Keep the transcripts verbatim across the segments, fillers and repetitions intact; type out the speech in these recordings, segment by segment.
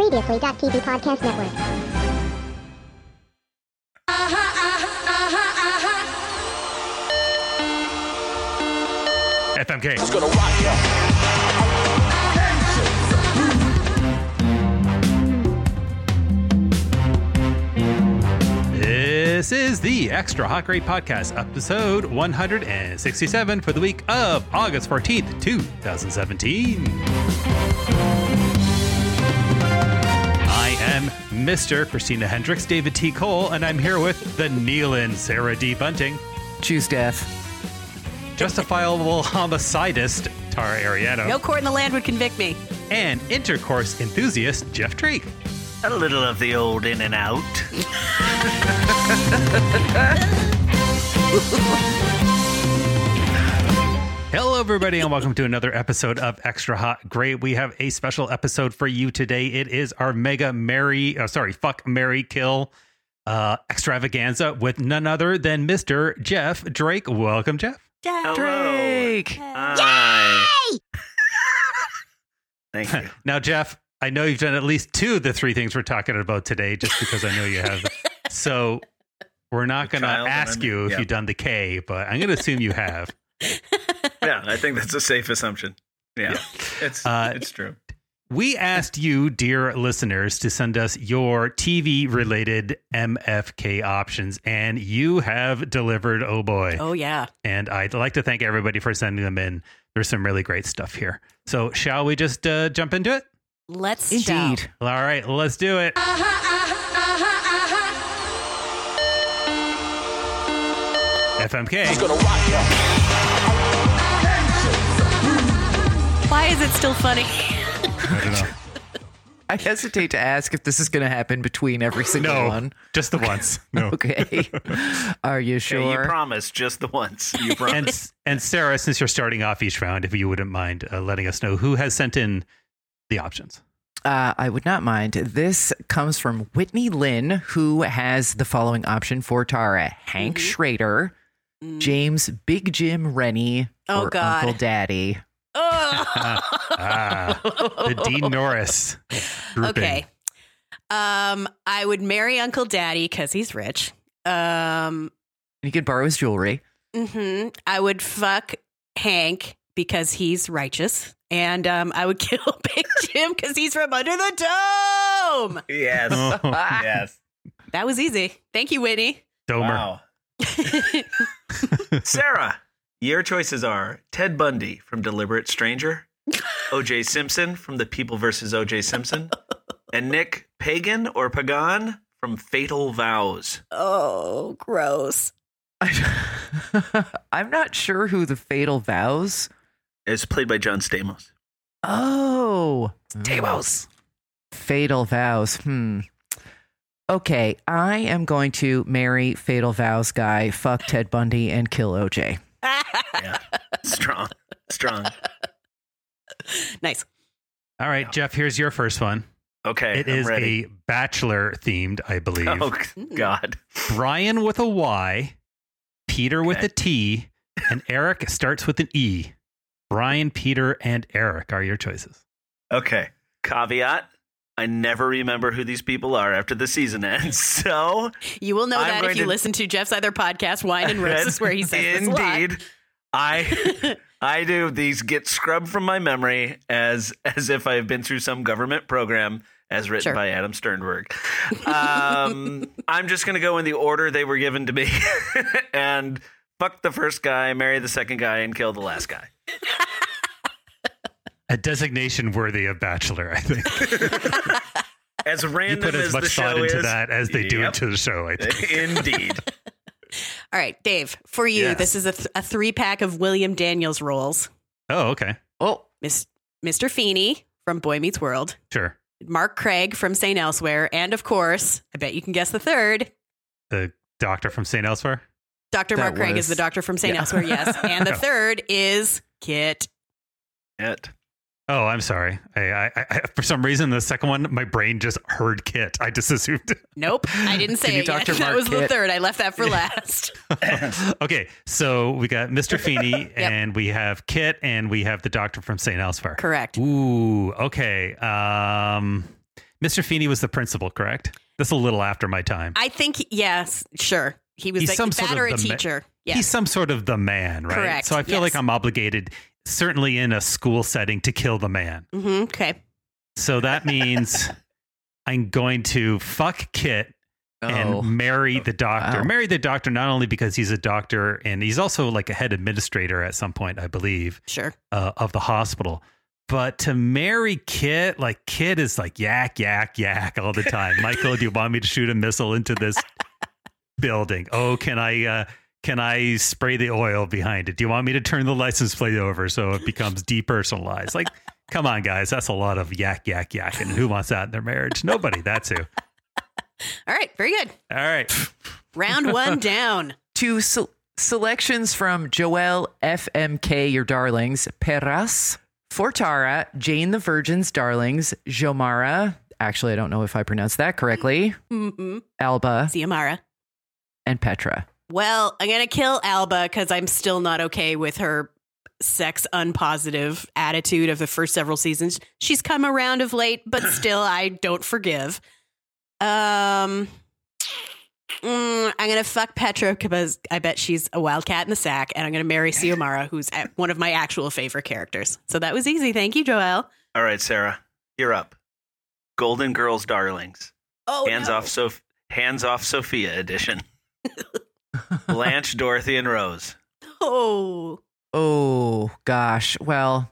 Previously.T V Podcast Network. F M K. It's gonna rock ya. This is the Extra Hot Grade Podcast, episode one hundred sixty-seven for the week of August fourteenth, twenty seventeen. I am Mister Christina Hendricks, David T. Cole, and I'm here with the Nealon Sarah D. Bunting. Choose death. Justifiable homicidist, Tara Ariano. No court in the land would convict me. And intercourse enthusiast, Jeff Drake. A little of the old in and out. Hello, everybody, and welcome to another episode of Extra Hot Great. We have a special episode for you today. It is our mega Mary, oh, sorry, fuck, Mary, kill uh, extravaganza with none other than Mister Jeff Drake. Welcome, Jeff. Jeff Hello. Drake. Hi. Thank you. Now, Jeff, I know you've done at least two of the three things we're talking about today, just because I know you have. So we're not going to ask you if yeah. you've done the K, but I'm going to assume you have. Yeah, I think that's a safe assumption. Yeah, yeah. it's Uh, it's true. We asked you, dear listeners, to send us your T V-related M F K options, and you have delivered, oh boy. Oh, yeah. And I'd like to thank everybody for sending them in. There's some really great stuff here. So shall we just uh, jump into it? Let's Indeed. shout. All right, let's do it. F M K. It's gonna rock ya. Why is it still funny? I don't know. I hesitate to ask if this is going to happen between every single No, one. just the once. No. Okay. Are you sure? Yeah, you promised just the once. You And promised. and Sarah, since you're starting off each round, if you wouldn't mind uh, letting us know who has sent in the options. Uh, I would not mind. This comes from Whitney Lynn, who has the following option for Tara: Hank Mhm. Schrader, Mm. James Big Jim Rennie, Oh, or God. Uncle Daddy. Oh. Ah, the Dean Norris grouping. Okay. Um, I would marry Uncle Daddy because he's rich. Um, You could borrow his jewelry. hmm I would fuck Hank because he's righteous. And um, I would kill Big Jim because he's from under the dome. Yes. Oh, Yes. That was easy. Thank you, Whitney. Domer. Wow. Sarah, your choices are Ted Bundy from Deliberate Stranger, O J Simpson from The People versus O J Simpson, and Nick Pagan or Pagan from Fatal Vows. Oh, gross. I'm not sure who the Fatal Vows. It's played by John Stamos. Oh, Stamos. Fatal Vows. Hmm. Okay, I am going to marry Fatal Vows guy, fuck Ted Bundy, and kill O J. Yeah. Strong. Strong. Nice. All right, Jeff, here's your first one. Okay. It I'm is ready. a bachelor themed, I believe. Oh, God. Brian with a Y, Peter with Okay. a T, and Eric starts with an E. Brian, Peter, and Eric are your choices. Okay. Caveat. I never remember who these people are after the season ends. So You will know I'm that going if you to- listen to Jeff's other podcast, Wine and Roses, where he says this a lot. Indeed. I I do these get scrubbed from my memory as as if I've been through some government program as written Sure. by Adam Sternberg. Um, I'm just gonna go in the order they were given to me and fuck the first guy, marry the second guy, and kill the last guy. A designation worthy of bachelor, I think. As You random put as as much the thought show into is, that as they do Yep. into the show, I think. Indeed. All right, Dave, for you, Yes. this is a, th- a three pack of William Daniels rolls. Oh, okay. Oh, Miss, Mister Feeney from Boy Meets World, Sure. Mark Craig from Saint Elsewhere, and of course, I bet you can guess the third. The doctor from Saint Elsewhere. Doctor That Mark Craig was- is the doctor from Saint yeah. Elsewhere, yes. And the third is Kit. It. Oh, I'm sorry. I, I, I, for some reason, the second one, my brain just heard Kit. I just assumed. Nope, I didn't say you it yet. Doctor That Mark was the Kit? third. I left that for last. Okay, so we got Mister Feeney, and we have Kit, and we have the doctor from Saint Elsewhere. Correct. Ooh, okay. Um, Mister Feeney was the principal, correct? That's a little after my time. I think, yes, sure. He was He's like some that sort of or a the ma- teacher. Yes. He's some sort of the man, right? Correct, So I feel yes. like I'm obligated, certainly in a school setting, to kill the man. Mhm, okay. So that means I'm going to fuck Kit Oh. and marry the doctor. Wow. Marry the doctor not only because he's a doctor and he's also like a head administrator at some point, I believe, Sure. uh, of the hospital. But to marry Kit, like Kit is like yak, yak, yak all the time. Michael, do you want me to shoot a missile into this building? Oh, can I uh, can I spray the oil behind it? Do you want me to turn the license plate over so it becomes depersonalized? Like, come on, guys, that's a lot of yak, yak, yak. And who wants that in their marriage? Nobody. That's who. All right. Very good. All right. Round one down. Two se- selections from Joelle F M K, your darlings. Perras, Fortara, Jane the Virgin's darlings. Jomara, actually, I don't know if I pronounced that correctly. Mm-hmm. Alba, Xiomara. and Petra. Well, I'm going to kill Alba because I'm still not okay with her sex unpositive attitude of the first several seasons. She's come around of late, but still, I don't forgive. Um, mm, I'm going to fuck Petra because I bet she's a wildcat in the sack, and I'm going to marry Xiomara, who's a- one of my actual favorite characters. So that was easy. Thank you, Joelle. All right, Sarah, you're up. Golden Girls darlings. Oh, hands no. off Soph- hands off Sophia edition. Blanche, Dorothy, and Rose. Oh, Oh, gosh. Well,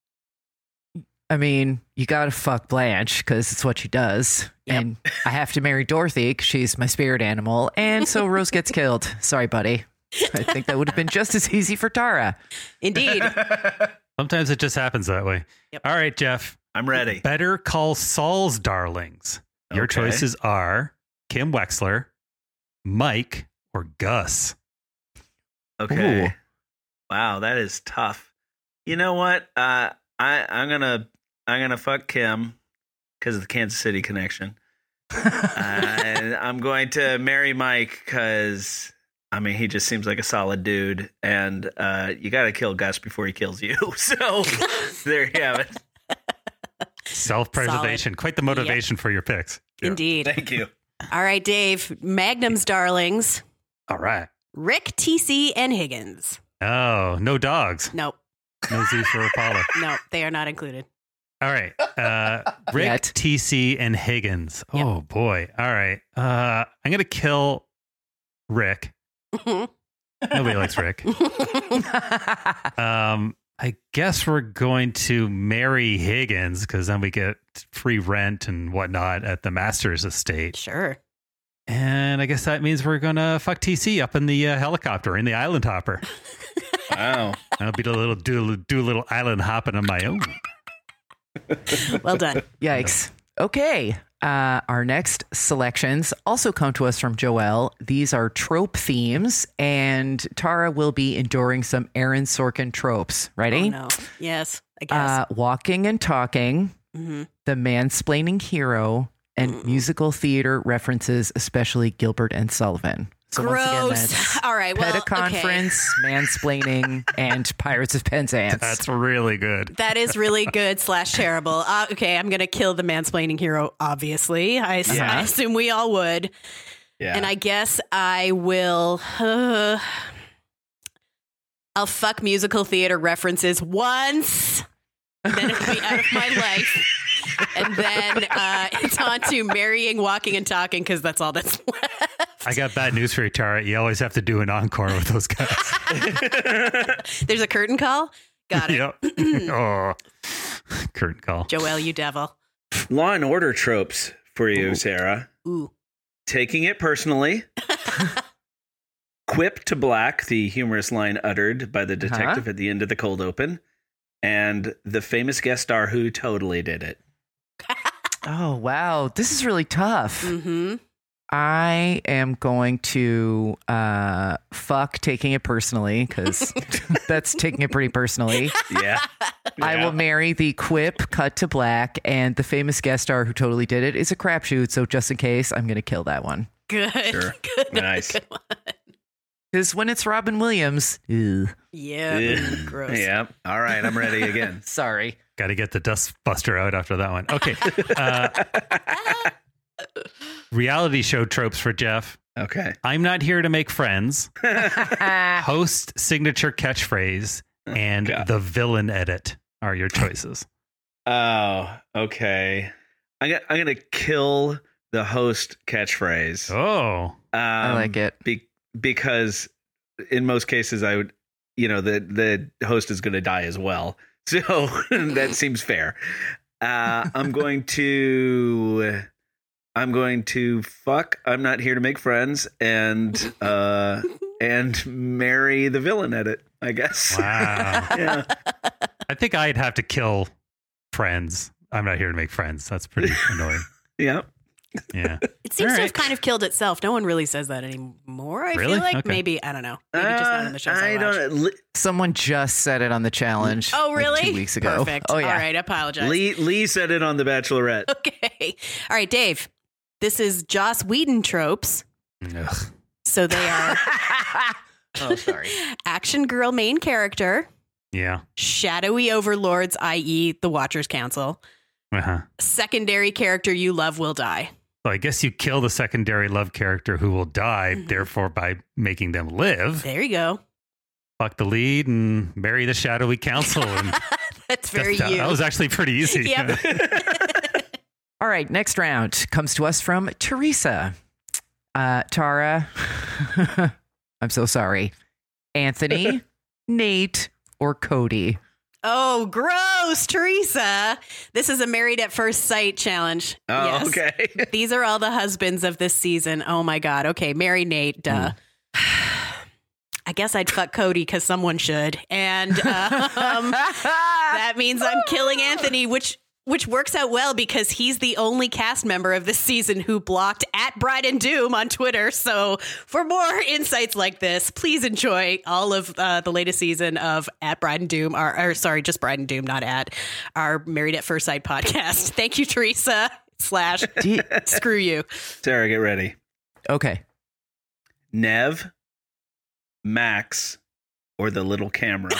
I mean, you got to fuck Blanche because it's what she does. Yep. And I have to marry Dorothy because she's my spirit animal. And so Rose gets killed. Sorry, buddy. I think that would have been just as easy for Tara. indeed. Sometimes it just happens that way. Yep. All right, Jeff. I'm ready. Better Call Saul's darlings. Your Okay. choices are Kim Wexler, Mike, or Gus. Okay. Ooh. Wow, that is tough. You know what? Uh, I I'm gonna I'm gonna fuck Kim because of the Kansas City connection. uh, I'm going to marry Mike because I mean he just seems like a solid dude, and uh, you got to kill Gus before he kills you. So there you have it. Self-preservation. Quite the motivation for your picks. Indeed. Thank you. All right, Dave. Magnum's darlings. All right. Rick, T C, and Higgins. Oh, no dogs. Nope. No Zeus or Apollo. No, they are not included. All right. Uh, Rick, Yet. T C, and Higgins. Yep. Oh, boy. All right. Uh, I'm going to kill Rick. Nobody likes Rick. Um, I guess we're going to marry Higgins because then we get free rent and whatnot at the master's estate. Sure. And I guess that means we're going to fuck T C up in the uh, helicopter, in the island hopper. Wow. I'll be a little, do, do a little island hopping on my own. Well done. Yikes. Okay. Uh, our next selections also come to us from Joelle. These are trope themes, and Tara will be enduring some Aaron Sorkin tropes. Ready? Oh, no. Yes, I guess. Uh, walking and talking, hmm the mansplaining hero, and Mm. musical theater references, especially Gilbert and Sullivan. So once again, Gross. that's All right. Well, okay. Petaconference, mansplaining, and Pirates of Penzance. That's really good. That is really good slash terrible. Uh, okay, I'm going to kill the mansplaining hero, obviously. I, s- Yeah. I assume we all would. Yeah. And I guess I will. Uh, I'll fuck musical theater references once. And then it'll be out of my life. And then uh, it's on to marrying, walking, and talking because that's all that's left. I got bad news for you, Tara. You always have to do an encore with those guys. There's a curtain call. Got it. Yep. Oh, curtain call. Joelle, you devil. Law and Order tropes for you, Ooh. Sarah. Ooh. Taking it personally. Quip to black, the humorous line uttered by the detective at the end of the cold open. And the famous guest star who totally did it. Oh, wow. This is really tough. Mm-hmm. I am going to uh, fuck taking it personally because that's taking it pretty personally. Yeah. I will marry the quip cut to black, and the famous guest star who totally did it is a crapshoot. So just in case, I'm going to kill that one. Good. Sure. Good. Nice. Good one. Because when it's Robin Williams, ew. Yeah, Yeah. gross. Yeah. All right. I'm ready again. Sorry. Got to get the dust buster out after that one. Okay. Uh, reality show tropes for Jeff. Okay. I'm not here to make friends. Host signature catchphrase and God. the villain edit are your choices. Oh, okay. I'm gonna, I'm gonna kill the host catchphrase. Oh, Um, I like it. Be, because in most cases, I would, you know, the the host is going to die as well. So that seems fair. Uh, I'm going to, I'm going to fuck. I'm not here to make friends, and uh, and marry the villain edit, I guess. wow. Yeah. I think I'd have to kill friends. I'm not here to make friends. That's pretty annoying. Yeah. Yeah. It seems All to right. have kind of killed itself. No one really says that anymore. I Really? feel like Okay. maybe I don't know. Maybe just not in the shows I, I watch. don't. Li- Someone just said it on the challenge. Oh, like, really? two weeks ago. Perfect. Oh, yeah. All right. I apologize. Lee Lee said it on The Bachelorette. Okay. All right, Dave. This is Joss Whedon tropes. Ugh. So they are Oh, sorry. action girl main character, Yeah. shadowy overlords, that is the Watchers Council, Uh-huh. secondary character you love will die. So I guess you kill the secondary love character who will die, Mhm. therefore by making them live. There you go. Fuck the lead and marry the shadowy council. And That's very that, you. that was actually pretty easy. Yep. All right, next round comes to us from Teresa. Uh, Tara, I'm so sorry. Anthony, Nate, or Cody? Oh, gross, Teresa. This is a married at first sight challenge. Oh, Yes. okay. These are all the husbands of this season. Oh my God. Okay. Marry Nate. Duh. I guess I'd fuck Cody because someone should. And um, that means I'm killing Anthony, which which works out well because he's the only cast member of this season who blocked at Bride and Doom on Twitter. So for more insights like this, please enjoy all of uh, the latest season of At Bride and Doom, or, or sorry, just Bride and Doom, not at, our Married at First Sight podcast. Thank you, Teresa, slash Do you- screw you. Sarah, get ready. okay. Nev, Max, or the little camera.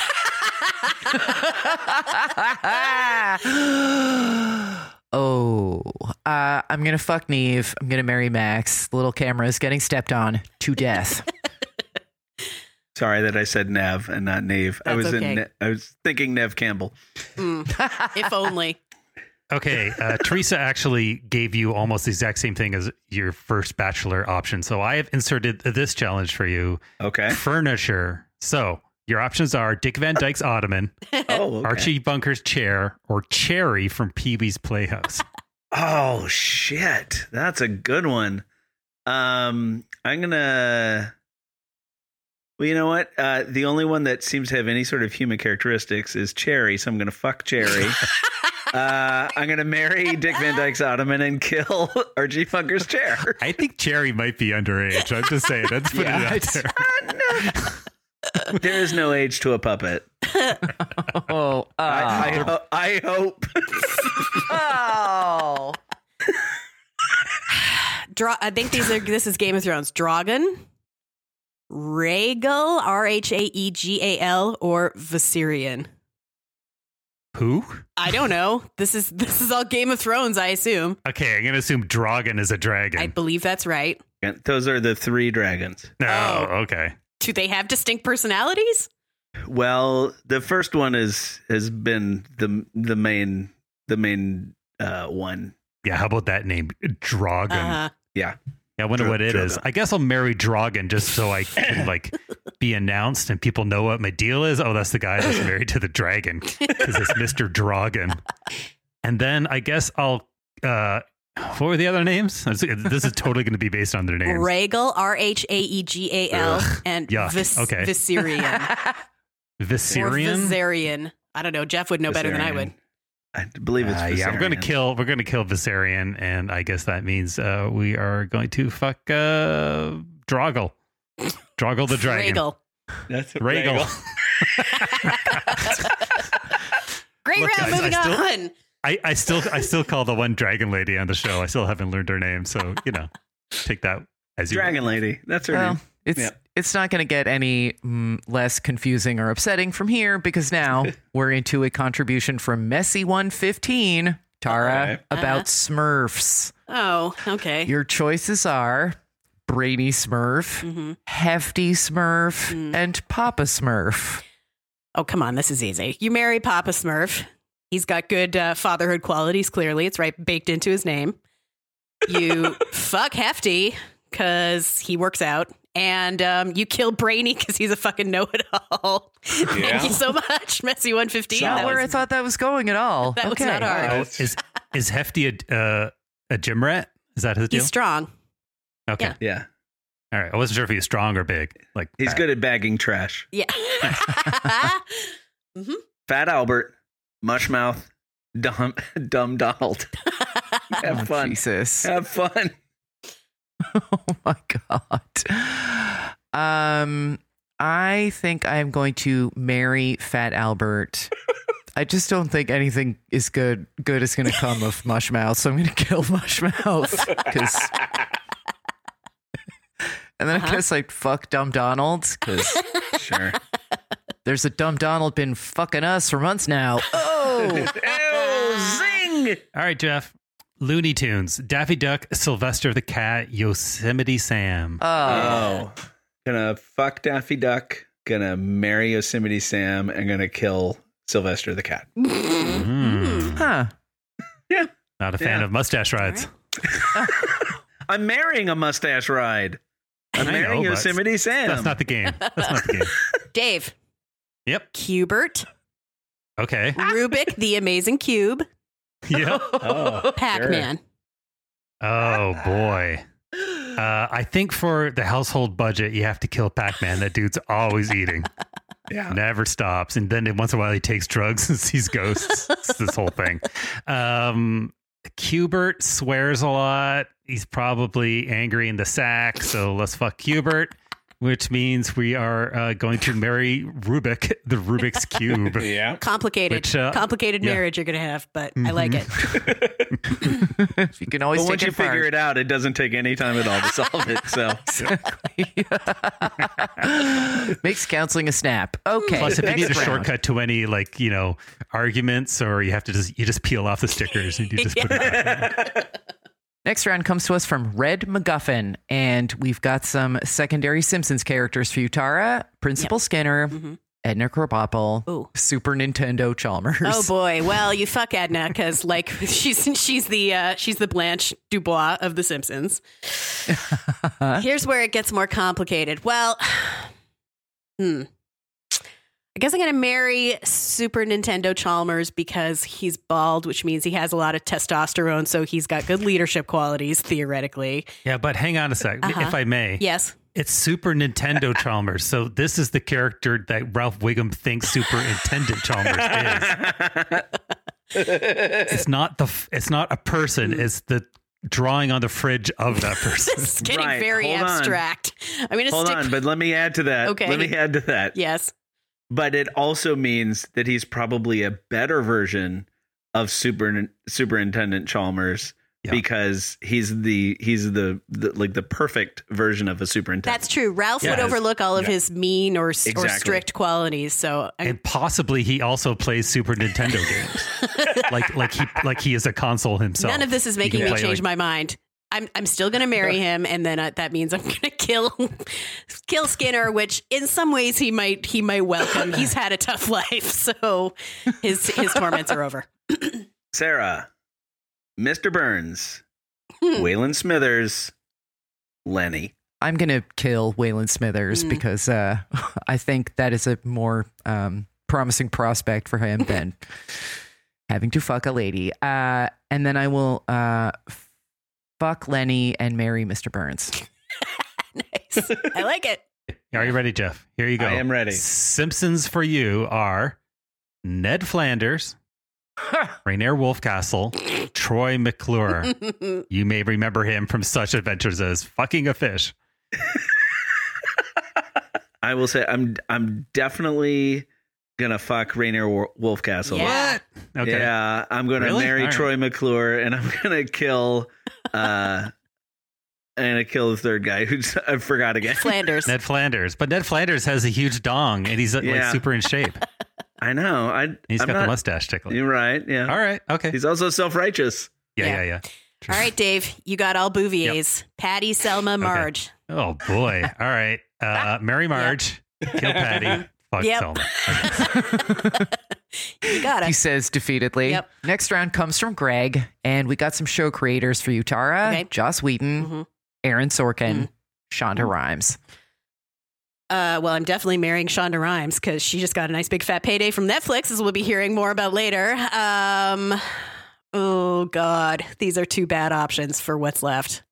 oh, uh, I'm going to fuck Neve. I'm going to marry Max. Little camera is getting stepped on to death. Sorry that I said Nev and not Neve. I That's was okay. in. Ne- I was thinking Nev Campbell. Mm, if only. Okay. Uh, Teresa actually gave you almost the exact same thing as your first Bachelor option. So I have inserted this challenge for you. Okay. Furniture. So your options are Dick Van Dyke's Ottoman, Oh, okay. Archie Bunker's chair, or Cherry from Pee-wee's Playhouse. Oh shit, that's a good one. Um, I'm gonna. Well, you know what? Uh, the only one that seems to have any sort of human characteristics is Cherry, so I'm gonna fuck Cherry. uh, I'm gonna marry Dick Van Dyke's Ottoman and kill Archie Bunker's chair. I think Cherry might be underage. I'm just saying. Let's put Yeah, it out it's- there. There is no age to a puppet. oh, uh, I, I, ho- I hope. oh. Dra- I think these are. This is Game of Thrones. Dragon, Rhaegal, R H A E G A L, or Viserion. Who? I don't know. This is this is all Game of Thrones, I assume. Okay, I'm going to assume Dragon is a dragon. I believe that's right. Those are the three dragons. no, Oh. okay. Do they have distinct personalities? Well, the first one is has been the the main the main uh, one. Yeah, how about that name? Dragon. Uh, Yeah. Yeah, I wonder Dra- what it is. Drogon. I guess I'll marry Dragon just so I can like be announced and people know what my deal is. Oh, that's the guy that's married to the dragon because it's Mister Dragon. And then I guess I'll. Uh, what were the other names? This is totally going to be based on their names. Rhaegal, R H A E G A L, Ugh, and yuck. Vis- Okay. Viserion. Or Viserion. Viserion. I don't know. Jeff would know better than I would. I believe it's Uh, yeah, we're going to Viserion. kill. We're going to kill Viserion, and I guess that means uh, we are going to fuck uh, Droggle. Droggle the dragon. Rhaegal. That's Rhaegal. Great Look, round. guys, Moving I still- on. I, I still I still call the one dragon lady on the show. I still haven't learned her name, so you know, take that as you will. Dragon Lady. That's her Well, name. It's Yeah. it's not going to get any mm, less confusing or upsetting from here because now we're into a contribution from Messy one fifteen, Tara, All right. about Uh-huh. Smurfs. Oh, okay. Your choices are Brainy Smurf, hmm Hefty Smurf, Mm. and Papa Smurf. Oh, come on. This is easy. You marry Papa Smurf. He's got good uh, fatherhood qualities, clearly. It's right baked into his name. You fuck Hefty because he works out. And um, you kill Brainy because he's a fucking know-it-all. Thank Yeah. you so much, Messy one fifteen. Not That where I was, thought that was going at all. that was okay. not hard. That's- Is is Hefty a uh, a gym rat? Is that his deal? He's strong. Okay. yeah. Yeah. All right. I wasn't sure if he was strong or big. Like He's fat. good at bagging trash. Yeah. Fat Albert, Mushmouth, Dumb, Dumb Donald. Have Oh, fun. Jesus. Have fun. Oh my god. Um, I think I'm going to marry Fat Albert. I just don't think anything is good. Good is going to come of Mushmouth, so I'm going to kill Mushmouth. Because, and then I Uh-huh. guess I'd fuck Dumb Donald because Sure. there's a Dumb Donald been fucking us for months now. Oh, Ew, zing! All right, Jeff. Looney Tunes, Daffy Duck, Sylvester the Cat, Yosemite Sam. oh, Oh. Gonna fuck Daffy Duck, gonna marry Yosemite Sam, and gonna kill Sylvester the Cat. Mm. huh. Not a fan Yeah. of mustache rides. I'm marrying a mustache ride. I'm I know, marrying but Yosemite Sam. That's not the game. That's not the game. Dave. Yep. Cubert. Okay. Rubik, the amazing cube. Yep. Oh, Pac-Man. Oh boy. Uh, I think for the household budget, you have to kill Pac-Man. That dude's always eating, Yeah. never stops, and then once in a while he takes drugs and sees ghosts. It's this whole thing. Um, Cubert swears a lot. He's probably angry in the sack, so let's fuck Cubert, which means we are uh, going to marry Rubik, the Rubik's Cube. Yeah. Complicated. Which, uh, Complicated yeah. marriage you're going to have, but I like it. You can always But take once it you figure it out, it doesn't take any time at all to solve it. So Makes counseling a snap. Okay. Plus, if you next need a round. shortcut to any like you know arguments, or you have to just you just peel off the stickers and you just put it back. Next round comes to us from Red MacGuffin, and we've got some secondary Simpsons characters for you, Tara. Principal Skinner, Mhm. Edna Krabappel, Ooh. Super Nintendo Chalmers. Oh boy. Well, you fuck Edna because like she's she's the uh, she's the Blanche Dubois of The Simpsons. Here's where it gets more complicated. Well, hmm. I guess I'm going to marry Super Nintendo Chalmers because he's bald, which means he has a lot of testosterone, so he's got good leadership qualities theoretically. Yeah, but hang on a sec, Uh-huh. if I may. Yes. It's Super Nintendo Chalmers, so this is the character that Ralph Wiggum thinks Superintendent Chalmers is. It's not the. f- It's not a person. It's the drawing on the fridge of that person. It's getting Right, very hold on. abstract. I'm going to hold stick. on, but let me add to that. Okay. Let me add to that. Yes. But it also means that he's probably a better version of Super Superintendent Chalmers Yeah. because he's the he's the, the like the perfect version of a superintendent. That's true. Ralph would Yes. overlook all of Yeah. his mean or, or Exactly. strict qualities. So I, And possibly he also plays Super Nintendo games, like like he like he is a console himself. none of this is He making can me play, change like- my mind. I'm I'm still going to marry him, and then uh, that means I'm going to kill kill Skinner, which in some ways he might he might welcome. He's had a tough life, so his his torments are over. Sarah, Mister Burns, Hmm. Waylon Smithers, Lenny. I'm going to kill Waylon Smithers Mm. because uh, I think that is a more um, promising prospect for him than having to fuck a lady. Uh, and then I will uh, fuck Lenny and marry Mister Burns. Nice, I like it. Are you ready, Jeff? Here you go. I am ready. Simpsons for you are Ned Flanders, Rainier Wolfcastle, Troy McClure. You may remember him from such adventures as fucking a fish. I will say I'm I'm definitely gonna fuck Rainier Wo- Wolfcastle. Yeah. Okay. Yeah, I'm gonna Really? marry All right. Troy McClure and I'm gonna kill uh I'm gonna kill the third guy who's I forgot again. Flanders. Ned Flanders. But Ned Flanders has a huge dong and he's like Yeah. super in shape. I know. I He's I'm got not, the mustache tickle. You're right. Yeah. All right. Okay. He's also self-righteous. Yeah, Yeah. yeah, yeah. True. All right, Dave, you got all Bouviers. Patty, Selma, Marge. Oh boy. All right. Uh, Mary Marge, kill Patty, fuck Yep. Selma. You got He it. says defeatedly. Yep. Next round comes from Greg, and we got some show creators for you, Tara, Okay. Joss Whedon, Mhm. Aaron Sorkin, Mm. Shonda Rhimes. Uh, well, I'm definitely marrying Shonda Rhimes because she just got a nice big fat payday from Netflix, as we'll be hearing more about later. Um, oh, God. These are two bad options for what's left.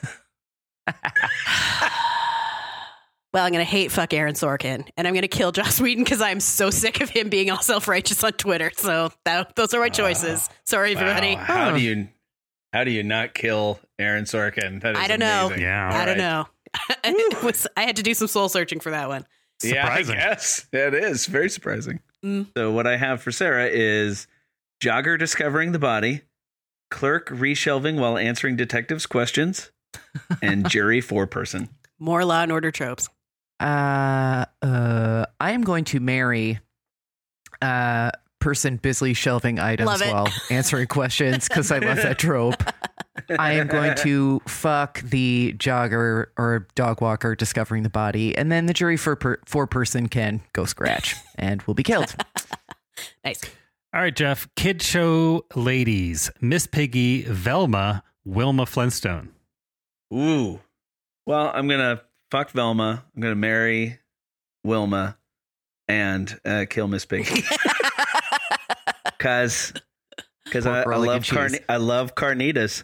Well, I'm going to hate fuck Aaron Sorkin, and I'm going to kill Joss Whedon because I'm so sick of him being all self-righteous on Twitter. So that, those are my choices. Sorry, everybody. Wow. How Oh. do you how do you not kill Aaron Sorkin? That is I don't know. amazing. Yeah. I don't Right. know. It was, I had to do some soul searching for that one. Surprising. Yeah, I guess. It is very surprising. Mm. So what I have for Sarah is jogger discovering the body, clerk reshelving while answering detectives' questions, and jury four-person. More Law and Order tropes. Uh, uh, I am going to marry uh, person busily shelving items Love it. while answering questions because I love that trope. I am going to fuck the jogger or dog walker discovering the body, and then the jury for per- four person can go scratch and will be killed. Nice. All right, Jeff. Kid show ladies. Miss Piggy, Velma, Wilma Flintstone. Ooh. Well, I'm gonna fuck Velma. I'm gonna marry Wilma and uh, kill Miss Piggy. Cause because I, Pork, I garlic, love and cheese. carni- I love carnitas.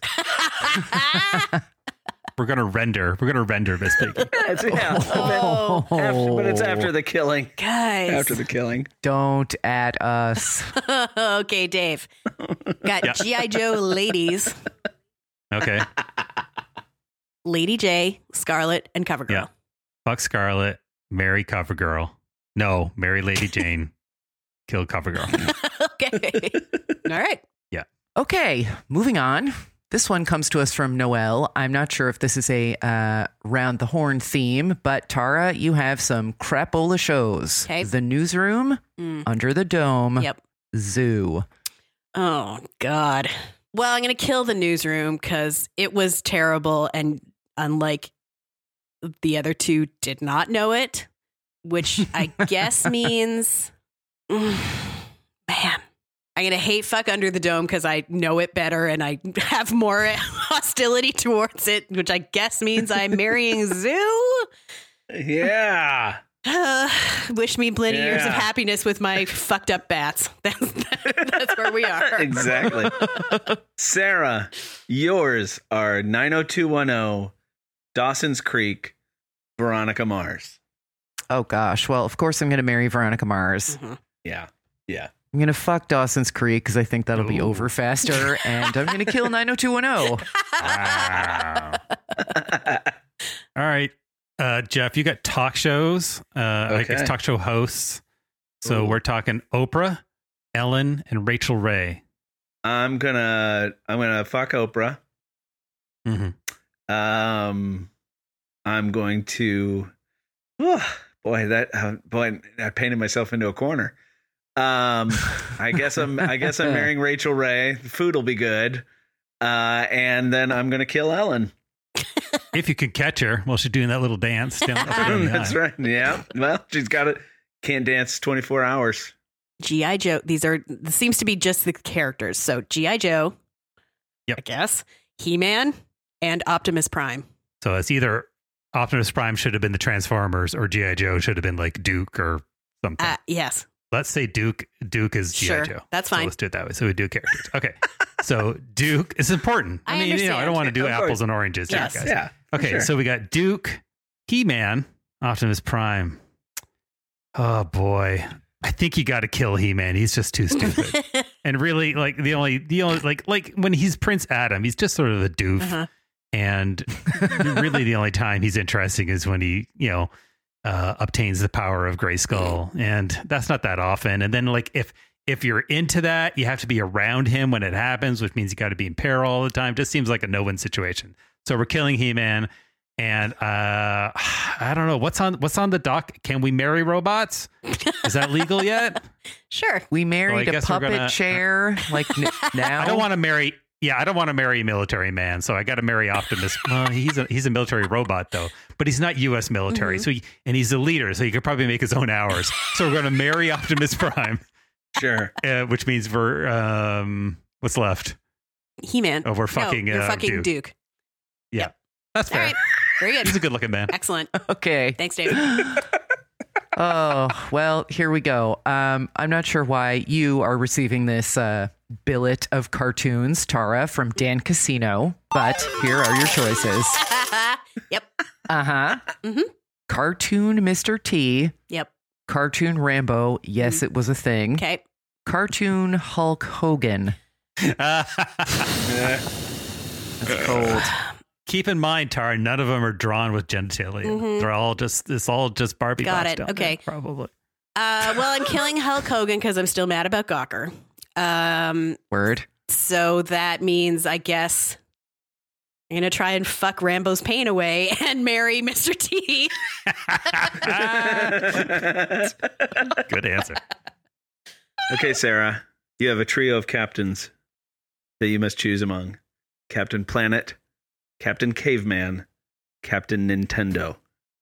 We're gonna render. We're gonna render Miss Piggy. It's- yeah, Oh. after, but it's after the killing. Guys. After the killing. Don't at us. Okay, Dave. Got Yeah. G I. Joe ladies, Okay. Lady J, Scarlet, and CoverGirl. Yeah. Fuck Scarlet. Marry CoverGirl. No, marry Lady Jane. Kill CoverGirl. Okay. All right. Okay, moving on. This one comes to us from Noel. I'm not sure if this is a uh, round the horn theme, but Tara, you have some crapola shows. Okay. The Newsroom, Mm. Under the Dome, Yep. Zoo. Oh, God. Well, I'm going to kill the Newsroom because it was terrible. And unlike the other two, did not know it, which I guess means, mm, man, I'm going to hate fuck Under the Dome because I know it better and I have more hostility towards it, which I guess means I'm marrying Zoo. Yeah. Uh, wish me plenty years of Yeah. happiness with my fucked up bats. That's, that's where we are. Exactly. Sarah, yours are nine oh two one oh, Dawson's Creek, Veronica Mars. Oh, gosh. Well, of course, I'm going to marry Veronica Mars. Mhm. Yeah. Yeah. I'm going to fuck Dawson's Creek because I think that'll be Ooh. over faster. And I'm going to kill nine oh two one oh. Wow. All right. Uh, Jeff, you got talk shows, uh, I guess Okay. talk show hosts. So Ooh. we're talking Oprah, Ellen, and Rachel Ray. I'm gonna I'm gonna fuck Oprah. Mm-hmm. Um, I'm going to. Oh, boy, that uh, boy, I painted myself into a corner. Um, I guess I'm. I guess I'm marrying Rachel Ray. The food will be good. Uh, and then I'm gonna kill Ellen. If you could catch her while she's doing that little dance down, up and down the That's aisle. right. Yeah. Well, she's got it. Can't dance twenty-four hours. G I. Joe. These are, this seems to be just the characters. So G I. Joe, Yep. I guess, He-Man, and Optimus Prime. So it's either Optimus Prime should have been the Transformers or G I. Joe should have been like Duke or something. Uh, yes. Let's say Duke. Duke is G I. Sure. Joe. That's So fine. let's do it that way. So we do characters. Okay. So Duke is important. I, I mean, you know, I don't understand. want to do Of course. apples and oranges here, Yes. guys. Yeah. for Okay, sure. so we got Duke, He-Man, Optimus Prime. Oh boy, I think you got to kill He-Man. He's just too stupid. And really, like the only, the only, like, like when he's Prince Adam, he's just sort of a doof. Uh-huh. And really, the only time he's interesting is when he, you know, uh, obtains the power of Grayskull, and that's not that often. And then, like, if if you're into that, you have to be around him when it happens, which means you got to be in peril all the time. Just seems like a no-win situation. So we're killing He-Man, and uh, I don't know what's on what's on the dock. Can we marry robots? Is that legal yet? Sure. We Well, I married a guess we're puppet gonna- chair like n- now. I don't want to marry. Yeah, I don't want to marry a military man, so I got to marry Optimus. Well, he's a he's a military robot though, but he's not U S military. Mhm. So he, and he's a leader, so he could probably make his own hours. So we're going to marry Optimus Prime, Sure. uh, which means we're um, what's left? He-Man. Oh, we're fucking, No, you're uh, fucking Duke. Duke. That's All fair. right. Very good. He's a good looking man. Excellent. Okay. Thanks, Dave. Oh, well, here we go. Um, I'm not sure why you are receiving this uh, billet of cartoons, Tara, from Dan Casino, but here are your choices. Yep. Uh huh. Mhm. Cartoon Mister T, Yep. Cartoon Rambo. Yes, it was a thing. Okay. Cartoon Hulk Hogan. Yeah. That's cold. Keep in mind, Tara, none of them are drawn with genitalia. Mhm. They're all just it's all just Barbie. Got bots it. down Okay. there, probably. Uh, well, I'm killing Hulk Hogan because I'm still mad about Gawker. Um, Word. so that means, I guess, I'm going to try and fuck Rambo's pain away and marry Mister T. Good answer. Okay, Sarah, you have a trio of captains that you must choose among: Captain Planet, Captain Caveman, Captain Nintendo.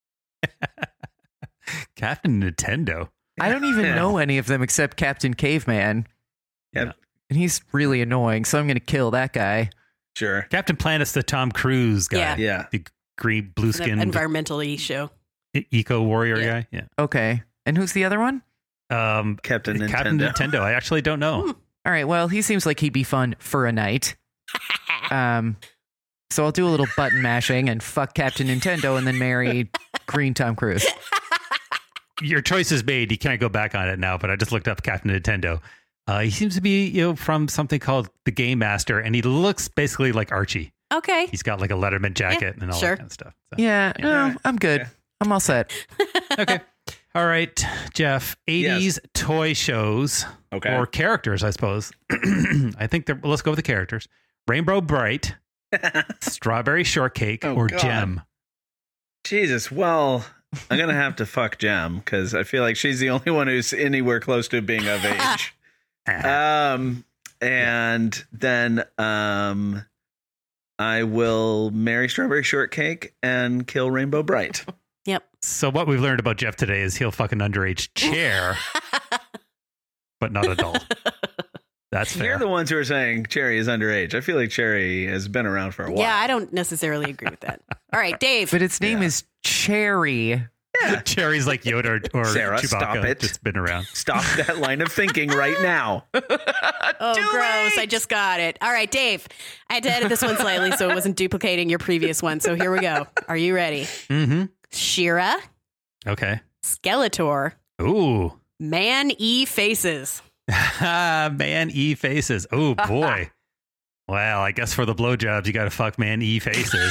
Captain Nintendo. I don't even Yeah. know any of them except Captain Caveman. Yep. And he's really annoying, so I'm going to kill that guy. Sure. Captain Planet's the Tom Cruise guy. Yeah. Yeah. The green, blue The skinned environmental show. eco warrior Yeah. guy. Yeah. Okay. And who's the other one? Um, Captain Nintendo. Captain Nintendo. I actually don't know. Hmm. All right. Well, he seems like he'd be fun for a night. Um, so I'll do a little button mashing and fuck Captain Nintendo and then marry Green Tom Cruise. Your choice is made. You can't go back on it now, but I just looked up Captain Nintendo. Uh, he seems to be, you know, from something called The Game Master, and he looks basically like Archie. Okay. He's got like a Letterman jacket and all sure. that kind of stuff. So, Yeah. Yeah. No, I'm good. Yeah. I'm all set. okay. All right, Jeff. eighties toy shows Okay. or characters, I suppose. I think they're, let's go with the characters. Rainbow Bright, Strawberry Shortcake, Oh, or God. Gem. Jesus. Well, I'm going to have to fuck Gem because I feel like she's the only one who's anywhere close to being of age. Um, and then um, I will marry Strawberry Shortcake and kill Rainbow Bright. Yep. So what we've learned about Jeff today is he'll fuck an underage chair, but not a doll. That's fair. You're the ones who are saying Cherry is underage. I feel like Cherry has been around for a while. Yeah, I don't necessarily agree with that. All right, Dave. But its name Yeah. is Cherry. Cherry's like Yoda or, or Sarah, Chewbacca. stop it. Just been around. Stop that line of thinking right now. Oh, gross. I just got it. All right, Dave. I had to edit this one slightly so it wasn't duplicating your previous one. So here we go. Are you ready? Mm-hmm. Shira, Okay. Skeletor, Ooh. Man E Faces. Man E faces. Oh boy. Well, I guess for the blowjobs, you got to fuck Man E faces.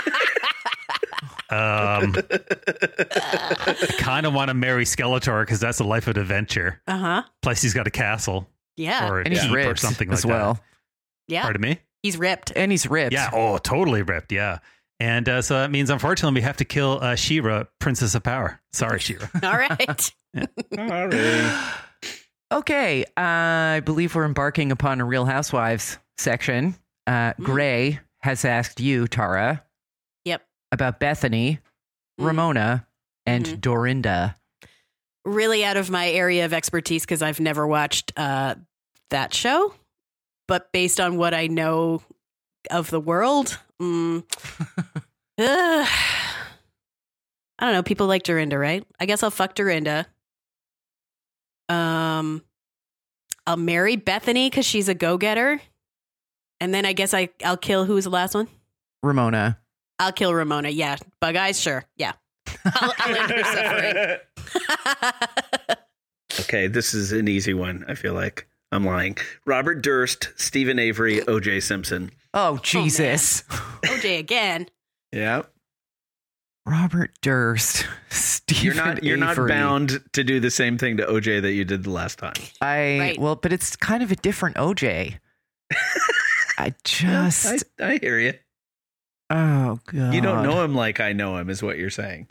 um, I kind of want to marry Skeletor because that's a life of adventure. Uh huh. Plus, he's got a castle Yeah. or a And he's keep or ripped something as like well. that. yeah. Pardon me? He's ripped. And he's ripped. Yeah. Oh, totally ripped. Yeah. And uh, so that means, unfortunately, we have to kill uh, She-Ra, Princess of Power. Sorry, She-Ra. All right. Okay, uh, I believe we're embarking upon a Real Housewives section. Uh, Mm. Gray has asked you, Tara, Yep. about Bethany, Mm. Ramona, and Mhm. Dorinda. Really out of my area of expertise because I've never watched uh, that show. But based on what I know of the world, mm, uh, I don't know. People like Dorinda, right? I guess I'll fuck Dorinda. Um, I'll marry Bethany because she's a go-getter. And then I guess I, I'll kill, who was the last one? Ramona. I'll kill Ramona. Yeah. Bug Eyes, sure. Yeah. I'll, I'll end her suffering. Okay, this is an easy one, I feel like. I'm lying. Robert Durst, Stephen Avery, O J Simpson. Oh, Jesus. O J again. Yeah. Robert Durst, Stephen You're not you're not Avery. bound to do the same thing to O J that you did the last time. I Right. well, but it's kind of a different O J. I just I, I hear you. oh god. You don't know him like I know him, is what you're saying.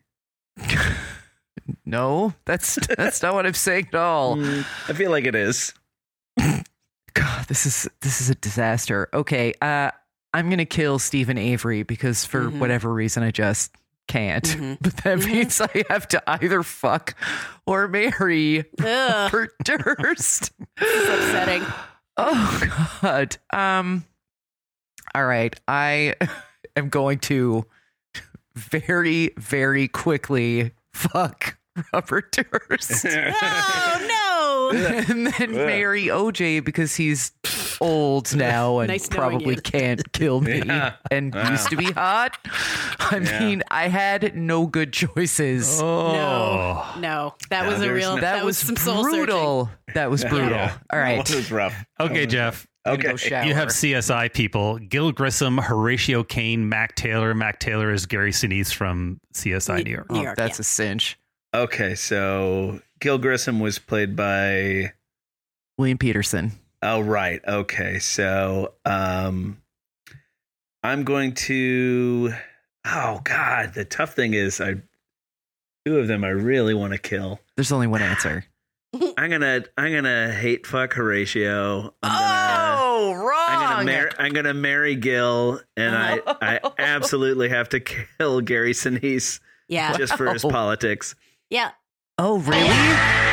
No, that's that's not what I'm saying at all. Mm, I feel like it is. God, this is this is a disaster. Okay, uh, I'm gonna kill Stephen Avery because for Mhm. whatever reason I just can't. Mhm. But that Mhm. means I have to either fuck or marry Ugh, Robert Durst. it's upsetting. Oh God. Um. All right, I am going to very very quickly fuck Robert Durst. Oh no! And then marry O J because he's old now and Nice knowing probably you. can't kill me Yeah. and Wow. used to be hot. I Yeah. mean, I had no good choices. Oh. No, no, that No, was a there's real. no- That, that, was, was, some soul searching. brutal. That was brutal. Yeah. All right. That was rough. Okay, Jeff. I'm gonna Okay. go shower. You have C S I people: Gil Grissom, Horatio Kane, Mac Taylor. Mac Taylor is Gary Sinise from C S I New York. New Oh, York, that's yeah. a cinch. Okay, so Gil Grissom was played by. William Peterson. Oh right. Okay, so um, I'm going to. Oh God, the tough thing is, I two of them I really want to kill. There's only one answer. I'm gonna I'm gonna hate fuck Horatio. I'm gonna, Oh, wrong. I'm gonna marry I'm gonna marry Gil, and I I absolutely have to kill Gary Sinise Yeah, just for his Wow. politics. yeah. Oh, really?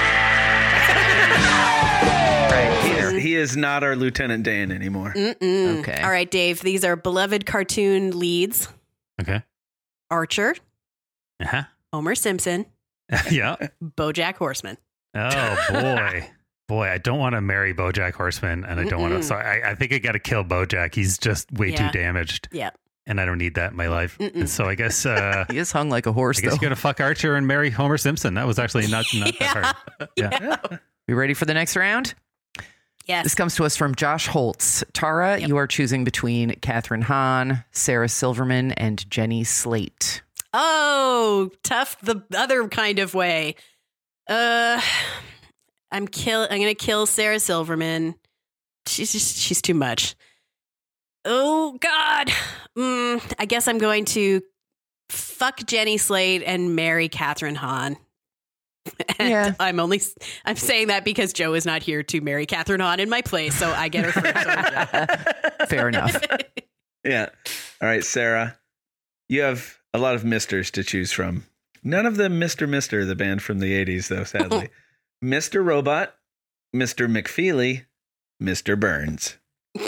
Right He here. is, he is not our Lieutenant Dan anymore. Mm-mm. Okay. All right, Dave. These are beloved cartoon leads: Okay. Archer, Uh-huh. Homer Simpson, Yeah. BoJack Horseman. Oh boy. Boy, I don't want to marry BoJack Horseman, and I don't want to. Mm-mm. So I, I think I got to kill BoJack. He's just way Yeah. too damaged, Yeah. and I don't need that in my life. Mm-mm. And so I guess uh, He is hung like a horse, I guess though. you got to fuck Archer and marry Homer Simpson. That was actually not not Yeah. that hard. Yeah. We ready for the next round? Yes. This comes to us from Josh Holtz. Tara, Yep. you are choosing between Catherine Hahn, Sarah Silverman, and Jenny Slate. Oh, tough the other kind of way. Uh I'm kill I'm going to kill Sarah Silverman. She's just she's too much. Oh god. Mm, I guess I'm going to fuck Jenny Slate and marry Catherine Hahn. And Yeah. I'm only I'm saying that because Joe is not here to marry Catherine Hahn in my place, so I get her first. Fair enough. Yeah. All right, Sarah. You have a lot of misters to choose from. None of them Mister Mister, the band from the eighties, though, sadly. Mister Robot, Mister McFeely, Mister Burns.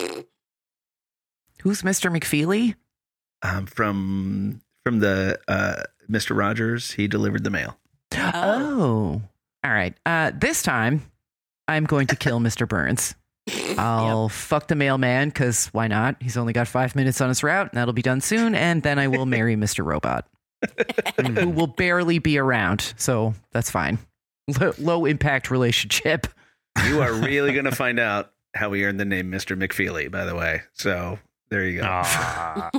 Who's Mister McFeely? Um, from from the uh, Mister Rogers, he delivered the mail. Oh. All right. Uh, this time, I'm going to kill Mister Burns. I'll fuck the mailman because why not? He's only got five minutes on his route, and that'll be done soon. And then I will marry Mister Robot, who will barely be around. So that's fine. L- low impact relationship. You are really going to find out how we earned the name Mister McFeely, by the way. So there you go. Aw.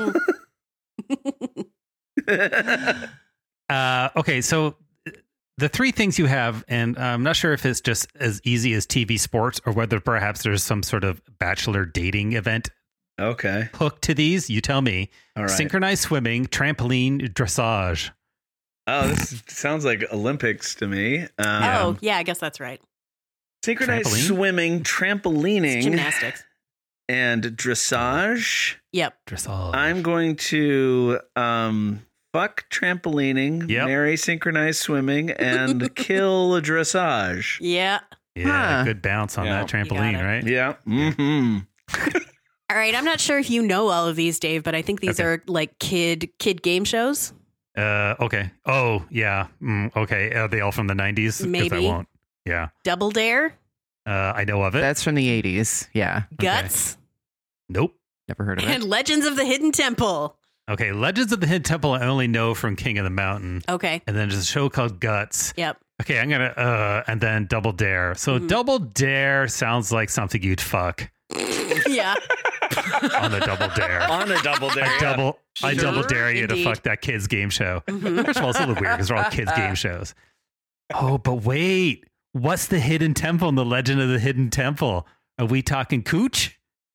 Uh, okay, so the three things you have, and I'm not sure if it's just as easy as T V sports or whether perhaps there's some sort of bachelor dating event Okay. hook to these. You tell me. All right. Synchronized swimming, trampoline, dressage. Oh, this sounds like Olympics to me. Um, Oh, yeah, I guess that's right. synchronized Trampoline? swimming, It's trampolining, gymnastics. and dressage. Yep. Dressage. I'm going to um, fuck trampolining, Yep. marry synchronized swimming, and kill dressage. Yeah. yeah, Huh. good bounce on Yeah. that You got trampoline, it. right? Yeah. Mm-hmm. All right. I'm not sure if you know all of these, Dave, but I think these Okay. are like kid kid game shows. Uh, okay. Oh, yeah. Mm, okay. Are they all from the nineties? 'Cause I Maybe. won't. Yeah. Double Dare, Uh, I know of it. That's from the eighties. Yeah. Guts, Nope. Never heard of and it. Legends of the Hidden Temple. Okay. Legends of the Hidden Temple, I only know from King of the Mountain. Okay. And then there's a show called Guts. Yep. Okay, I'm gonna uh and then Double Dare. So Mhm. Double Dare sounds like something you'd fuck. Yeah. on the double dare. On a double dare. I double, I Sure, double dare you indeed. to fuck that kids game show. Mhm. First of all, it's a little weird because they're all kids game shows. Oh, but wait, what's the hidden temple in the Legend of the Hidden Temple? Are we talking cooch?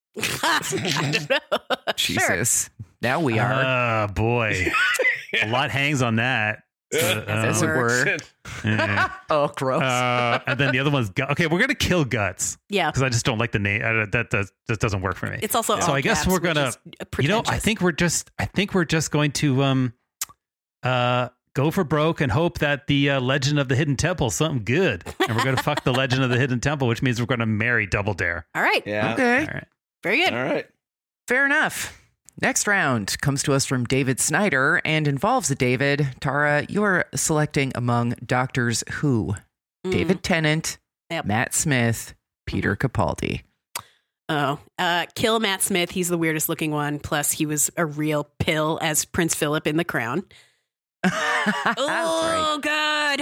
I don't know. Sure. Jesus. Now we are. Ah, boy, a lot hangs on that. Uh, As it uh, were. eh. Oh, gross. Uh, and then the other one's gut. Okay, we're gonna kill Guts Yeah. because I just don't like the name. Uh, that does that doesn't work for me. It's also So all I guess caps, we're which gonna- is You know, I pretentious. think we're just I think we're just going to um uh go for broke and hope that the uh, Legend of the Hidden Temple is something good. And we're gonna fuck the Legend of the Hidden Temple, which means we're gonna marry Double Dare. All right. Yeah. Okay. All right. Very good. All right. Fair enough. Next round comes to us from David Snyder and involves David. Tara, you are selecting among Doctors Who. Mm. David Tennant, Yep. Matt Smith, Peter Capaldi. Oh, uh, kill Matt Smith. He's the weirdest looking one. Plus, he was a real pill as Prince Philip in The Crown. That's right. Oh, God.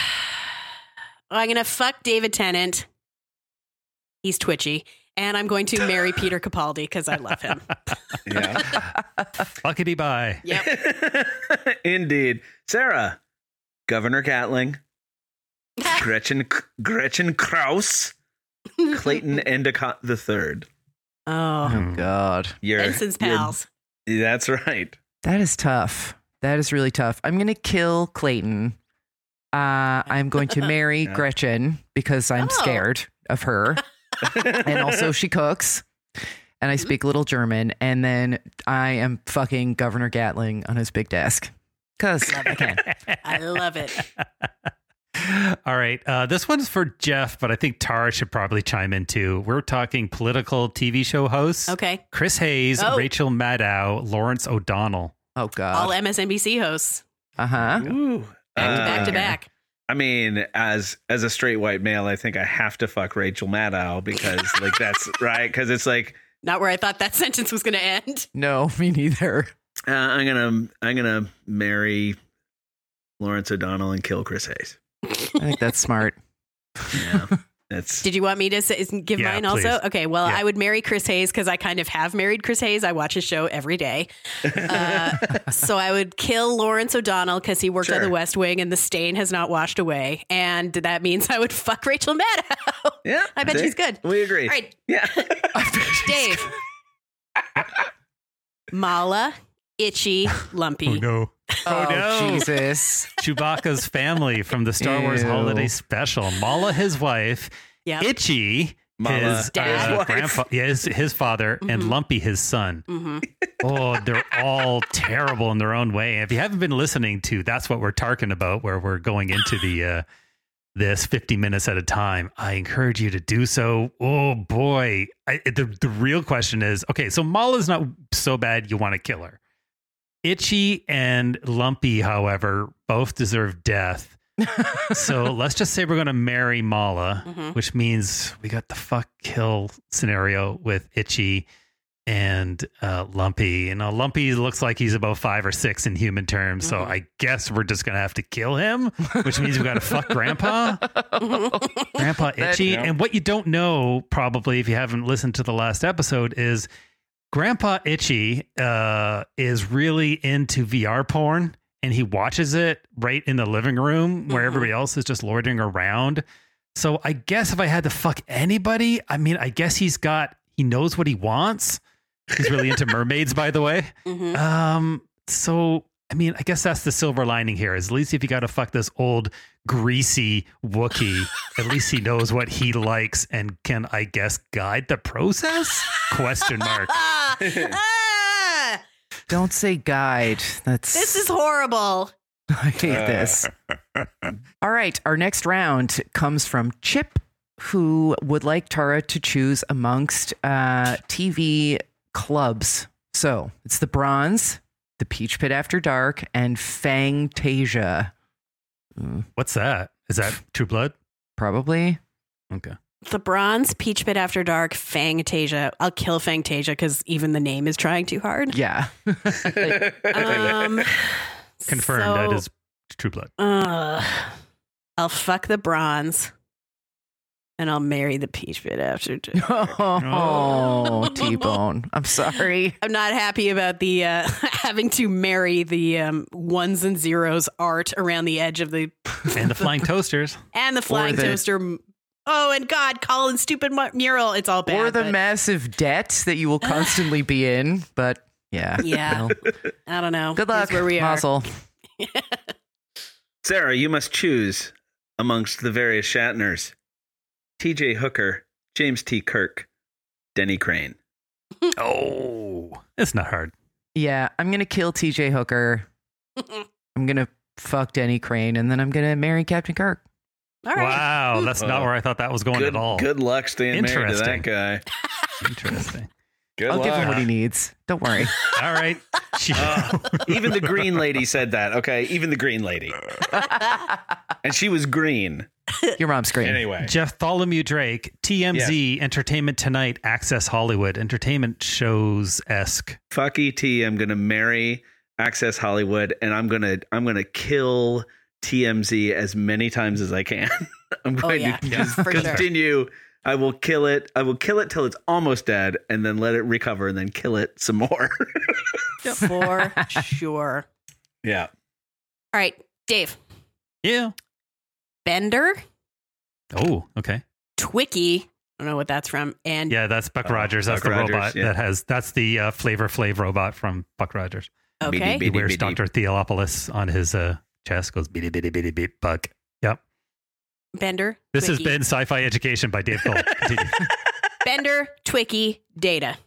I'm going to fuck David Tennant. He's twitchy. And I'm going to marry Peter Capaldi because I love him. Yeah. Fuckity bye. Yep. Indeed. Sarah, Governor Gatling, Gretchen Gretchen Kraus, Clayton Endicott the Third. Oh, Oh, God. You're, Benson's you're- pals. That's right. That is tough. That is really tough. I'm going to kill Clayton. Uh, I'm going to marry Yeah. Gretchen because I'm Oh. scared of her. And also she cooks. And I speak a little German. And then I am fucking Governor Gatling on his big desk. Because I can. I love it. All right. Uh, this one's for Jeff, but I think Tara should probably chime in too. We're talking political T V show hosts. Okay. Chris Hayes, Oh. Rachel Maddow, Lawrence O'Donnell. Oh, All God. M S N B C hosts. Uh huh. Ooh. Back to back to Uh, back. I mean, as as a straight white male, I think I have to fuck Rachel Maddow because, like, that's right. Because it's like Not where I thought that sentence was going to end. No, me neither. uh, I'm gonna I'm gonna marry Lawrence O'Donnell and kill Chris Hayes. I think that's smart. Yeah, that's Did you want me to say, give Yeah, mine also? please. Okay, well, Yeah. I would marry Chris Hayes because I kind of have married Chris Hayes. I watch his show every day. Uh, so I would kill Lawrence O'Donnell because he worked on Sure. The West Wing and the stain has not washed away. And that means I would fuck Rachel Maddow. yeah. I bet see? she's good. We agree. All right, Yeah. Dave. Mala, Itchy, Lumpy. Oh, no. Oh, no. Jesus. Chewbacca's family from the Star Wars Ew. Holiday Special. Mala, his wife. Yeah. Itchy, Mala, his, Dad. uh, wife. grandfa- yeah, his, his father, and Mhm. Lumpy, his son. hmm Oh, they're all terrible in their own way. If you haven't been listening to That's What We're Talking About, where we're going into the uh, this fifty minutes at a time, I encourage you to do so. Oh boy, I, the the real question is, okay, so Mala's not so bad you want to kill her. Itchy and Lumpy, however, both deserve death. So let's just say we're going to marry Mala, Mhm. which means we got the fuck kill scenario with Itchy and uh, Lumpy. And uh, Lumpy looks like he's about five or six in human terms. So Mhm. I guess we're just going to have to kill him, which means we got to fuck Grandpa, Grandpa Itchy. yeah. And what you don't know, probably, if you haven't listened to the last episode, is Grandpa Itchy uh, is really into V R porn. And he watches it right in the living room where Mhm. everybody else is just loitering around. So I guess if I had to fuck anybody, I mean, I guess he's got, he knows what he wants. He's really into mermaids, by the way. hmm Um, so, I mean, I guess that's the silver lining here is at least if you got to fuck this old greasy Wookiee, at least he knows what he likes and can, I guess, guide the process? Question mark. Ah, ah, Don't say guide. That's this is horrible. I hate this. All right, our next round comes from Chip, who would like Tara to choose amongst uh, T V clubs. So it's the Bronze, the Peach Pit After Dark, and Fangtasia. Mm, What's that? Is that True Blood? probably. Okay. The Bronze, Peach Pit After Dark, Fangtasia. I'll kill Fangtasia because even the name is trying too hard. Yeah. Um, Confirmed. so, that is. True Blood. Uh, I'll fuck the Bronze. And I'll marry the peach pit after. Oh, T-Bone. I'm sorry. I'm not happy about the uh, having to marry the um, ones and zeros art around the edge of the And the flying toasters. and the flying the- toaster. Oh, and God, Colin's stupid mu- mural. It's all bad. Or the but- massive debt that you will constantly be in. But yeah. Yeah. well, I don't know. good Here's luck, where we are. Mazel. Sarah, you must choose amongst the various Shatners. T J Hooker, James T. Kirk, Denny Crane. Oh, it's not hard. Yeah, I'm going to kill T J Hooker. I'm going to fuck Denny Crane. And then I'm going to marry Captain Kirk. All right. Wow, that's not where I thought that was going Good, at all. good luck staying married to that Interesting. guy. Interesting. Good I'll luck. give him what he needs. Don't worry. All right. Uh, even the green lady said that. Okay, even the green lady, and she was green. Your mom's great. Anyway, Jeff Tholomew Drake, T M Z, Entertainment Tonight, Access Hollywood, entertainment shows esque. fuck E T. I'm gonna marry Access Hollywood, and I'm gonna I'm gonna kill T M Z as many times as I can. I'm Oh, going yeah. to Yeah, for sure. continue. I will kill it. I will kill it till it's almost dead, and then let it recover, and then kill it some more. For sure. Yeah. All right, Dave. Yeah. Bender, Oh, okay. Twicky. I don't know what that's from. And Yeah, that's Buck Oh, Rogers. That's Buck the Rogers, robot yeah. that has. That's the uh, Flavor Flav robot from Buck Rogers. okay. He Beady, wears beady. Doctor Theophilus on his uh, chest. Goes bitty bitty bitty beep Buck. Yep. Bender. This has Twicky. been Sci-Fi Education by Dave Cole. Continue. Bender, Twicky, Data.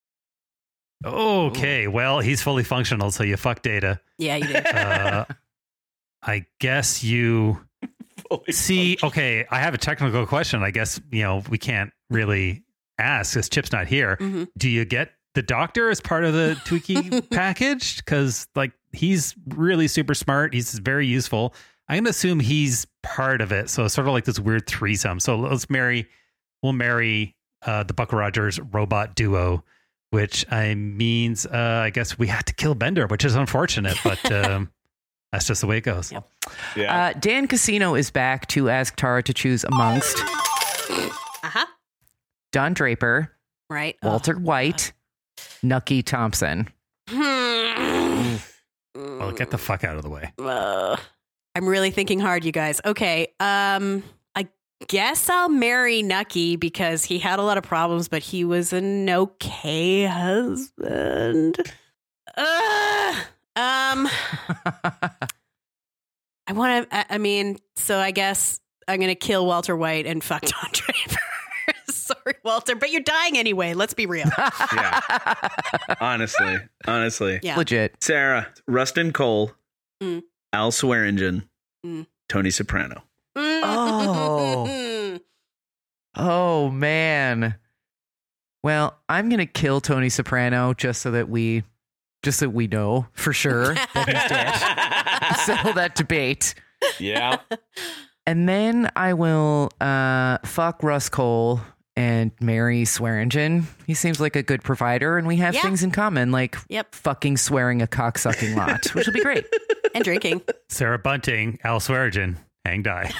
Okay, well, he's fully functional, so you fuck Data. Yeah, you did. Uh, I guess you see. Okay, I have a technical question. I guess you know we can't really ask because Chip's not here. Mhm. Do you get the Doctor as part of the Twiki package? Because like he's really super smart. He's very useful. I'm gonna assume he's part of it. So it's sort of like this weird threesome. So let's marry. We'll marry uh, the Buck Rogers robot duo. Which I means, uh, I guess we had to kill Bender, which is unfortunate, but um, that's just the way it goes. Yep. Yeah. Uh, Dan Casino is back to ask Tara to choose amongst Uh-huh. Don Draper, Right. Walter White, Nucky Thompson. Oh. Well, get the fuck out of the way. Uh, I'm really thinking hard, you guys. Okay. Um, I guess I'll marry Nucky because he had a lot of problems, but he was an okay husband. Uh, um, I want to, I, I mean, so I guess I'm going to kill Walter White and fuck Don Draper. Sorry, Walter, but you're dying anyway. Let's be real. Yeah. Honestly, honestly. Yeah. Legit. Sarah, Rustin Cole, Mm. Al Swearingen, Mm. Tony Soprano. Oh. Oh, man. Well, I'm going to kill Tony Soprano just so that we, just so that we know for sure that he's dead. Settle that debate. Yeah. And then I will uh, fuck Russ Cole and marry Swearingen. He seems like a good provider, and we have Yeah. things in common, like Yep. fucking swearing a cocksucking lot, which will be great. And drinking. Sarah Bunting, Al Swearingen, hang die.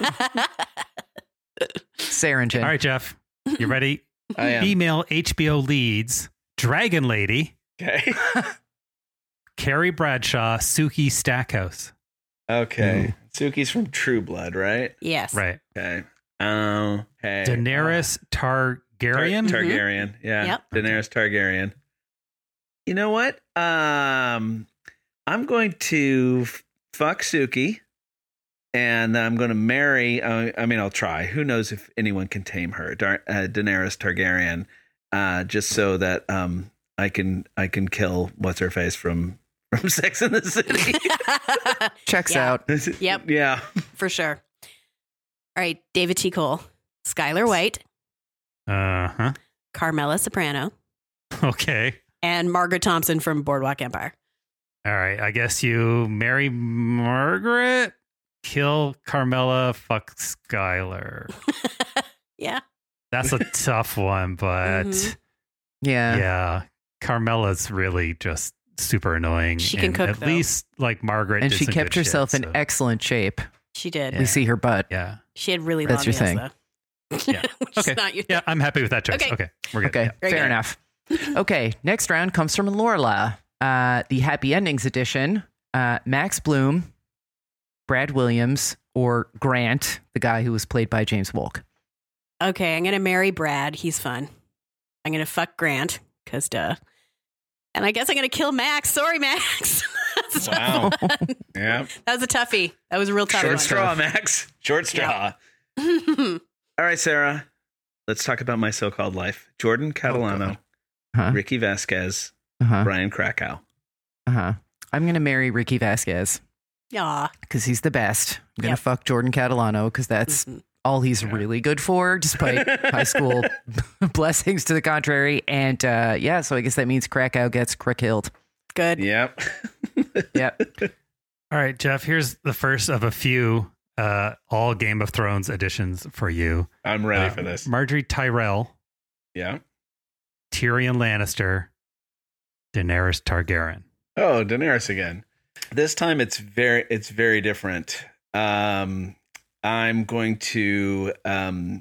Swearingen. All right, Jeff, you ready? I am. Female H B O leads, Dragon Lady, Okay. Carrie Bradshaw, Suki Stackhouse. Okay. Suki's from True Blood, right? Yes. Right. Okay. Um, hey. Daenerys Tar- Targaryen. Targaryen. Yeah. Yep. Daenerys Targaryen. You know what? Um, I'm going to f- fuck Suki, and I'm going to marry. Uh, I mean, I'll try. Who knows if anyone can tame her? Dar- uh, Daenerys Targaryen. Uh, just so that um, I can I can kill what's her face from from Sex and the City. Checks Yeah. out. Yep. Yeah. For sure. All right, David T. Cole, Skylar White, Uh huh. Carmela Soprano, Okay. and Margaret Thompson from Boardwalk Empire. All right. I guess you marry Margaret, kill Carmela, fuck Skylar. Yeah. That's a tough one, but Mhm. Yeah. yeah, Carmela's really just super annoying. She can and cook, At though. least like Margaret, And did she some kept good herself shit, in so- excellent shape. She did. We see her butt. Yeah. She had really That's long your nails, thing. though. Yeah. Which is Okay. not your Yeah, I'm happy with that choice. Okay. Okay, we're good. Okay, Yeah. Very fair good. enough. Okay, next round comes from Lorla. Uh, the Happy Endings edition. Uh, Max Bloom, Brad Williams, or Grant, the guy who was played by James Wolk. Okay, I'm going to marry Brad. He's fun. I'm going to fuck Grant, because duh. And I guess I'm going to kill Max. Sorry, Max. That's Wow. tough. Yeah. That was a toughie. That was a real tough Short one. straw, Max. Short straw. Yeah. All right, Sarah. Let's talk about my so-called life. Jordan Catalano, Huh? Ricky Vasquez, Uh-huh. Brian Krakow. Uh-huh. I'm going to marry Ricky Vasquez Aw. because he's the best. I'm going to Yep. fuck Jordan Catalano because that's Mhm. all he's really good for, despite high school blessings to the contrary. And uh, yeah, so I guess that means Krakow gets crick-killed. Good. Yep. Yep. All right, Jeff, here's the first of a few uh, all Game of Thrones editions for you. I'm ready Uh, for this. Marjorie Tyrell, Yeah. Tyrion Lannister, Daenerys Targaryen. Oh, Daenerys again. This time it's very it's very different. Um, I'm going to um,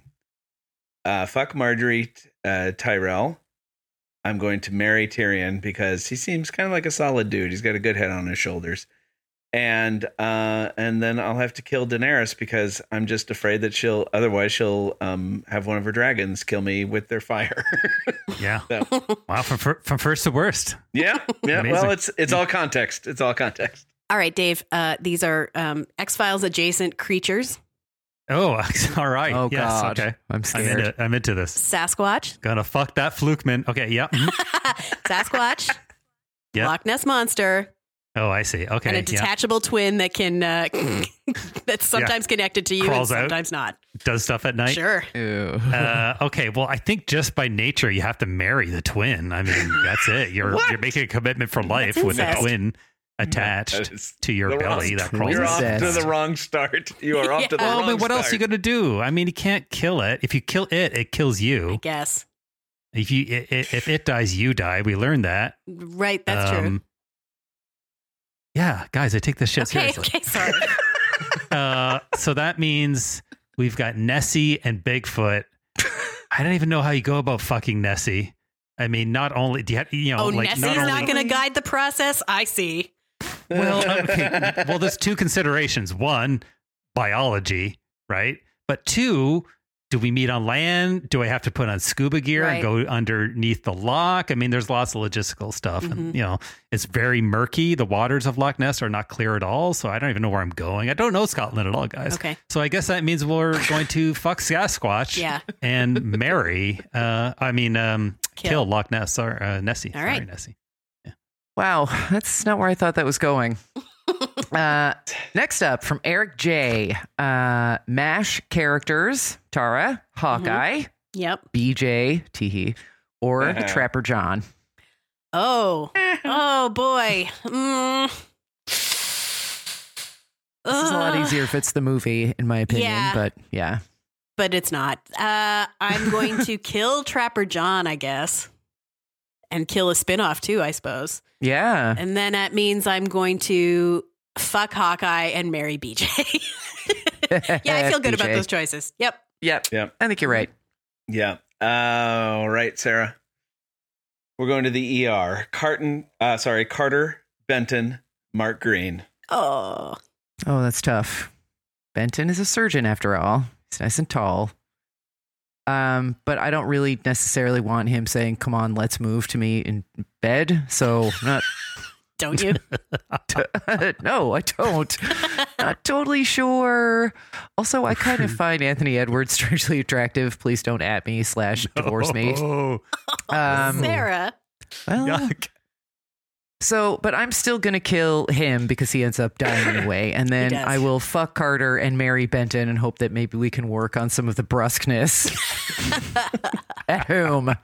uh, fuck Marjorie uh, Tyrell. I'm going to marry Tyrion because he seems kind of like a solid dude. He's got a good head on his shoulders. And uh, and then I'll have to kill Daenerys because I'm just afraid that she'll otherwise she'll um, have one of her dragons kill me with their fire. Yeah. So, Wow, from, fir- from first to worst. yeah, yeah. Amazing. Well, it's it's all context. It's all context. All right, Dave. Uh, these are um, X-Files adjacent creatures. Oh, all right. Oh, yes, God. okay. I'm I'm scared. into, I'm into this. Sasquatch. Gonna fuck that Flukeman. Okay, yeah. mhm. Sasquatch. Yeah. Loch Ness Monster. Oh, I see. Okay. And a yeah. detachable twin that can uh, that's sometimes connected to you Crawls and out. sometimes not. Does stuff at night. Sure. Ew. Uh, okay. Well, I think just by nature, you have to marry the twin. I mean, that's it. You're What? you're making a commitment for life with a incest. twin attached That is to your the belly wrong- that crawls You're off out. to the wrong start. You are off to the Yeah. Well, wrong I mean, what else are you start. gonna do? I mean, you can't kill it. If you kill it, it kills I you. guess. If you i- i- if it dies, you die. We learned that. Right. That's true. Um, Yeah, guys, I take this shit Okay. seriously. Okay. Sorry. Uh, so that means we've got Nessie and Bigfoot. I don't even know how you go about fucking Nessie. I mean, not only do you, have, you know, Oh, like Nessie's not not, only, going to guide the process. I see. well, okay. Well, there's two considerations. One, biology, right? But two, do we meet on land? Do I have to put on scuba gear Right. and go underneath the lock? I mean, there's lots of logistical stuff, and Mhm. you know, it's very murky. The waters of Loch Ness are not clear at all, so I don't even know where I'm going. I don't know Scotland at all, guys. Okay. So I guess that means we're going to fuck Sasquatch Yeah. and marry. Uh, I mean, um, kill. Kill. Loch Ness or uh, Nessie. All Sorry, right. Nessie. Wow, that's not where I thought that was going. uh, next up from Eric J. Uh, MASH characters: Tara, Hawkeye, Yep. B J, Teehee, or Uh-huh. Trapper John. Oh. Oh boy. Mm. This is a lot Ugh. easier if it's the movie, in my opinion. Yeah. But yeah, But it's not. Uh, I'm going to kill Trapper John, I guess, and kill a spinoff too, I suppose. yeah. And then that means I'm going to fuck Hawkeye and marry B J. Yeah, I feel good about B J. those choices. Yep. Yep, Yep. I think you're right. Yeah. All right, Sarah. We're going to the E R. Carton, uh, sorry, Carter, Benton, Mark Green. Oh. Oh, that's tough. Benton is a surgeon after all. He's nice and tall. Um, but I don't really necessarily want him saying, "Come on, let's move" to me in bed. So I'm not. Don't you? No, I don't. Not totally sure. Also, I kind of find Anthony Edwards strangely attractive. Please don't at me slash divorce me. Oh, Um, Sarah. well, yuck. so, but I'm still going to kill him because he ends up dying anyway. And then does. I will fuck Carter and marry Benton and hope that maybe we can work on some of the brusqueness at home.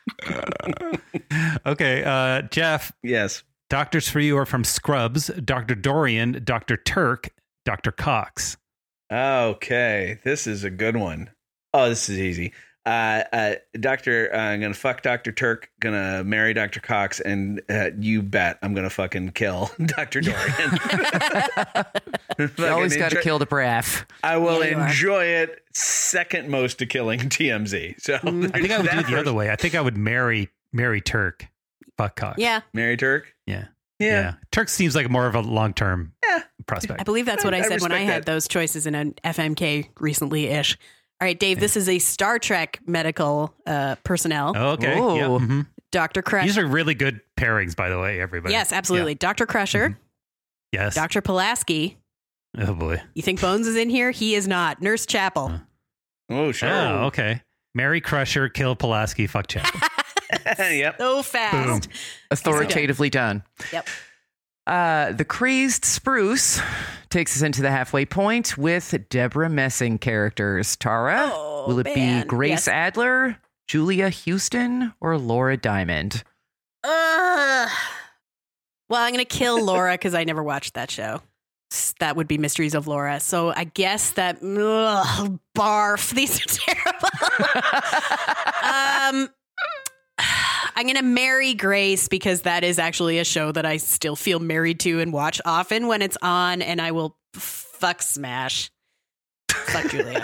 Okay, uh, Jeff. Yes. Doctors for you are from Scrubs, Doctor Dorian, Doctor Turk, Doctor Cox. Okay. This is a good one. Oh, this is easy. Uh, uh, Doctor, uh, I'm gonna fuck Doctor Turk, gonna marry Doctor Cox, and uh, you bet I'm gonna fucking kill Doctor Dorian. You always got to enjoy- kill the braff. I will Yeah, you are. enjoy it second most to killing T M Z. So I think I would do it the other way. I think I would marry marry Turk, fuck Cox. Yeah, Marry Turk. yeah, Yeah. Turk seems like more of a long term Yeah. prospect. I believe that's what I, I said when I respect had that. those choices in an F M K recently-ish. All right, Dave, this is a Star Trek medical uh, personnel. Oh, okay. Oh. Yeah. mhm. Doctor Crusher. These are really good pairings, by the way, everybody. Yes, absolutely. Doctor Crusher, Yeah. Yes. Doctor Pulaski. Oh, boy. You think Bones is in here? He is not. Nurse Chapel. Oh, sure. Oh, okay. Mary Crusher, kill Pulaski, fuck Chapel. Yep. So fast. Authoritatively done. Yep. Uh, the crazed Spruce takes us into the halfway point with Deborah Messing characters. Tara, Oh, will it man. be Grace Yes. Adler, Julia Houston, or Laura Diamond? Uh, well, I'm going to kill Laura because I never watched that show. S- That would be Mysteries of Laura. So I guess that ugh, barf. These are terrible. um, I'm going to marry Grace because that is actually a show that I still feel married to and watch often when it's on, and I will fuck smash. Fuck Julia.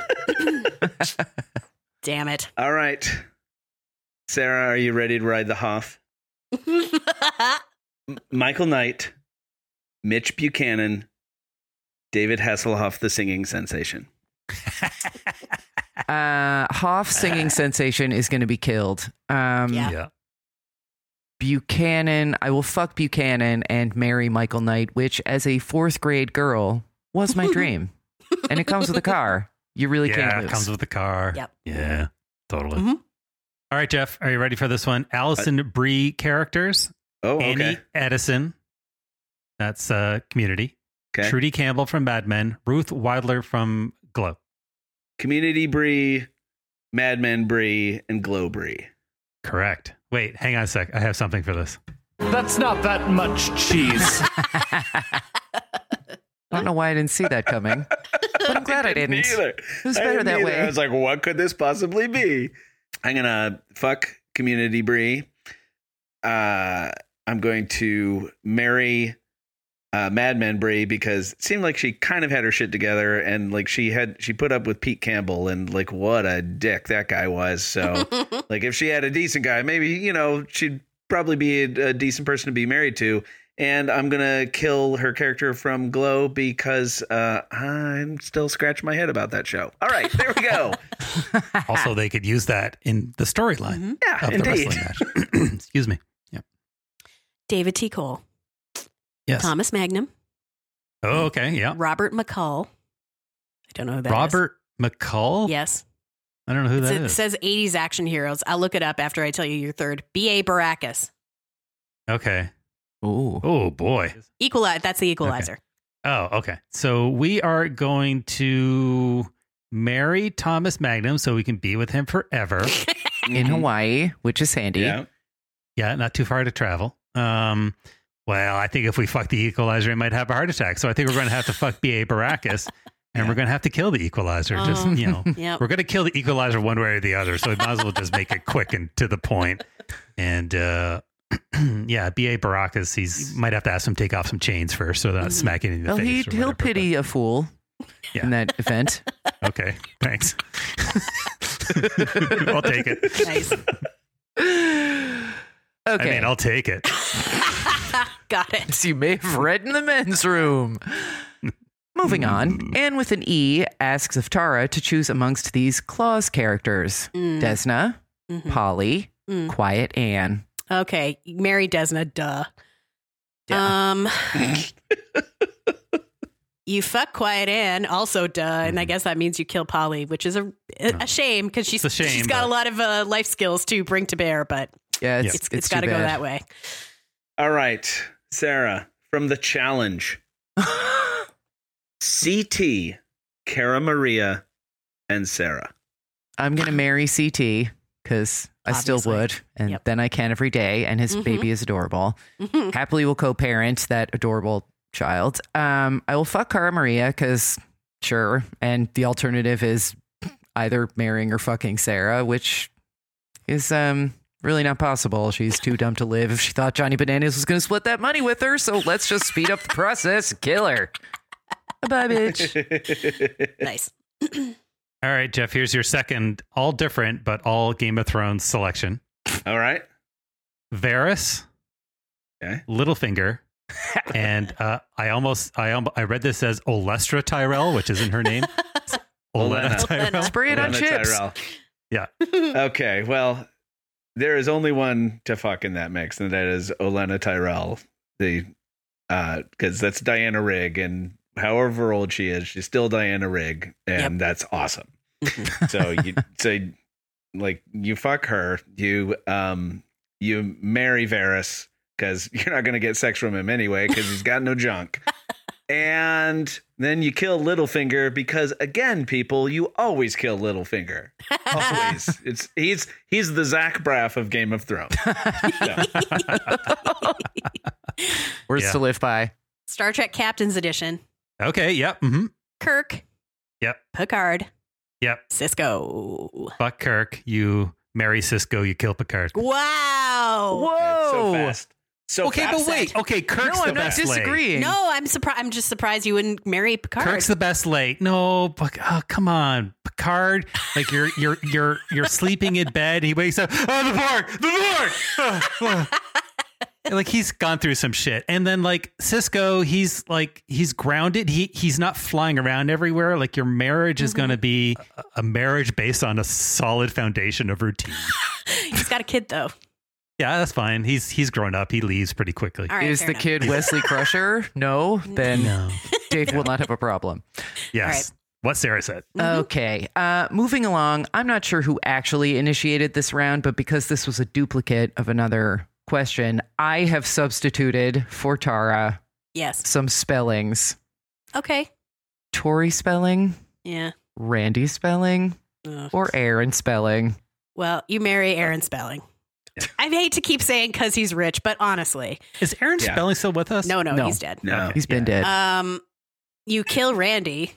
Damn it. All right. Sarah, are you ready to ride the Hoff? M- Michael Knight, Mitch Buchanan, David Hasselhoff, the singing sensation. Uh, Hoff singing sensation is going to be killed. Um, Yeah. Yeah. Buchanan, I will fuck Buchanan and marry Michael Knight, which as a fourth grade girl was my dream. And it comes with a car. You really Yeah, can't it lose. comes with the car. Yep. Yeah, totally. Mhm. All right, Jeff, are you ready for this one? Allison Brie characters. Oh, Annie okay. Edison. That's uh, Community. Okay. Trudy Campbell from Mad Men. Ruth Weidler from Glow. Community Brie, Mad Men Brie, and Glow Brie. Correct. Wait, hang on a sec. I have something for this. That's not that much cheese. I don't know why I didn't see that coming, but I'm glad I didn't. Either. It was I better didn't that either. way. I was like, what could this possibly be? I'm gonna fuck Community Brie. Uh, I'm going to marry uh, Mad Men Brie because it seemed like she kind of had her shit together, and like she had she put up with Pete Campbell, and like what a dick that guy was. So like if she had a decent guy, maybe you know she'd probably be a, a decent person to be married to. And I'm gonna kill her character from Glow because uh, I'm still scratching my head about that show. All right, there we go. Also, they could use that in the storyline Yeah, of the indeed. wrestling match. Excuse me. Yeah. David T. Cole, Yes. Thomas Magnum, Oh, okay. Yeah. Robert McCall. I don't know who that is. Robert McCall? Yes. I don't know who that It is. says eighties action heroes. I'll look it up after I tell you your third. B A. Baracus. Okay. Ooh. Oh, boy. Equalize. That's the equalizer. Oh, okay. So we are going to marry Thomas Magnum so we can be with him forever. In Hawaii, which is handy. Yeah. Yeah, not too far to travel. Um, well, I think if we fuck the equalizer, it might have a heart attack. So I think we're going to have to fuck B A. Baracus, and Yeah. we're going to have to kill the equalizer. Just, Oh. you know, Yep. we're going to kill the equalizer one way or the other. So we might as well just make it quick and to the point. And uh, yeah, B A. Baracus, he's might have to ask him to take off some chains first so they're not smacking in the Well, face. he, or he'll whatever, pity a fool Yeah. in that event. but- Okay, thanks. I'll take it. Nice. Okay. I mean, I'll take it. Got it. As you may have read in the men's room. Moving on, Anne with an E asks of Tara to choose amongst these Claus characters. Mm. Desna, Mhm. Polly, Mm. Quiet Anne. Okay. Mary Desna. Duh. Yeah. Um. You fuck Quiet Anne, also duh, and I guess that means you kill Polly, which is a a shame because she's It's a shame, she's got but- a lot of uh, life skills to bring to bear, but Yeah, it's, it's it's, it's got to too go bad. that way. All right, Sarah from the challenge. C T, Cara Maria, and Sarah. I'm going to marry C T because I still Obviously. would. And Yep. then I can every day. And his Mhm. baby is adorable. Mhm. Happily will co-parent that adorable child. Um, I will fuck Cara Maria because sure. And the alternative is either marrying or fucking Sarah, which is um really not possible. She's too dumb to live if she thought Johnny Bananas was going to split that money with her. So let's just speed up the process and kill her. Bye, bitch. Nice. All right, Jeff, here's your second, all different, but all Game of Thrones selection. All right. Varys, Okay. Littlefinger, and uh, I almost, I almost, I read this as Olestra Tyrell, which isn't her name. It's Olenna Olenna. Tyrell. Spray it on Olenna chips. Tyrell. Yeah. Okay, well, there is only one to fuck in that mix, and that is Olenna Tyrell. The uh, because that's Diana Rigg, and however old she is, she's still Diana Rigg, and Yep. that's awesome. so you so like you fuck her, you um you marry Varys because you're not gonna get sex from him anyway because he's got no junk. And then you kill Littlefinger because, again, people, you always kill Littlefinger. Always. It's he's he's the Zach Braff of Game of Thrones. So, Words Yeah. to live by. Star Trek Captain's Edition. Okay. Yep. Mm-hmm. Kirk. Yep. Picard. Yep. Cisco. Fuck Kirk. You marry Cisco. You kill Picard. Wow. Whoa. so fast. So Okay, fast. but wait. Okay, Kirk's No, the I'm not best lay. disagreeing. No, I'm surprised. I'm just surprised you wouldn't marry Picard. Kirk's the best late. No, but oh, come on, Picard. Like you're you're you're you're sleeping in bed. He wakes up. Oh, the Borg, the Borg. Like he's gone through some shit, and then like Cisco, he's like he's grounded. He he's not flying around everywhere. Like your marriage is going to be a, a marriage based on a solid foundation of routine. He's got a kid though. Yeah, that's fine. He's he's grown up. He leaves pretty quickly. All right, Is fair the enough. kid Wesley Crusher? No, then No. Dave will not have a problem. Yes. What Sarah said. Mhm. Okay. Uh, moving along, I'm not sure who actually initiated this round, but because this was a duplicate of another question, I have substituted for Tara Yes. some spellings. Okay. Tori spelling, Yeah. Randy spelling, Ugh. or Aaron spelling. Well, you marry Aaron Spelling. I hate to keep saying because he's rich, but honestly, Is Aaron Yeah. Spelling still with us? no, no, No. he's dead. No. Okay. He's been Yeah. dead. Um, you kill Randy.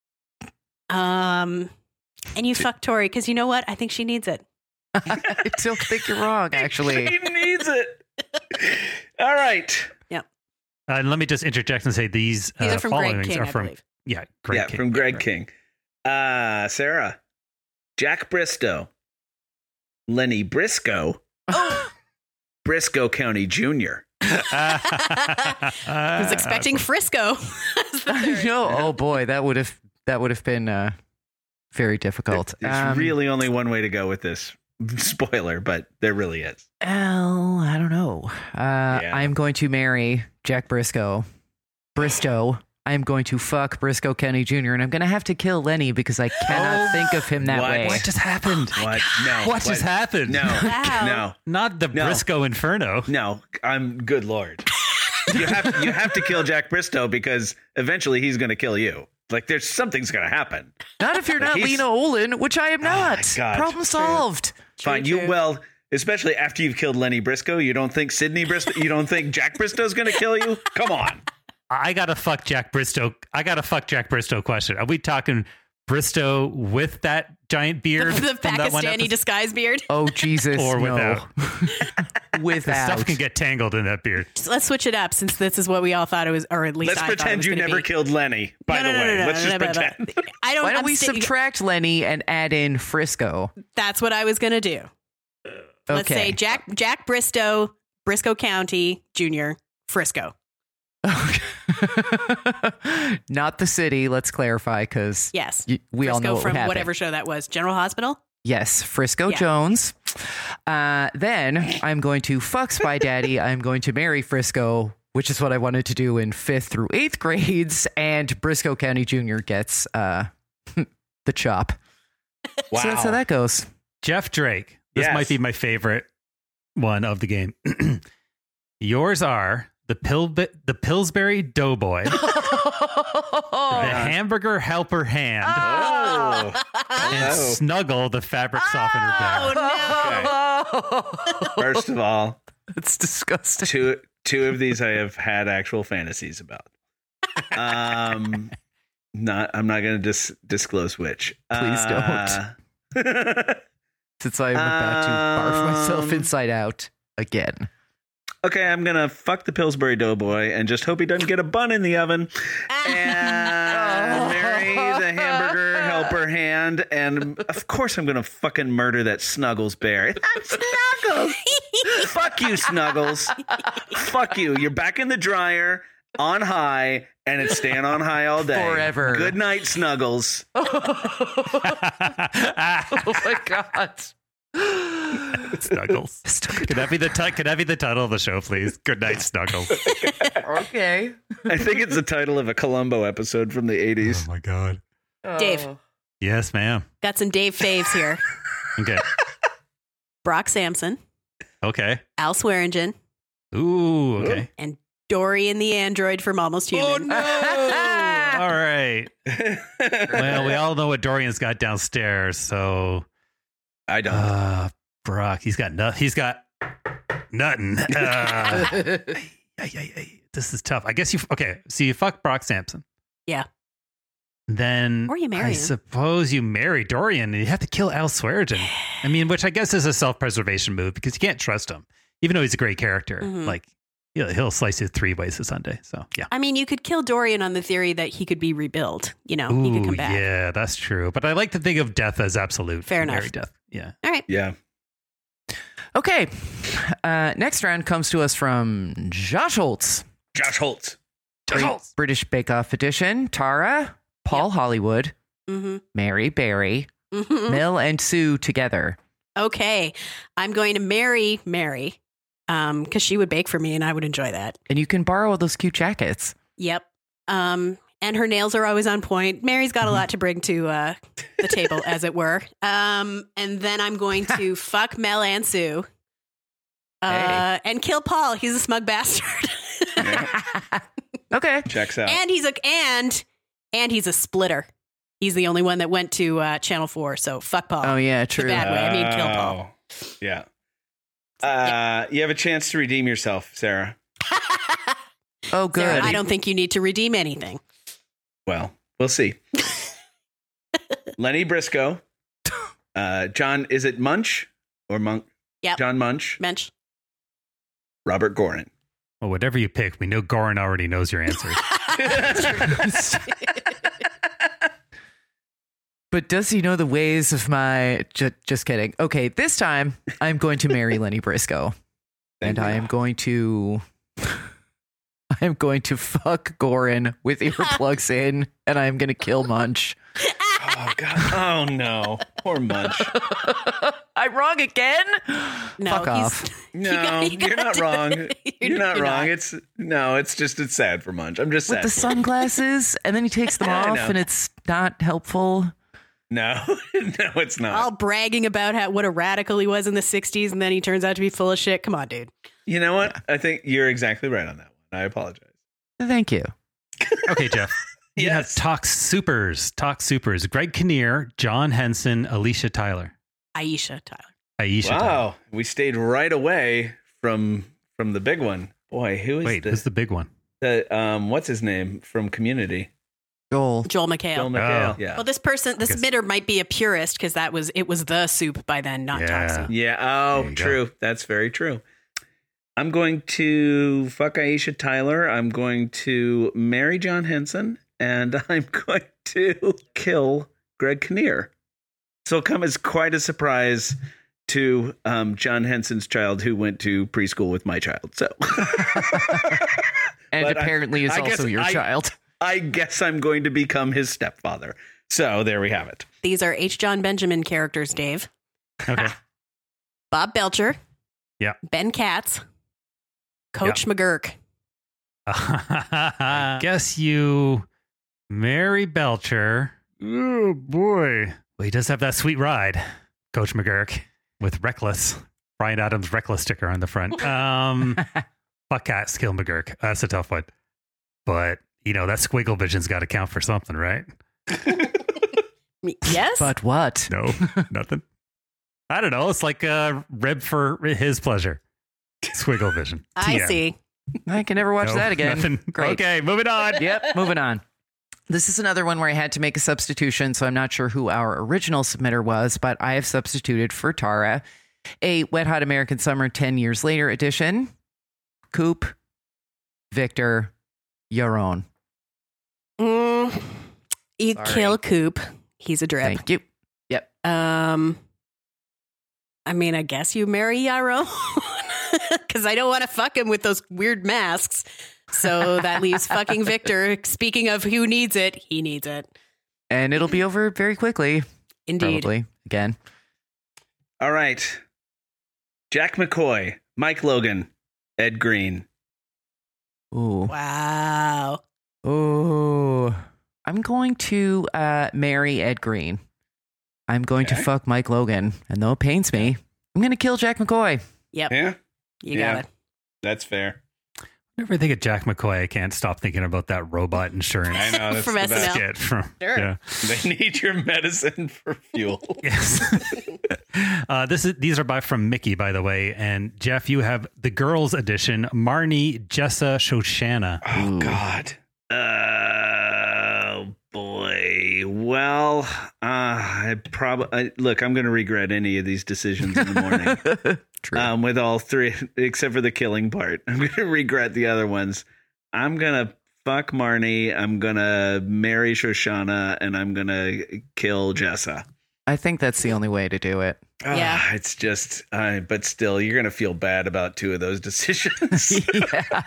Um, and you fuck Tori because you know what? I think she needs it. I don't think you're wrong, actually. He needs it. All right. Uh, and let me just interject and say these, These uh, are from Greg followings King, are I from believe. yeah, Greg yeah, King. from Greg Right. King. Uh, Sarah, Jack Bristow, Lenny Briscoe, Briscoe County Junior I was expecting Frisco. as the third. No, oh boy, that would have that would have been uh, very difficult. There's Um, really only one way to go with this. Spoiler, but there really is. Oh, I don't know. Uh, Yeah. I'm going to marry Jack Briscoe. Bristow. I'm going to fuck Briscoe County Junior and I'm going to have to kill Lenny because I cannot Oh, think of him that what? way. What just happened? What? No. What just happened? No. Wow. No. Not the No. Briscoe Inferno. No. I'm good lord. You have you have to kill Jack Bristow because eventually he's going to kill you. Like there's something's going to happen. Not if you're Like, not he's- Lena Olin, which I am Oh, my not. God. Problem solved. Fine. True, You true. well, especially after you've killed Lenny Briscoe, you don't think Sydney Bristow, you don't think Jack Bristow's going to kill you? Come on. I gotta fuck Jack Bristow. I gotta fuck Jack Bristow question. Are we talking Bristow with that giant beard? The, the from that one Pakistani episode? disguise beard. Oh, Jesus. Or no. without. The Without. stuff can get tangled in that beard. So let's switch it up since this is what we all thought it was, or at least Let's I thought it pretend was you gonna never be. killed Lenny, by No, the no, no, way. no, no, Let's no, just no, no, no. pretend. I don't. Why don't I'm we sti- subtract Lenny and add in Frisco? That's what I was gonna do. Let's say Okay. Jack Jack Bristow, Briscoe County Junior, Frisco. Not the city, let's clarify, because Yes. we all know Frisco what would from happen. whatever show that was. General Hospital. Yes, Frisco Yeah. Jones. Uh, then I'm going to fuck Spy Daddy. I'm going to marry Frisco, which is what I wanted to do in fifth through eighth grades. And Briscoe County Junior gets uh, the chop. Wow. So that's how that goes. Jeff Drake. This Yes. might be my favorite one of the game. Yours are the Pil- the Pillsbury Doughboy, the Hamburger Helper Hand, Oh. and Oh. Snuggle the Fabric Softener Bear. Oh no! First of all, It's disgusting. two two of these I have had actual fantasies about. Um, Not. I'm not going to dis- disclose which. Please uh, don't. Since I'm about to barf myself Um, inside out again. Okay, I'm going to fuck the Pillsbury Doughboy and just hope he doesn't get a bun in the oven. And marry the hamburger helper hand. And of course, I'm going to fucking murder that Snuggles bear. Snuggles! Fuck you, Snuggles. Fuck you. You're back in the dryer on high, and it's staying on high all day. Forever. Good night, Snuggles. Oh my God. Snuggles. Could that be the ti- could that be the title of the show, please? Good night, Snuggles. Okay. I think it's the title of a Columbo episode from the eighties. Oh my god. Dave. Oh. Yes, ma'am. Got some Dave faves here. Okay. Brock Sampson, Okay. Al Swearingen, Ooh. Okay. and Dorian the android from Almost Human. All right. Well, we all know what Dorian's got downstairs, so I don't. uh Brock, he's got no, he's got nothing. Uh, ay, ay, ay. This is tough. I guess you okay. So you fuck Brock Sampson. Yeah. Then Or you marry I him. suppose you marry Dorian and you have to kill Al Swearingen. I mean, which I guess is a self-preservation move because you can't trust him, even though he's a great character. Mhm. Like he'll, he'll slice you three ways a Sunday. So yeah. I mean, you could kill Dorian on the theory that he could be rebuilt. You know, he could Ooh, come back. yeah, that's true. But I like to think of death as absolute. Fair Marry enough. Death. Yeah. All right. Yeah. Okay. Uh, next round comes to us from Josh Holtz. Josh Holtz. Josh Great Holtz. British Bake Off edition. Tara, Paul Hollywood, Mm-hmm. Mary Berry, Mm-hmm. Mill and Sue together. Okay. I'm going to marry Mary um, because she would bake for me and I would enjoy that. And you can borrow those cute jackets. Yep. Um, and her nails are always on point. Mary's got a lot to bring to uh, the table, as it were. Um, and then I'm going to fuck Mel and Sue uh, Hey. and kill Paul. He's a smug bastard. Okay. Checks out. and he's a and and he's a splitter. He's the only one that went to uh, Channel Four. So fuck Paul. Oh, yeah, The true. bad way. I mean, kill Paul. Oh, yeah. Uh, you have a chance to redeem yourself, Sarah. Oh, good. Sarah, I don't think you need to redeem anything. Well, we'll see. Lenny Briscoe. Uh, John, is it Munch or Monk? Yep. John Munch. Mensch. Robert Gorin. Well, whatever you pick, we know Goran already knows your answer. But does he know the ways of my... J- just kidding. Okay, this time I'm going to marry Lenny Briscoe. And I am going to... I am going to fuck Gorin with earplugs in, and I am going to kill Munch. Oh, God. Oh, no. Poor Munch. I'm wrong again? No, Fuck he's- off. you No, got- you you're gotta not do wrong. it. You're not you're wrong. not. It's no, it's just it's sad for Munch. I'm just With sad. the for sunglasses, and then he takes them Yeah, I off, know. and it's not helpful. him. No, no, it's not. All bragging about how what a radical he was in the sixties, and then he turns out to be full of shit. Come on, dude. You know what? I think you're exactly right on that one. I apologize. Thank you. Okay, Jeff. You Yes. have Talk Supers. Talk Supers. Greg Kinnear, John Henson, Alicia Tyler. Aisha Tyler. Aisha Tyler. Wow, we stayed right away from from the big one. Boy, who is Wait, the, who's the big one? the um what's his name from Community? Joel. Joel McHale. Joel McHale. Oh. Yeah. Well, this person, this Guess- submitter might be a purist because that was it was the soup by then, not Yeah. Toxie. Yeah. There Oh, you true. That's very true. I'm going to fuck Aisha Tyler. I'm going to marry John Henson, and I'm going to kill Greg Kinnear. So it'll come as quite a surprise to um, John Henson's child, who went to preschool with my child. So, And But I- apparently is I also guess your I- child. I guess I'm going to become his stepfather. So there we have it. These are H. John Benjamin characters, Dave. Okay. Bob Belcher. Yeah. Ben Katz. Coach McGurk. I guess you marry Belcher. Oh, boy. Well, he does have that sweet ride, Coach McGurk, with Reckless. Brian Adams' Reckless sticker on the front. Um, fuck Katz, kill McGurk. That's a tough one. But, you know, that squiggle vision's got to count for something, right? Yes. But what? No, nothing. I don't know. It's like a rib for his pleasure. Squiggle vision. I T M. see. I can never watch No, that again. nothing. Great. Okay, moving on. Yep, moving on. This is another one where I had to make a substitution, so I'm not sure who our original submitter was, but I have substituted for Tara a Wet Hot American Summer ten years later edition. Coop, Victor, Yaron. Mm, you Sorry. kill Coop. He's a drip. Thank you. Yep. Um, I mean, I guess you marry Yarrow because I don't want to fuck him with those weird masks. So that leaves fucking Victor. Speaking of who needs it, he needs it. And it'll be over very quickly. Indeed. Probably. Again. All right. Jack McCoy, Mike Logan, Ed Green. Ooh. Wow. Ooh. I'm going to uh, marry Ed Green. I'm going Okay. to fuck Mike Logan. And though it pains me, I'm going to kill Jack McCoy. Yep. Yeah, You Yeah. got it. that's fair. Whenever I think of Jack McCoy, I can't stop thinking about that robot insurance I know. That's From the S N L. best. skit from. Sure. Yeah. They need your medicine for fuel. Yes. uh, this is these are by from Mickey, by the way. And Jeff, you have the girls edition, Marnie, Jessa, Shoshana. Oh, Ooh. God. Oh, boy. Well, uh, I probably look, I'm going to regret any of these decisions in the morning. True. um, with all three, except for the killing part. I'm going to regret the other ones. I'm going to fuck Marnie. I'm going to marry Shoshana, and I'm going to kill Jessa. I think that's the only way to do it. Yeah. Ah, it's just, uh, but still, you're going to feel bad about two of those decisions. Yeah.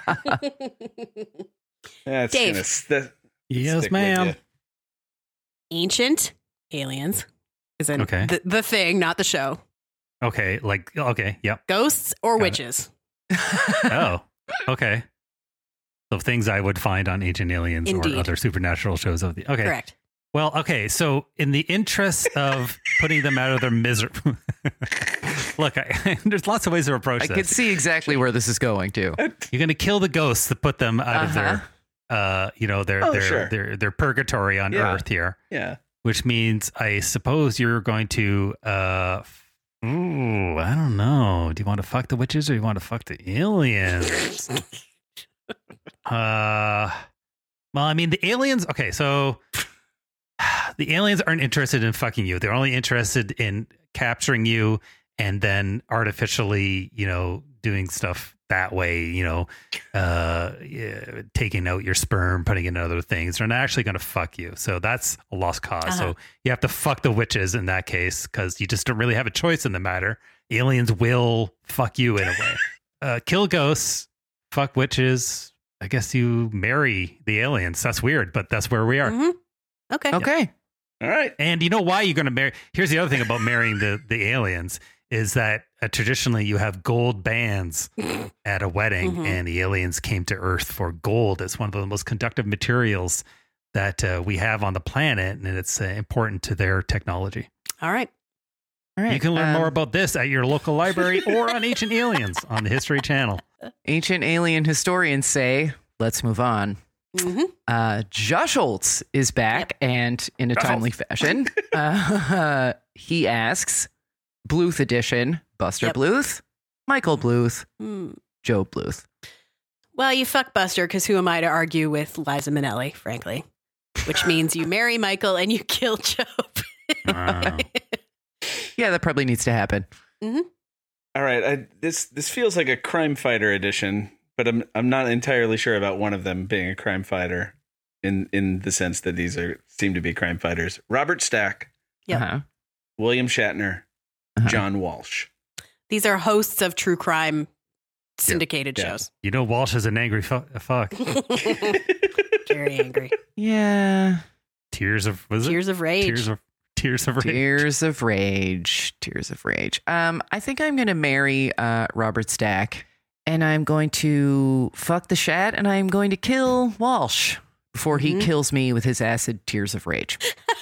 That's Dave. gonna st- Yes, stick with ma'am. you. Ancient aliens is in Okay. the, the thing, not the show. Okay, like okay, yep. Ghosts or Got it. witches. Oh, okay. So things I would find on Ancient Aliens Indeed. or other supernatural shows of the okay. Correct. Well, okay. So in the interest of putting them out of their misery, look, I, there's lots of ways to approach I this. could see exactly where this is going to. You're going to kill the ghosts to put them out of Uh-huh. their, uh, you know, their Oh, their, sure. their their purgatory on Yeah. Earth here. Yeah. Which means I suppose you're going to, uh, f- ooh, I don't know. Do you want to fuck the witches or you want to fuck the aliens? uh, well, I mean, the aliens, okay, so the aliens aren't interested in fucking you. They're only interested in capturing you and then artificially, you know, doing stuff that way, you know, uh, yeah, taking out your sperm, putting in other things. They're not actually going to fuck you. So that's a lost cause. Uh-huh. So you have to fuck the witches in that case because you just don't really have a choice in the matter. Aliens will fuck you in a way. Uh, kill ghosts, fuck witches. I guess you marry the aliens. That's weird, but that's where we are. Mhm. Okay. Okay. All right. And you know why you're going to marry? Here's the other thing about marrying the, the aliens is that uh, traditionally you have gold bands at a wedding, Mhm. and the aliens came to Earth for gold. It's one of the most conductive materials that uh, we have on the planet, and it's uh, important to their technology. All right. All right. You can learn um, more about this at your local library or on Ancient Aliens on the History Channel. Ancient alien historians say, let's move on. hmm Uh, Josh Holtz is back and in a Josh timely fashion. Uh, he asks, Bluth edition, Buster Yep. Bluth, Michael Bluth, Hmm. Joe Bluth. Well, you fuck Buster because who am I to argue with Liza Minnelli, frankly? Which means you marry Michael and you kill Job. Wow. Yeah, that probably needs to happen. All right. I, this this feels like a crime fighter edition, but I'm I'm not entirely sure about one of them being a crime fighter in in the sense that these are seem to be crime fighters. Robert Stack, Yep. Uh-huh. William Shatner, Uh-huh. John Walsh. These are hosts of true crime syndicated Yeah. shows. You know Walsh is an angry fu- fuck. Very angry. Yeah. Tears of was Tears it? of rage. Tears of Tears of rage. Tears of rage. Tears of rage. Um, I think I'm going to marry uh, Robert Stack, and I'm going to fuck the Shat, and I'm going to kill Walsh before he Mhm. kills me with his acid tears of rage.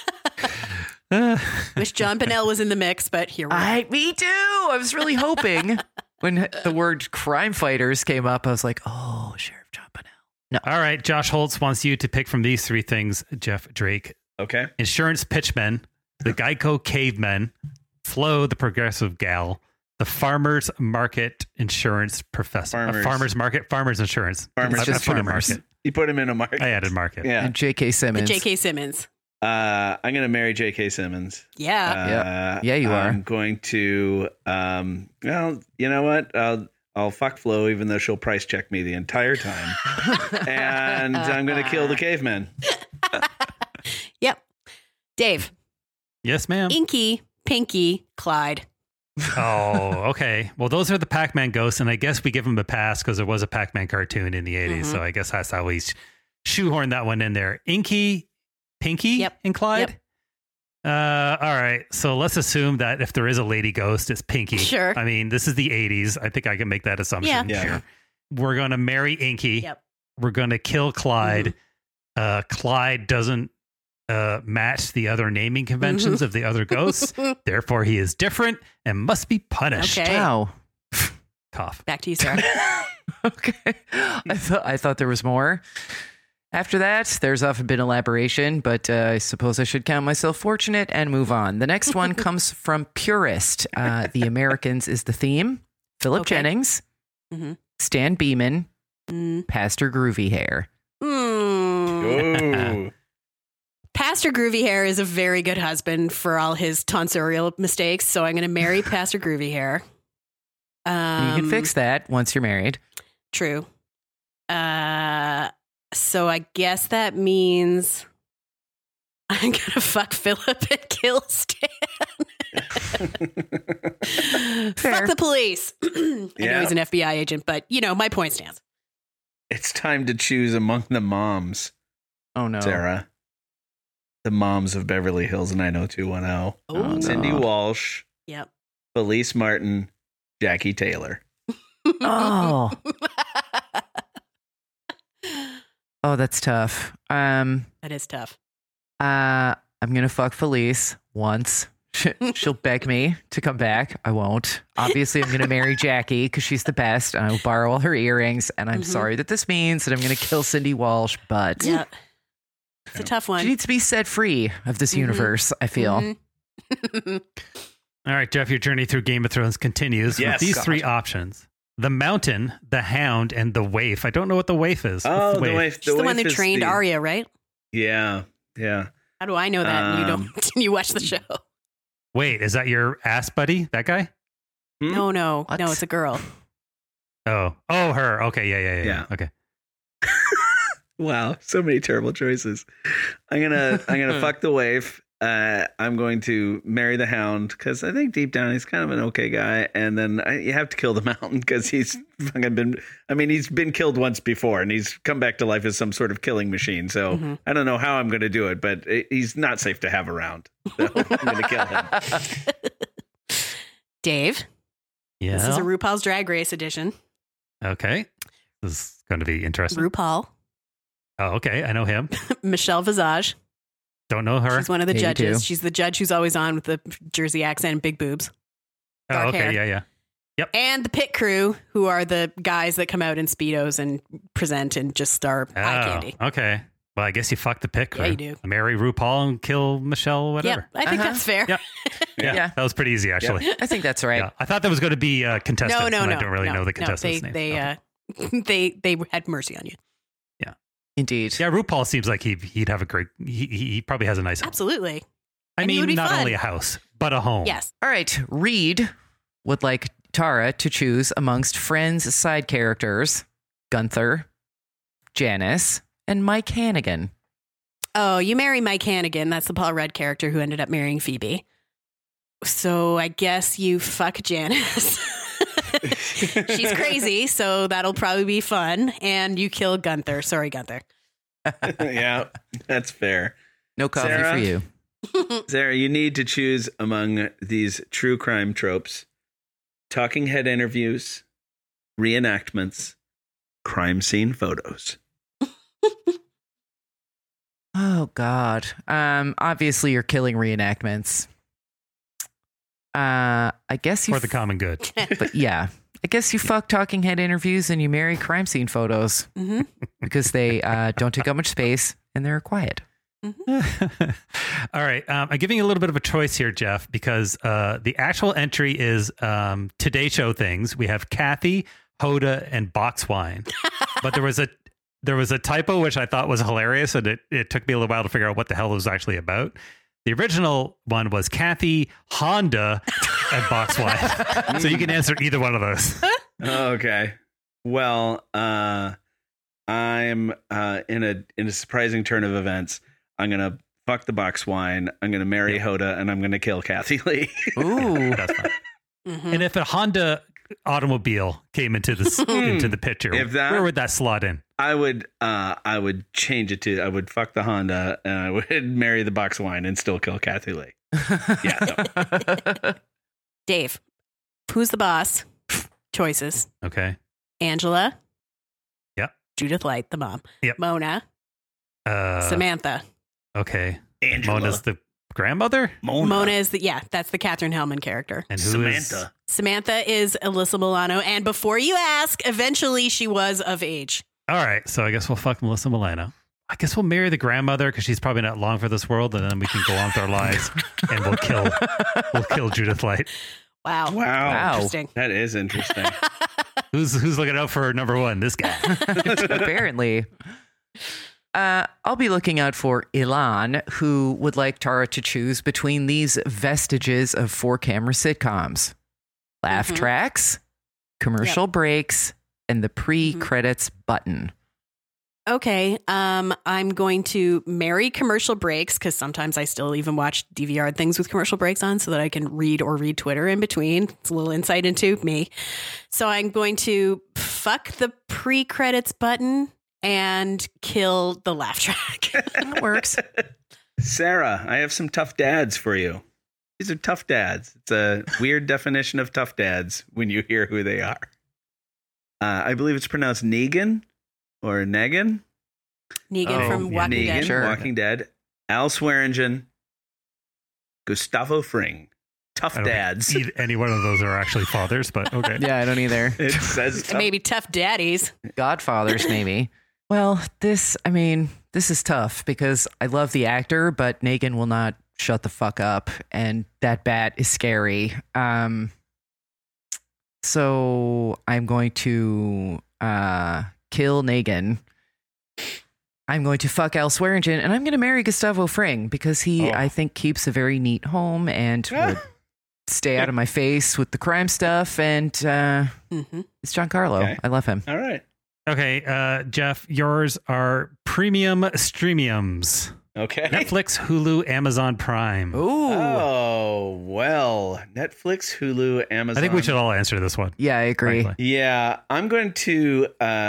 Uh, Wish John Bennell was in the mix, but here we are. I, me too. I was really hoping when the word crime fighters came up, I was like, oh, Sheriff John Bennell. all right, Josh Holtz wants you to pick from these three things, Jeff Drake. Okay. Insurance pitchmen, the Geico cavemen, Flo the progressive gal, the farmers market insurance professor. Farmers. Uh, farmers market, farmers insurance. Farmers, I, just I put in farmers. market. You put him in a market. I added market. Yeah. And J K The Simmons. J K Simmons. Uh, I'm going to marry J K Simmons. Yeah. Uh, Yeah. Yeah, you are. I'm going to, um, well, you know what? I'll, I'll fuck Flo, even though she'll price check me the entire time. And I'm going to kill the caveman. Yep. Dave. Yes, ma'am. Inky, Pinky, Clyde. Oh, okay. Well, those are the Pac-Man ghosts, and I guess we give them a pass because there was a Pac-Man cartoon in the eighties. Mhm. So I guess that's how we sh- shoehorn that one in there. Inky, Pinky, Yep. and Clyde. Uh, all right. So let's assume that if there is a lady ghost, it's Pinky. Sure. I mean, this is the eighties. I think I can make that assumption. Yeah. Yeah. Sure. We're gonna marry Inky. Yep. We're gonna kill Clyde. Uh, Clyde doesn't uh, match the other naming conventions Mm-hmm. of the other ghosts. Therefore, he is different and must be punished. Okay. Wow. Cough. Back to you, Sarah. Okay. I thought I thought there was more. After that, there's often been elaboration, but uh, I suppose I should count myself fortunate and move on. The next one comes from Purist. Uh, the Americans is the theme. Philip Okay. Jennings, Mhm. Stan Beeman, Mm. Pastor Groovy Hair. Mm. Ooh. Pastor Groovy Hair is a very good husband for all his tonsorial mistakes, so I'm going to marry Pastor Groovy Hair. Um, you can fix that once you're married. True. Uh, so I guess that means I'm going to fuck Philip and kill Stan. Fair. Fuck the police. I know Yeah. he's an F B I agent, but, you know, my point stands. It's time to choose among the moms, Oh no. Sarah. The moms of Beverly Hills nine oh two one oh. Oh, no. Cindy Walsh, Yep. Felice Martin, Jackie Taylor. Oh. Oh, that's tough. Um That is tough. Uh, I'm gonna fuck Felice once. She- She'll beg me to come back. I won't. Obviously, I'm gonna marry Jackie because she's the best. And I will borrow all her earrings. And I'm Mhm. sorry that this means that I'm gonna kill Cindy Walsh, but Yeah. It's a tough one. she needs to be set free of this Mhm. universe. I feel. Mhm. All right, Jeff, your journey through Game of Thrones continues Yes. with these God. three options. The Mountain, the Hound, and the Waif. I don't know what the Waif is. Oh, What's the waif. She's the one who waif is trained the- Arya, right? Yeah, yeah. How do I know that? and you Um, don't. You watch the show? Wait, is that your ass buddy? That guy? Hmm? No, no, What? no. It's a girl. Oh, oh, her. Okay, yeah, yeah, yeah. Yeah. Okay. Wow, so many terrible choices. I'm gonna I'm gonna fuck the waif. Uh, I'm going to marry the Hound because I think deep down he's kind of an okay guy. And then I, you have to kill the Mountain because he's fucking been. I mean, he's been killed once before, and he's come back to life as some sort of killing machine. So Mhm. I don't know how I'm going to do it, but it, he's not safe to have around. So I'm going to kill him. Dave, Yeah. this is a RuPaul's Drag Race edition. Okay. This is going to be interesting. RuPaul, Oh, okay. I know him. Michelle Visage. Don't know her. She's one of the Yeah, you judges. do. She's the judge who's always on with the Jersey accent and big boobs. Oh, dark okay. hair. Yeah, yeah. And the pit crew, who are the guys that come out in Speedos and present and just star eye Oh, candy. okay. Well, I guess you fuck the pick. Yeah, you do. Marry RuPaul and kill Michelle, whatever. Yeah, I think Uh-huh. that's fair. Yeah. Yeah. Yeah. That was pretty easy, actually. I think that's right. Yeah. I thought that was going to be uh, contestants. No, no, and no. I don't really no, know the no, contestants' they, names. They, Okay. uh, they, they had mercy on you. Indeed. Yeah, RuPaul seems like he he'd have a great. He he he probably has a nice home. Absolutely. I And he mean, would be not fun. only a house, but a home. Yes. All right. Reed would like Tara to choose amongst Friends side characters Gunther, Janice, and Mike Hannigan. Oh, you marry Mike Hannigan. That's the Paul Rudd character who ended up marrying Phoebe. So I guess you fuck Janice. She's crazy, so that'll probably be fun. And you kill Gunther. Sorry, Gunther. Yeah, that's fair. No coffee Sarah? for you. Sarah, you need to choose among these true crime tropes: talking head interviews, reenactments, crime scene photos. Oh God. Um. Obviously, you're killing reenactments. Uh. I guess you. For the common good. But yeah, I guess you fuck talking head interviews and you marry crime scene photos hmm because they uh, don't take up much space and they're quiet. All right. Um, I'm giving you a little bit of a choice here, Jeff, because uh, the actual entry is um, Today Show things. We have Kathy, Hoda, and Boxwine. But there was a there was a typo which I thought was hilarious, and it, it took me a little while to figure out what the hell it was actually about. The original one was Kathy, Honda, and Boxwine. So you can answer either one of those. Okay. Well, uh, I'm uh, in a in a surprising turn of events. I'm gonna fuck the box wine. I'm gonna marry Yeah. Hoda, and I'm gonna kill Kathy Lee. Ooh. That's fine. Mhm. And if a Honda automobile came into this into the picture, If that- where would that slot in? I would uh, I would change it to I would fuck the Honda, and I would marry the box wine, and still kill Kathy Lee. Yeah. No. Dave, who's the boss? Choices. Okay. Angela. Yep. Judith Light, the mom. Yep. Mona. Uh, Samantha. Okay. Angela. Mona's the grandmother? Mona. Mona is the, yeah, that's the Catherine Hellman character. And who is- Samantha. Samantha is Alyssa Milano. And before you ask, eventually she was of age. All right. So I guess we'll fuck Melissa Milano. I guess we'll marry the grandmother because she's probably not long for this world, and then we can go on with our lives, and we'll kill we'll kill Judith Light. Wow. Wow. Wow. Interesting. That is interesting. Who's who's looking out for number one? This guy. Apparently. Uh, I'll be looking out for Ilan, who would like Tara to choose between these vestiges of four camera sitcoms: laugh Mhm. tracks, commercial breaks, and the pre-credits button. Okay. Um, I'm going to marry commercial breaks because sometimes I still even watch D V R things with commercial breaks on so that I can read or read Twitter in between. It's a little insight into me. So I'm going to fuck the pre-credits button and kill the laugh track. That works. Sarah, I have some tough dads for you. These are tough dads. It's a weird definition of tough dads when you hear who they are. Uh, I believe it's pronounced Negan or Negan. Negan Oh, from yeah. Walking Negan, Dead. Sure. Walking Dead. Al Swearingen. Gustavo Fring. Tough I don't think dads. either- any one of those are actually fathers, but okay. Yeah, I don't either. It says And tough. maybe tough daddies. Godfathers, maybe. Well, this, I mean, this is tough because I love the actor, but Negan will not shut the fuck up, and that bat is scary. Um, so I'm going to uh, kill Negan. I'm going to fuck Al Swearingen, and I'm going to marry Gustavo Fring because he, Oh. I think, keeps a very neat home and would stay out of my face with the crime stuff. And uh, hmm it's Giancarlo. Okay. I love him. All right. Okay, uh, Jeff, yours are premium streamiums. Okay. Netflix, Hulu, Amazon Prime. Ooh. Oh, well. Netflix, Hulu, Amazon. I think we should all answer this one. Yeah, I agree. frankly. Yeah, I'm going to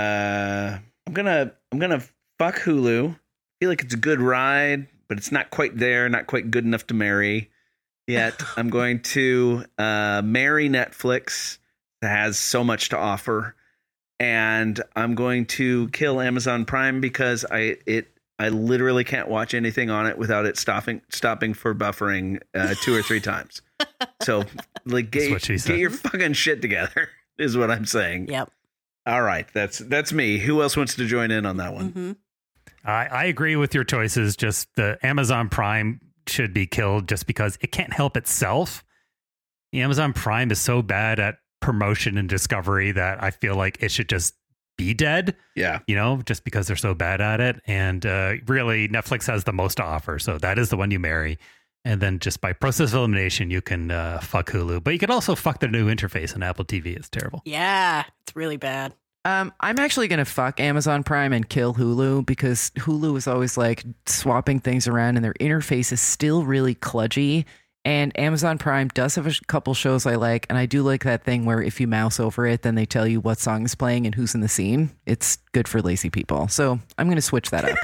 uh I'm going to I'm going to fuck Hulu. I feel like it's a good ride, but it's not quite there, not quite good enough to marry yet. I'm going to uh marry Netflix. It has so much to offer. And I'm going to kill Amazon Prime because I it I literally can't watch anything on it without it stopping stopping for buffering uh, two or three times. So like That's get, what she get said. your fucking shit together is what I'm saying. Yep. All right, that's that's me. Who else wants to join in on that one? hmm I, I agree with your choices. Just the Amazon Prime should be killed just because it can't help itself. The Amazon Prime is so bad at promotion and discovery that I feel like it should just be dead, Yeah. you know, just because they're so bad at it. And uh, really, Netflix has the most to offer. So that is the one you marry. And then just by process of elimination, you can uh, fuck Hulu. But you can also fuck the new interface on Apple T V. It's terrible. Yeah, it's really bad. Um, I'm actually going to fuck Amazon Prime and kill Hulu because Hulu is always like swapping things around and their interface is still really kludgy. And Amazon Prime does have a sh- couple shows I like. And I do like that thing where if you mouse over it, then they tell you what song is playing and who's in the scene. It's good for lazy people. So I'm going to switch that up.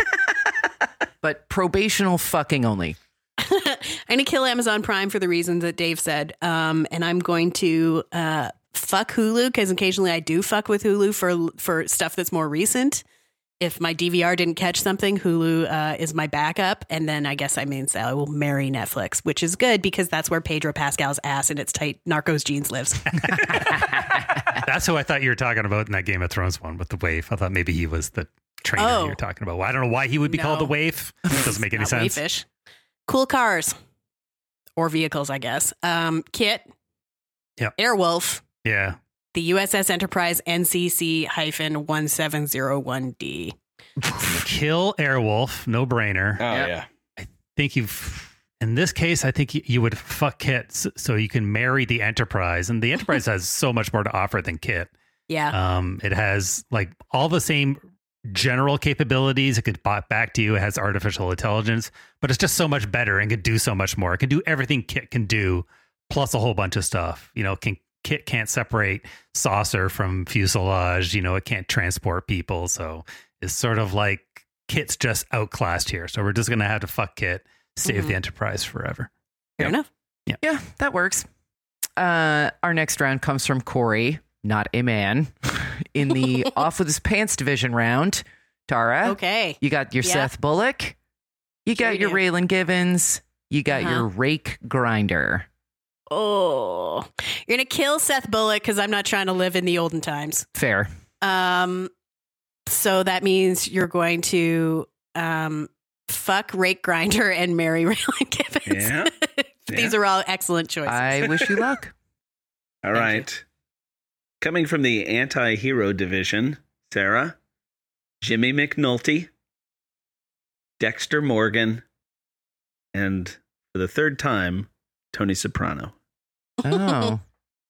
But probational fucking only. I'm going to kill Amazon Prime for the reasons that Dave said. Um, and I'm going to uh, fuck Hulu because occasionally I do fuck with Hulu for for stuff that's more recent. if my D V R didn't catch something, Hulu uh, is my backup. And then I guess I mean, so I will marry Netflix, which is good because that's where Pedro Pascal's ass in its tight Narcos jeans lives. That's who I thought you were talking about in that Game of Thrones one with the waif. I thought maybe he was the trainer Oh. you were talking about. Well, I don't know why he would be No. called the waif. It doesn't make any Not sense. Wayfish. Cool cars or vehicles, I guess. Um, Kit. Yep. Airwolf. Yeah. The U S S Enterprise N C C hyphen one seven zero one D. Kill Airwolf, no brainer. Oh yeah. Think you've in this case, I think you- you would fuck Kit s- so you can marry the Enterprise, and the Enterprise has so much more to offer than Kit. Yeah. Um, it has like all the same general capabilities. It could bot back to you. It has artificial intelligence, but it's just so much better and can do so much more. It can do everything Kit can do, plus a whole bunch of stuff. You know, can Kit can't separate saucer from fuselage. You know, it can't transport people, so it's sort of like Kit's just outclassed here. So we're just gonna have to fuck Kit, save Mhm. the Enterprise forever. Fair Yep. enough. Yeah, that works. Uh, our next round comes from Corey, not a man, in the Off with His Pants division round. Tara, Okay. you got your Yeah. Seth Bullock, you got Sure your do. Raylan Givens, you got Uh-huh. your Rake Grinder. Oh, you're going to kill Seth Bullock because I'm not trying to live in the olden times. Fair. Um, so that means you're going to um, fuck Rake Grinder and marry Raylan Givens. Yeah. These Yeah. are all excellent choices. I wish you luck. All Thank right. Coming from the anti-hero division, Sarah, Jimmy McNulty, Dexter Morgan, and for the third time, Tony Soprano. Oh.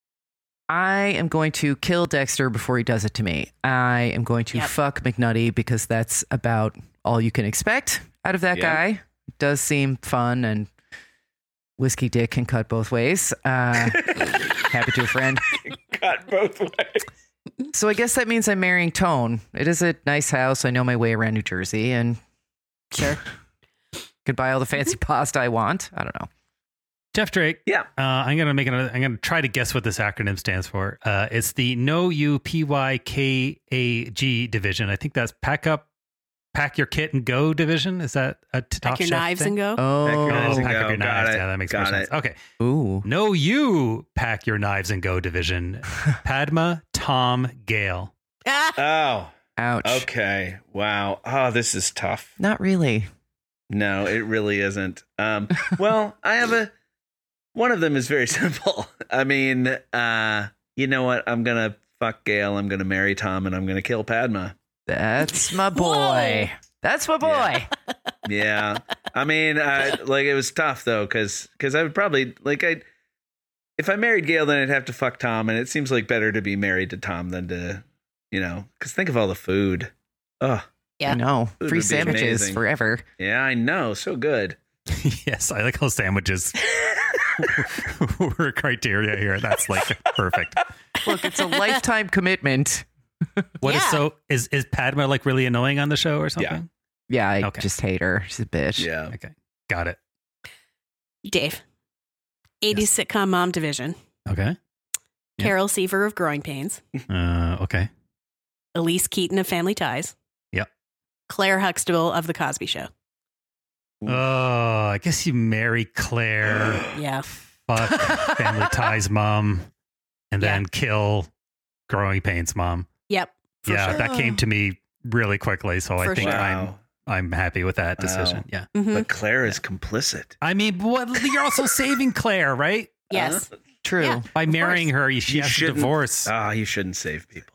I am going to kill Dexter before he does it to me. I am going to Yep. fuck McNutty because that's about all you can expect out of that Yeah. guy. It does seem fun, and whiskey dick can cut both ways. Uh, happy to a friend. Got both ways. So I guess that means I'm marrying Tone. It is a nice house. I know my way around New Jersey, and Sure. could buy all the fancy pasta I want. I don't know. Jeff Drake. Yeah. Uh, I'm gonna make another. I'm gonna try to guess what this acronym stands for. Uh, it's the No U P Y K A G division. I think that's pack up, pack your kit and go division. Is that a t- Pack Top your Chef knives thing? and go. Oh, Pack your knives Oh, and pack go. up your Got knives. it. Yeah, that makes Got more it. sense. Okay. ooh. No, you pack your knives and go division. Padma, Tom, Gale. Ah, Oh, Ouch. okay. Wow. Oh, this is tough. Not really. No, it really isn't. Um, well, I have a. One of them is very simple. I mean, uh, you know what? I'm gonna fuck Gail. I'm gonna marry Tom, and I'm gonna kill Padma. That's my boy. That's my boy. Yeah. I mean, I, like it was tough though, because because I would probably like I. If I married Gail, then I'd have to fuck Tom, and it seems like better to be married to Tom than to, you know, because think of all the food. Oh, Yeah. I know. Food Free would be sandwiches amazing. forever. yeah, I know. So good. Yes, I like how sandwiches were criteria here. That's like perfect. Look, it's a lifetime commitment. What is Yeah. so is is Padma like really annoying on the show or something? Yeah, I Okay. just hate her. She's a bitch. Yeah. Okay, got it. Dave. eighties sitcom mom division. Okay, Yeah. Carol Seaver of Growing Pains. uh, okay. Elise Keaton of Family Ties. Yep. Claire Huxtable of The Cosby Show. Oh, I guess you marry Claire, Yeah. fuck Family Ties mom, and Yeah. then kill Growing Pains mom. Yep. For yeah, sure. that came to me really quickly, so I For think sure. I'm Wow. I'm happy with that Wow. decision. Yeah. Mhm. But Claire is complicit. I mean, what, you're also saving Claire, right? Yes. Uh, True. Yeah. By Of marrying course. her, you, she You has to shouldn't- divorce. Ah, you shouldn't save people.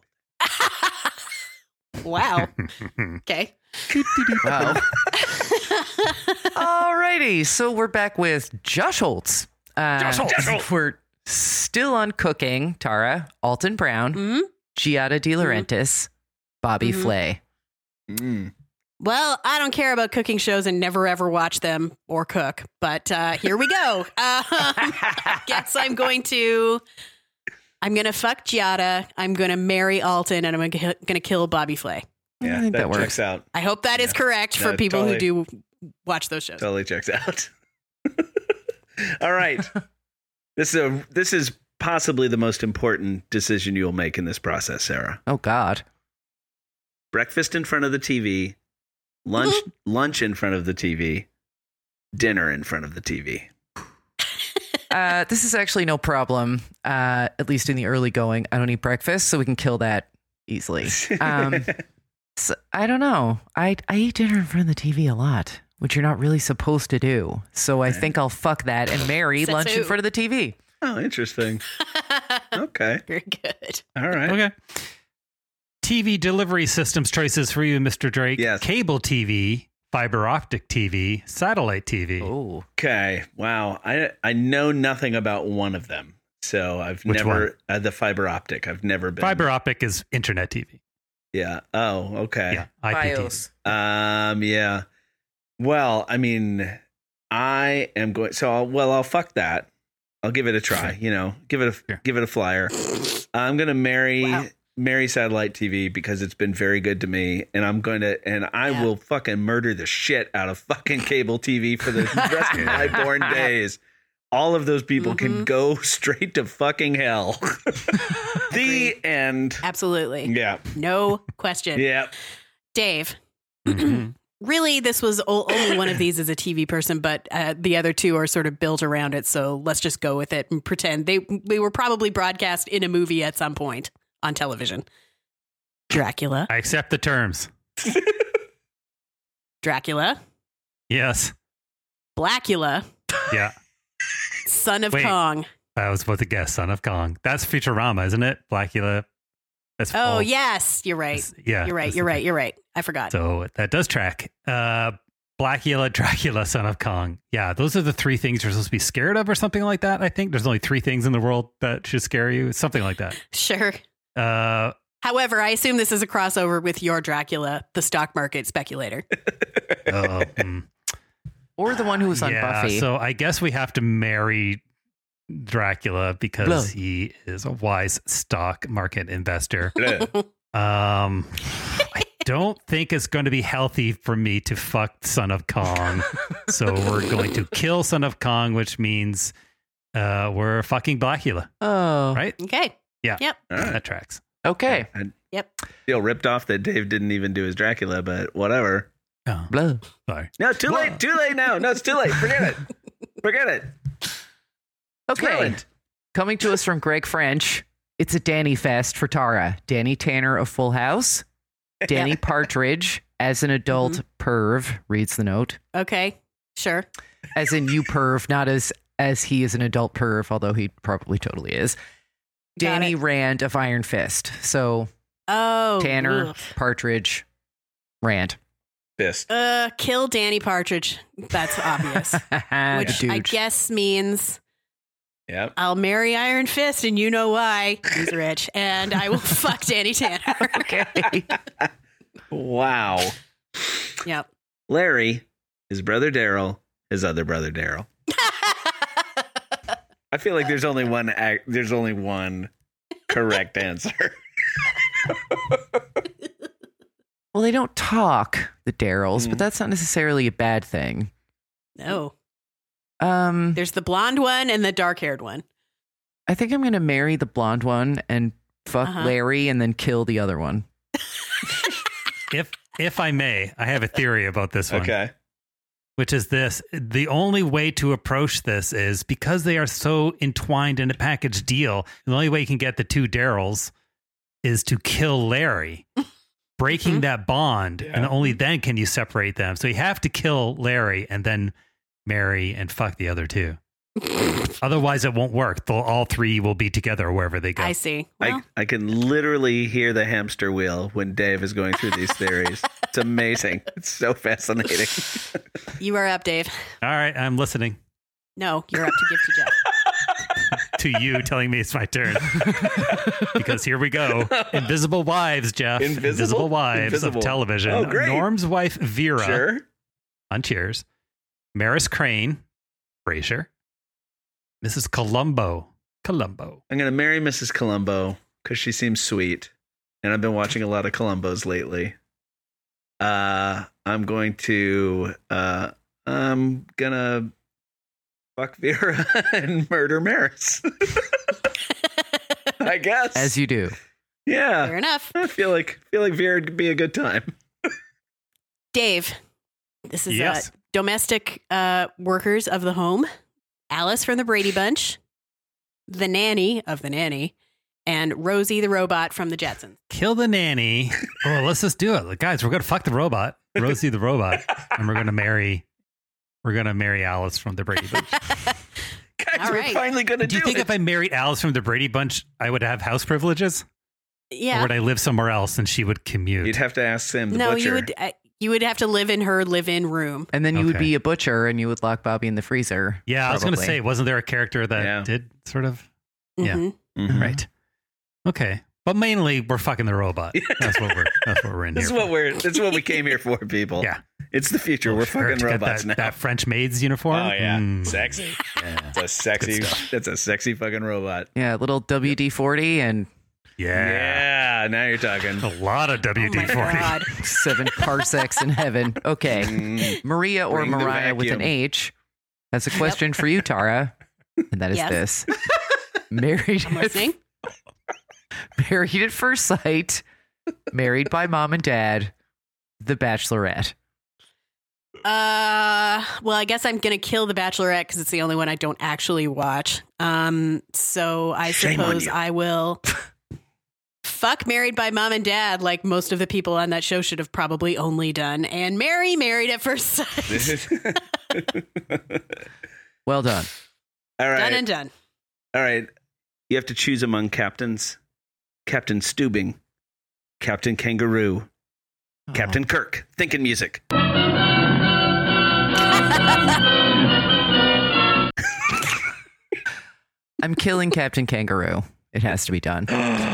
Wow. Okay. Wow. Alrighty, so we're back with Josh Holtz. Uh, Josh Holtz. We're still on cooking. Tara, Alton Brown, Mhm. Giada De Laurentiis, Bobby Mhm. Flay. Mm. Well, I don't care about cooking shows and never ever watch them or cook, but uh, here we go. Um, I guess I'm going to. I'm going to fuck Giada. I'm going to marry Alton, and I'm going to kill Bobby Flay. Yeah, I think that, that works. checks out. I hope that is Yeah. correct for No, people totally. who do watch those shows. Totally checks out. All right. This is a, this is possibly the most important decision you'll make in this process, Sarah. Oh, God. breakfast in front of the T V, lunch lunch in front of the T V, dinner in front of the T V. Uh, this is actually no problem. Uh, at least in the early going, I don't eat breakfast, so we can kill that easily. Um, so, I don't know. I I eat dinner in front of the T V a lot, which you're not really supposed to do. So I think I'll fuck that and marry Says lunch in who? front of the T V. Oh, interesting. Okay. Very good. All right. Okay. T V delivery systems choices for you, Mister Drake. Yes. Cable T V, fiber optic T V, satellite T V. Oh, Okay. Wow. I I know nothing about one of them. So I've Which never uh, the fiber optic. I've never been Fiber optic is internet T V. Yeah. Oh, okay. Yeah, I P T V. BIOS. Um yeah. Well, I mean, I am going so I'll, well, I'll fuck that. I'll give it a try, you know. Give it a Sure. give it a flyer. I'm going to marry Wow. marry satellite T V because it's been very good to me, and I'm going to and I Yeah. will fucking murder the shit out of fucking cable T V for the rest of my born days. All of those people can Mhm. go straight to fucking hell. The end. Absolutely. Yeah. No question. Yeah. Dave, Mhm. really, this was o- only one of these as a T V person, but uh, the other two are sort of built around it. So let's just go with it and pretend they they were probably broadcast in a movie at some point on television. Dracula, I accept the terms. Dracula, Yes. Blackula, Yeah. Son of Wait. Kong. I was about to guess Son of Kong. That's Futurama, isn't it? Blackula. That's Oh, all- yes, you're right. that's- yeah. You're right. that's You're the right. thing. You're right. I forgot. So that does track. Uh, Blackula, Dracula, Son of Kong. Yeah, those are the three things you're supposed to be scared of or something like that. I think there's only three things in the world that should scare you. Something like that. Sure. Uh, However, I assume this is a crossover with your Dracula, the stock market speculator. uh, mm. or the one who was on yeah, Buffy. so I guess we have to marry Dracula because Blow. he is a wise stock market investor. Bleh. Um, I don't think it's going to be healthy for me to fuck Son of Kong. So we're going to kill Son of Kong, which means uh, we're fucking Blackula, oh, right? Okay. All right. That tracks. okay. I Yep. feel ripped off that Dave didn't even do his Dracula, but whatever. Oh, Blah. sorry. No, too late. Too late now. No, it's too late. Forget it. Forget it. Okay. Ruined. Coming to us from Greg French, it's a Danny fest for Tara. Danny Tanner of Full House. Danny Partridge as an adult perv, reads the note. Okay. Sure. As in you perv, not as as he is an adult perv, although he probably totally is. Got Danny it. Rand of Iron Fist. So Oh. Tanner, ugh. Partridge, Rand. Fist. Uh, kill Danny Partridge. That's obvious. Which I Dude. guess means Yep. I'll marry Iron Fist, and you know why. He's rich. And I will fuck Danny Tanner. Okay. Wow. Yep. Larry, his brother Daryl, his other brother Daryl. I feel like there's only one. Ac- there's only one correct answer. Well, they don't talk, the Daryls, Mm. but that's not necessarily a bad thing. No. Um, There's the blonde one and the dark haired one. I think I'm going to marry the blonde one and fuck Uh-huh. Larry and then kill the other one. If if I may, I have a theory about this one. Okay. Which is this: the only way to approach this is because they are so entwined in a package deal. The only way you can get the two Daryls is to kill Larry, breaking Mhm. that bond, and Yeah. only then can you separate them. So you have to kill Larry and then marry and fuck the other two. Otherwise, it won't work. They'll, all three will be together wherever they go. I see. Well, I, I can literally hear the hamster wheel when Dave is going through these theories. It's amazing. It's so fascinating. you are up, Dave. All right, I'm listening No, you're up to give to Jeff. to you telling me it's my turn. Because here we go. Invisible Wives, Jeff. Invisible? Wives Invisible. of television. Oh, great. Norm's wife, Vera, Sure. on Cheers. Maris Crane, Frasier. Missus Columbo, Columbo. I'm going to marry Missus Columbo because she seems sweet. And I've been watching a lot of Columbos lately. Uh, I'm going to, uh, I'm going to fuck Vera and murder Maris. I guess. As you do. Yeah. Fair enough. I feel like feel like Vera would be a good time. Dave, this is Yes. uh, domestic uh, workers of the home. Alice from the Brady Bunch, the nanny of the nanny, and Rosie the robot from the Jetsons. Kill the nanny. Oh, let's just do it. Guys, we're going to fuck the robot, Rosie the robot, and we're going to marry, we're going to marry Alice from the Brady Bunch. Guys, All we're right. finally going to Do do, you think it. if I married Alice from the Brady Bunch, I would have house privileges? Or Yeah. would I live somewhere else and she would commute? You'd have to ask Sam the No, butcher. you would. Uh, you would have to live in her live-in room. And then you would Okay. be a butcher and you would lock Bobby in the freezer. yeah, I was going to probably. say, wasn't there a character that Yeah. did sort of? Yeah. Mhm. Mhm. Right. Okay. But mainly we're fucking the robot. That's what we're that's what we're in This here is what for. we're. This is what we came here for, people. Yeah. It's the future. we're Sure, fucking to get robots that, now. that French maid's uniform. Oh yeah, Mm. sexy. It's a sexy. Good stuff. That's a sexy fucking robot. Yeah, little W D forty and Yeah. Yeah, now you're talking. A lot of W D Oh my forty. God. seven parsecs in heaven. Okay. Mm. Maria or Bring the Mariah with an vacuum. H. That's a question for you, Tara. And that is Yes. this. Married I'm listening. married at first sight, married by mom and dad, The Bachelorette. Uh, well, I guess I'm gonna kill The Bachelorette because it's the only one I don't actually watch. Um, so I Shame on suppose you. I will fuck Married by Mom and Dad, like most of the people on that show should have probably only done, and marry Married at First Sight. Well done. All right. Done and done. All right. You have to choose among captains. Captain Stubing, Captain Kangaroo, Captain Kirk. Thinking music. I'm killing Captain Kangaroo. It has to be done.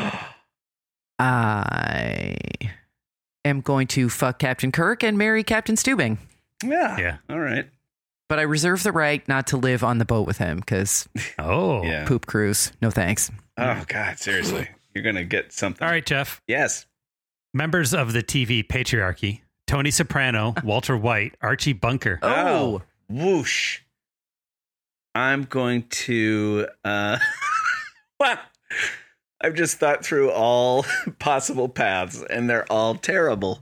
I am going to fuck Captain Kirk and marry Captain Stubing. Yeah. Yeah. All right. But I reserve the right not to live on the boat with him because Oh. Yeah. poop cruise. No thanks. Oh God, seriously, you're gonna get something. All right, Jeff. Yes. Members of the T V patriarchy: Tony Soprano, Walter White, Archie Bunker. Oh, Whoosh. I'm going to. Uh, wow. I've just thought through all possible paths, and they're all terrible.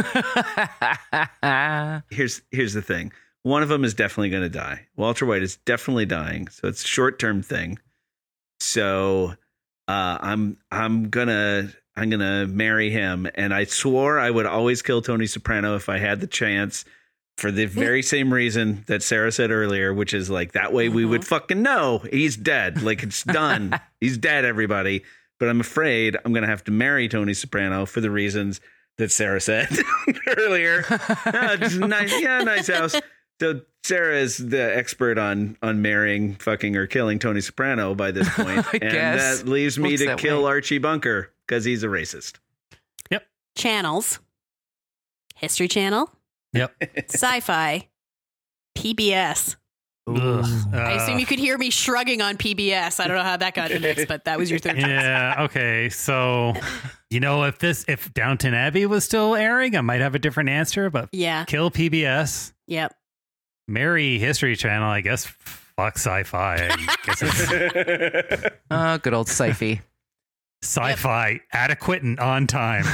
Here's here's the thing. One of them is definitely going to die. Walter White is definitely dying, so it's a short term thing. So uh, I'm I'm gonna I'm gonna marry him, and I swore I would always kill Tony Soprano if I had the chance, for the very same reason that Sarah said earlier, which is like that way we would fucking know he's dead, like it's done, he's dead, everybody. But I'm afraid I'm gonna have to marry Tony Soprano for the reasons that Sarah said earlier. Uh, just nice, yeah, nice house. So Sarah is the expert on on marrying, fucking, or killing Tony Soprano by this point, I and guess. that leaves me Looks to that kill way. Archie Bunker because he's a racist. Channels: History Channel, Yep. Sci-Fi, P B S. Ugh. I assume Uh, you could hear me shrugging on P B S. I don't know how that got in the mix, but that was your third choice. Yeah. Okay. So, you know, if this if Downton Abbey was still airing, I might have a different answer. But Yeah. kill P B S, Yep. marry History Channel. I guess fuck Sci-Fi. I guess it's oh, good old Syfy. Sci-Fi adequate and on time.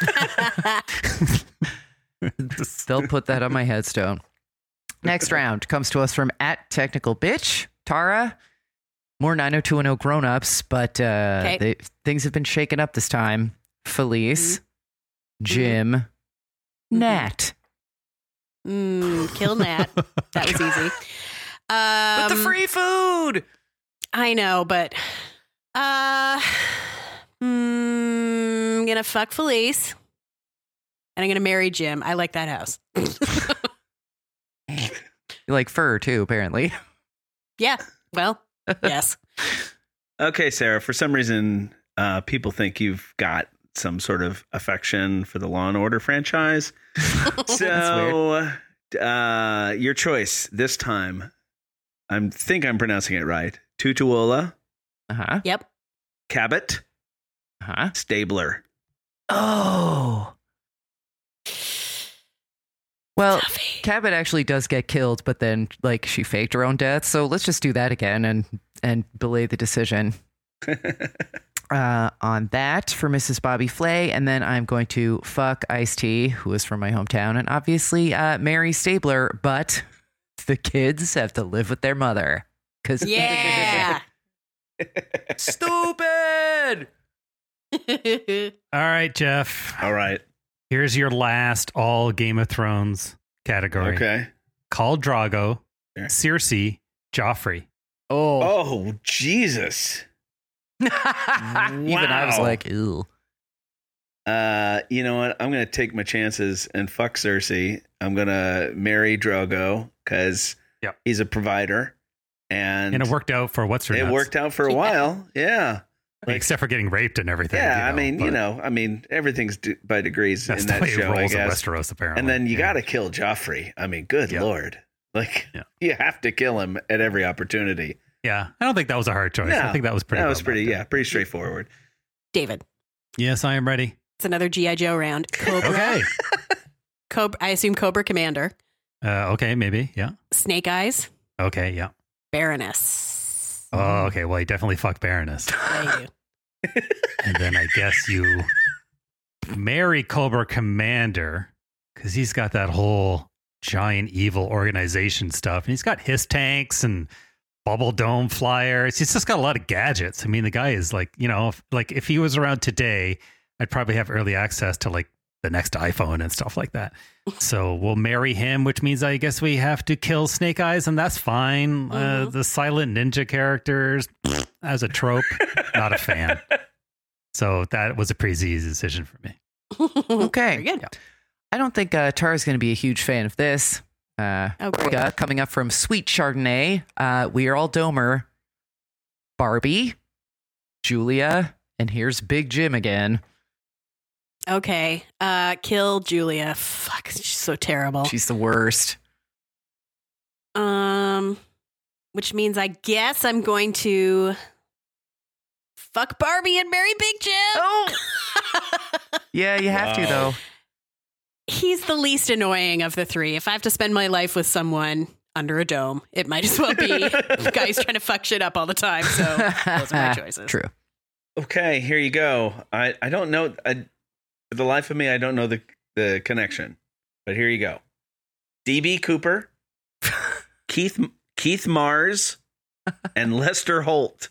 They'll put that on my headstone. Next round comes to us from at Technical Bitch. Tara, more nine oh two one oh grown-ups, but uh, Okay. they, things have been shaken up this time. Felice, Jim, Nat. Mm, kill Nat. That was easy. Um, With the free food! I know, but uh, mm, I'm gonna fuck Felice, and I'm gonna marry Jim. I like that house. You like fur, too, apparently. Yeah. Well, yes. Okay, Sarah, for some reason, uh, people think you've got some sort of affection for the Law and Order franchise. So, uh, your choice this time, I think I'm pronouncing it right. Tutuola, Uh-huh. Yep. Cabot, Uh-huh. Stabler. Oh. Well, Tuffy. Cabot actually does get killed, but then, like, she faked her own death. So let's just do that again and and belay the decision. uh, on that for Missus Bobby Flay. And then I'm going to fuck Ice-T, who is from my hometown, and obviously uh, Mary Stabler, but the kids have to live with their mother. Cause Yeah. Stupid! All right, Jeff. All right. Here's your last all Game of Thrones category. Okay. Khal Drogo, Sure. Cersei, Joffrey. Oh. Oh, Jesus. Even I was Wow. like, ew. Uh, you know what? I'm going to take my chances and fuck Cersei. I'm going to marry Drogo because Yep. he's a provider. And, And it worked out for what's her it nuts. worked out for a while. Yeah. I mean, except for getting raped and everything. Yeah. you I know, mean, you but know, I mean, everything's d- by degrees that's in the that way show, it I rolls in guess. Westeros, apparently. And then you Yeah. got to kill Joffrey. I mean, good Yeah. Lord. Like, Yeah. you have to kill him at every opportunity. Yeah, I don't think that was a hard choice. No, I think that was pretty. That well was pretty, mapped yeah, out. pretty straightforward. David, Yes, I am ready. it's another G I. Joe round. Cobra. Okay. Cobra. I assume Cobra Commander. Uh, okay, maybe. Yeah. Snake Eyes. Okay. Yeah. Baroness. Oh, okay. Well, you definitely fuck Baroness, Yeah, you do. and then I guess you marry Cobra Commander because he's got that whole giant evil organization stuff, and he's got his tanks and bubble dome flyers. He's just got a lot of gadgets. I mean, the guy is like, you know, if, like if he was around today, I'd probably have early access to like the next iPhone and stuff like that. So we'll marry him, which means I guess we have to kill Snake Eyes, and that's fine. Uh, Mhm. the silent ninja characters, as a trope, not a fan. So that was a pretty easy decision for me. Okay. Very good. I don't think uh, Tara's going to be a huge fan of this. Uh, Oh, great. uh, coming up from Sweet Chardonnay, uh, we are all Domer. Barbie, Julia, and here's Big Jim again. Okay. Uh, kill Julia. Fuck, she's so terrible. She's the worst. Um, which means I guess I'm going to fuck Barbie and marry Big Jim. Oh! Yeah, you have to, Wow. though. He's the least annoying of the three. If I have to spend my life with someone under a dome, it might as well be the guy who's trying to fuck shit up all the time. So those are my choices. True. Okay, here you go. I, I don't know. I, for the life of me, I don't know the, the connection. But here you go. D B Cooper, Keith Keith Mars, and Lester Holt.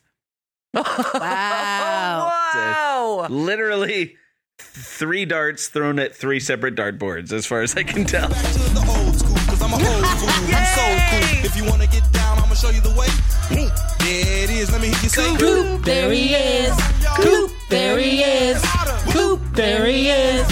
Wow. Wow. Literally three darts thrown at three separate dartboards, as far as I can tell. Back to the old school, cause I'm a old fool. I'm so cool. If you wanna get down, I'ma show you the way. There it is, let me hear you say. Coop, there he is. Coop, there he is. Coop, there he is.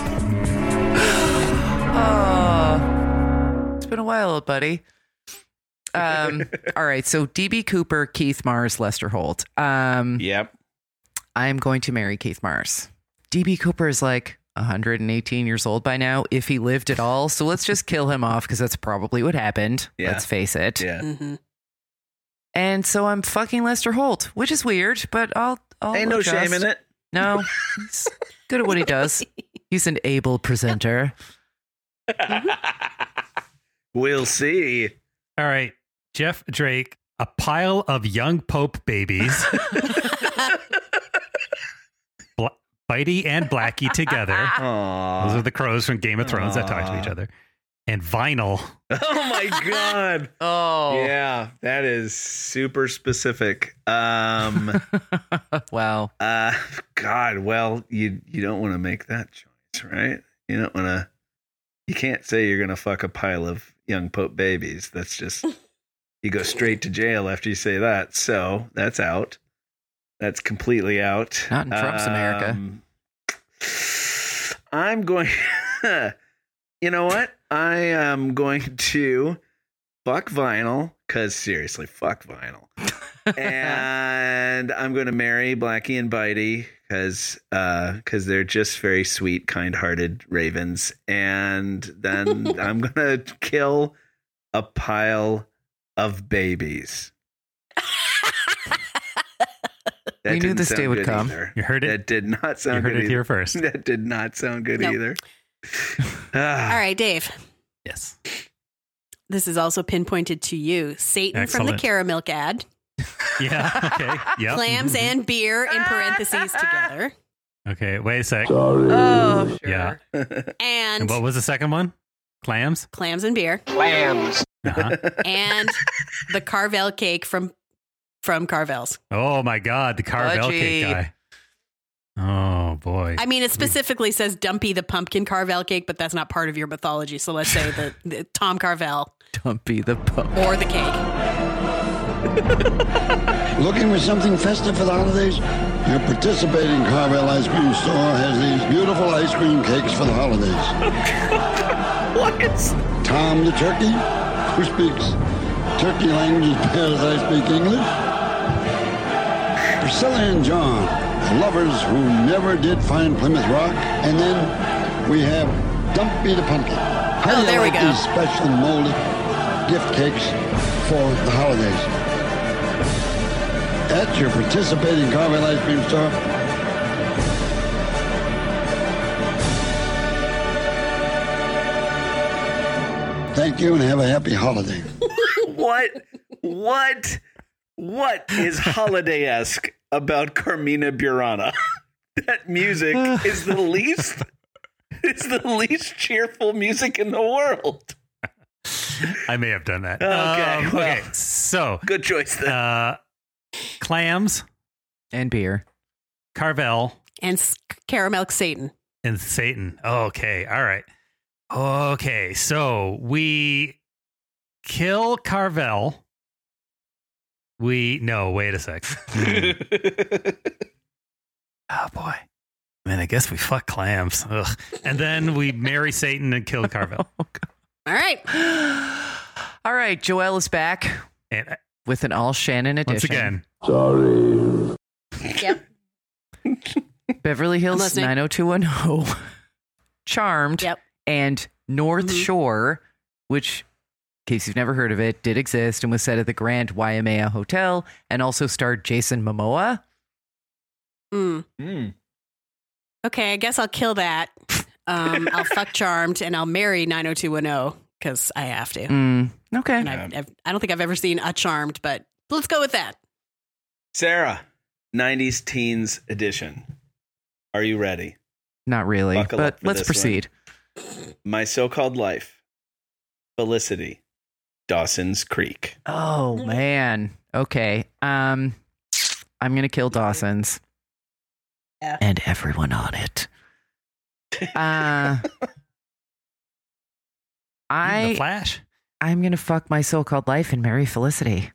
Oh, it's been a while, old buddy. Um, all right, so D B Cooper, Keith Mars, Lester Holt. Um, Yep. I'm going to marry Keith Mars. D B Cooper is like one hundred eighteen years old by now, if he lived at all. So let's just kill him off because that's probably what happened. Yeah. Let's face it. Yeah. Mm-hmm. And so I'm fucking Lester Holt, which is weird, but I'll. I'll Ain't no adjust. shame in it. No, he's good at what he does. He's an able presenter. We'll see. All right, Jeff Drake, a pile of young Pope babies, Bla- Bitey and Blackie together. Aww. Those are the crows from Game of Thrones that talk to each Aw. other. And Vinyl. Oh my god. Oh, Yeah, that is super specific. Um wow. uh God, well, you you don't want to make that choice, right? You don't want to you can't say you're going to fuck a pile of young Pope babies. That's just you go straight to jail after you say that. So, that's out. That's completely out. Not in Trump's America. Um, I'm going You know what? I am going to fuck Vinyl, because seriously, fuck Vinyl. And I'm going to marry Blackie and Bitey, because uh, because they're just very sweet, kind-hearted ravens. And then I'm going to kill a pile of babies. That We knew didn't this day sound would good come. either. You heard it. That did not You sound heard good it either. here first. That did not sound good Nope. either. All Ah. right, Dave. Yes. This is also pinpointed to you. Satan from Excellent. the Caramilk ad. Yeah. Okay. Yeah. Clams and beer in parentheses together. Okay. Wait a sec. Oh, sure. Yeah. And, And what was the second one? Clams. clams and beer. Uh-huh. And the Carvel cake from from Carvel's. Oh my God, the Carvel cake Fudgy. guy. Oh boy. I mean, it specifically says Dumpy the pumpkin Carvel cake, but that's not part of your mythology. So let's say the, the Tom Carvel Dumpy the pump. or the cake. Looking for something festive for the holidays? Your participating Carvel ice cream store has these beautiful ice cream cakes for the holidays. What? Tom the turkey, who speaks turkey language as bad as I speak English. Priscilla and John, the lovers who never did find Plymouth Rock. And then we have Dumpy the pumpkin. How Oh, do you there we like go. these special molded gift cakes for the holidays? At your participating Carvel ice cream store. Thank you and have a happy holiday. What? What? What is holiday-esque about Carmina Burana? That music is the least. It's the least cheerful music in the world. I may have done that. Okay, Um, okay. well. So, Good choice then. uh, clams, And beer. Carvel, And s- caramel Satan. and Satan. Okay. All right. Okay. So we kill Carvel. We no. Wait a sec. Hmm. Oh boy. Man, I guess we fuck clams. Ugh. And then we marry Satan and kill Carvel. All right. All right, Joelle is back And uh, with an all Shannon edition. once again, Sorry. Yep. Beverly I'm Hills listening. nine oh two one oh, Charmed, Yep. and North Mhm. Shore, which, in case you've never heard of it, did exist and was set at the Grand Waimea Hotel and also starred Jason Momoa. Mm. Mm. Okay, I guess I'll kill that. Um, I'll fuck Charmed and I'll marry nine oh two one oh because I have to. Mm, okay. And I've, I've, I don't think I've ever seen a Charmed, but let's go with that. Sarah, nineties teens edition. Are you ready? Not really, Buckle but up for let's this proceed. My So-Called Life, Felicity, Dawson's Creek. Oh, man. Okay. Um, I'm going to kill Dawson's. Yeah. And everyone on it. Uh, the I Flash. I'm gonna fuck my so-called life and marry Felicity.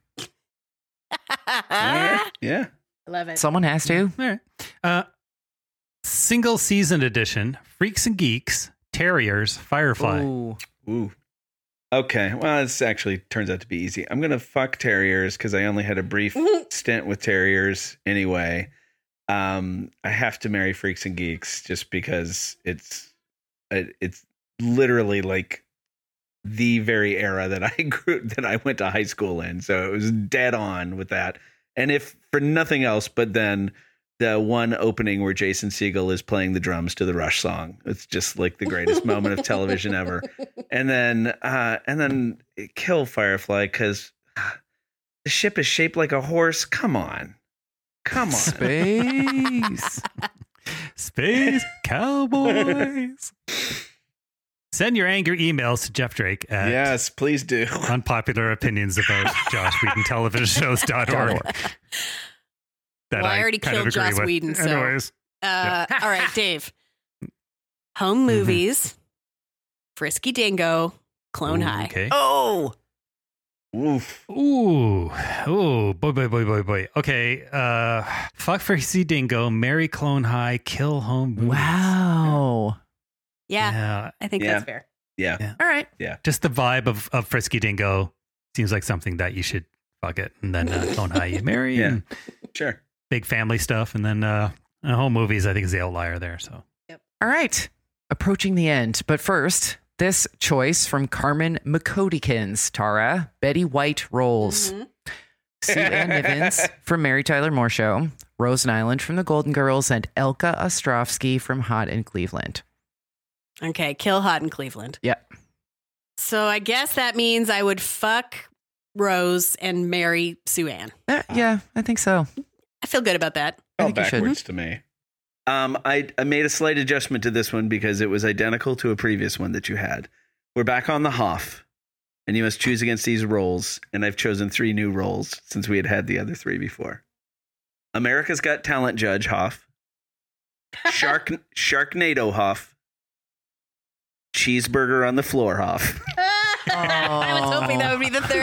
Yeah. yeah. I love it. Someone has to. All right. Uh, single season edition. Freaks and Geeks. Terriers. Firefly. Ooh. Ooh. Okay. Well, this actually turns out to be easy. I'm going to fuck terriers because I only had a brief stint with terriers anyway. Um, I have to marry Freaks and Geeks just because it's it, it's literally like the very era that I grew that I went to high school in. So it was dead on with that. And if for nothing else, but then the one opening where Jason Segel is playing the drums to the Rush song. It's just like the greatest moment of television ever. And then, uh, and then kill Firefly because the ship is shaped like a horse. Come on. Come on. Space. Space Cowboys. Send your angry emails to Jeff Drake at Yes, please do. unpopular opinions about Josh Whedon television shows dot org. That Well, I already kind of killed agree Joss with. Whedon, so- Anyways, Uh, all right, Dave. Home movies, Frisky Dingo, Clone High. okay. Oh. Oof. Ooh, ooh, boy, boy, boy, boy, boy. Okay, uh, fuck Frisky Dingo, marry Clone High, kill home movies. Wow. Yeah, Yeah, I think Yeah. that's fair. Yeah. Yeah. All right. just the vibe of, of Frisky Dingo seems like something that you should fuck it, and then uh, Clone High you marry, Yeah. and Sure. big family stuff, and then uh, uh, home movies. I think is the outlier there. So All right. Approaching the end. But first, this choice from Carmen McCodykins, Tara, Betty White roles. Mhm. Sue Ann Nivens from Mary Tyler Moore Show, Rosen Island from The Golden Girls, and Elka Ostrovsky from Hot in Cleveland. Okay, kill Hot in Cleveland. Yeah. So I guess that means I would fuck Rose and marry Sue Ann. Uh, yeah, I think so. I feel good about that. I All think you should. backwards to me. Um, I, I made a slight adjustment to this one because it was identical to a previous one that you had. We're back on the Hoff, and you must choose against these roles, and I've chosen three new roles since we had had the other three before. America's Got Talent Judge Hoff, Shark Sharknado Hoff, Cheeseburger on the Floor Hoff. I was hoping that would be the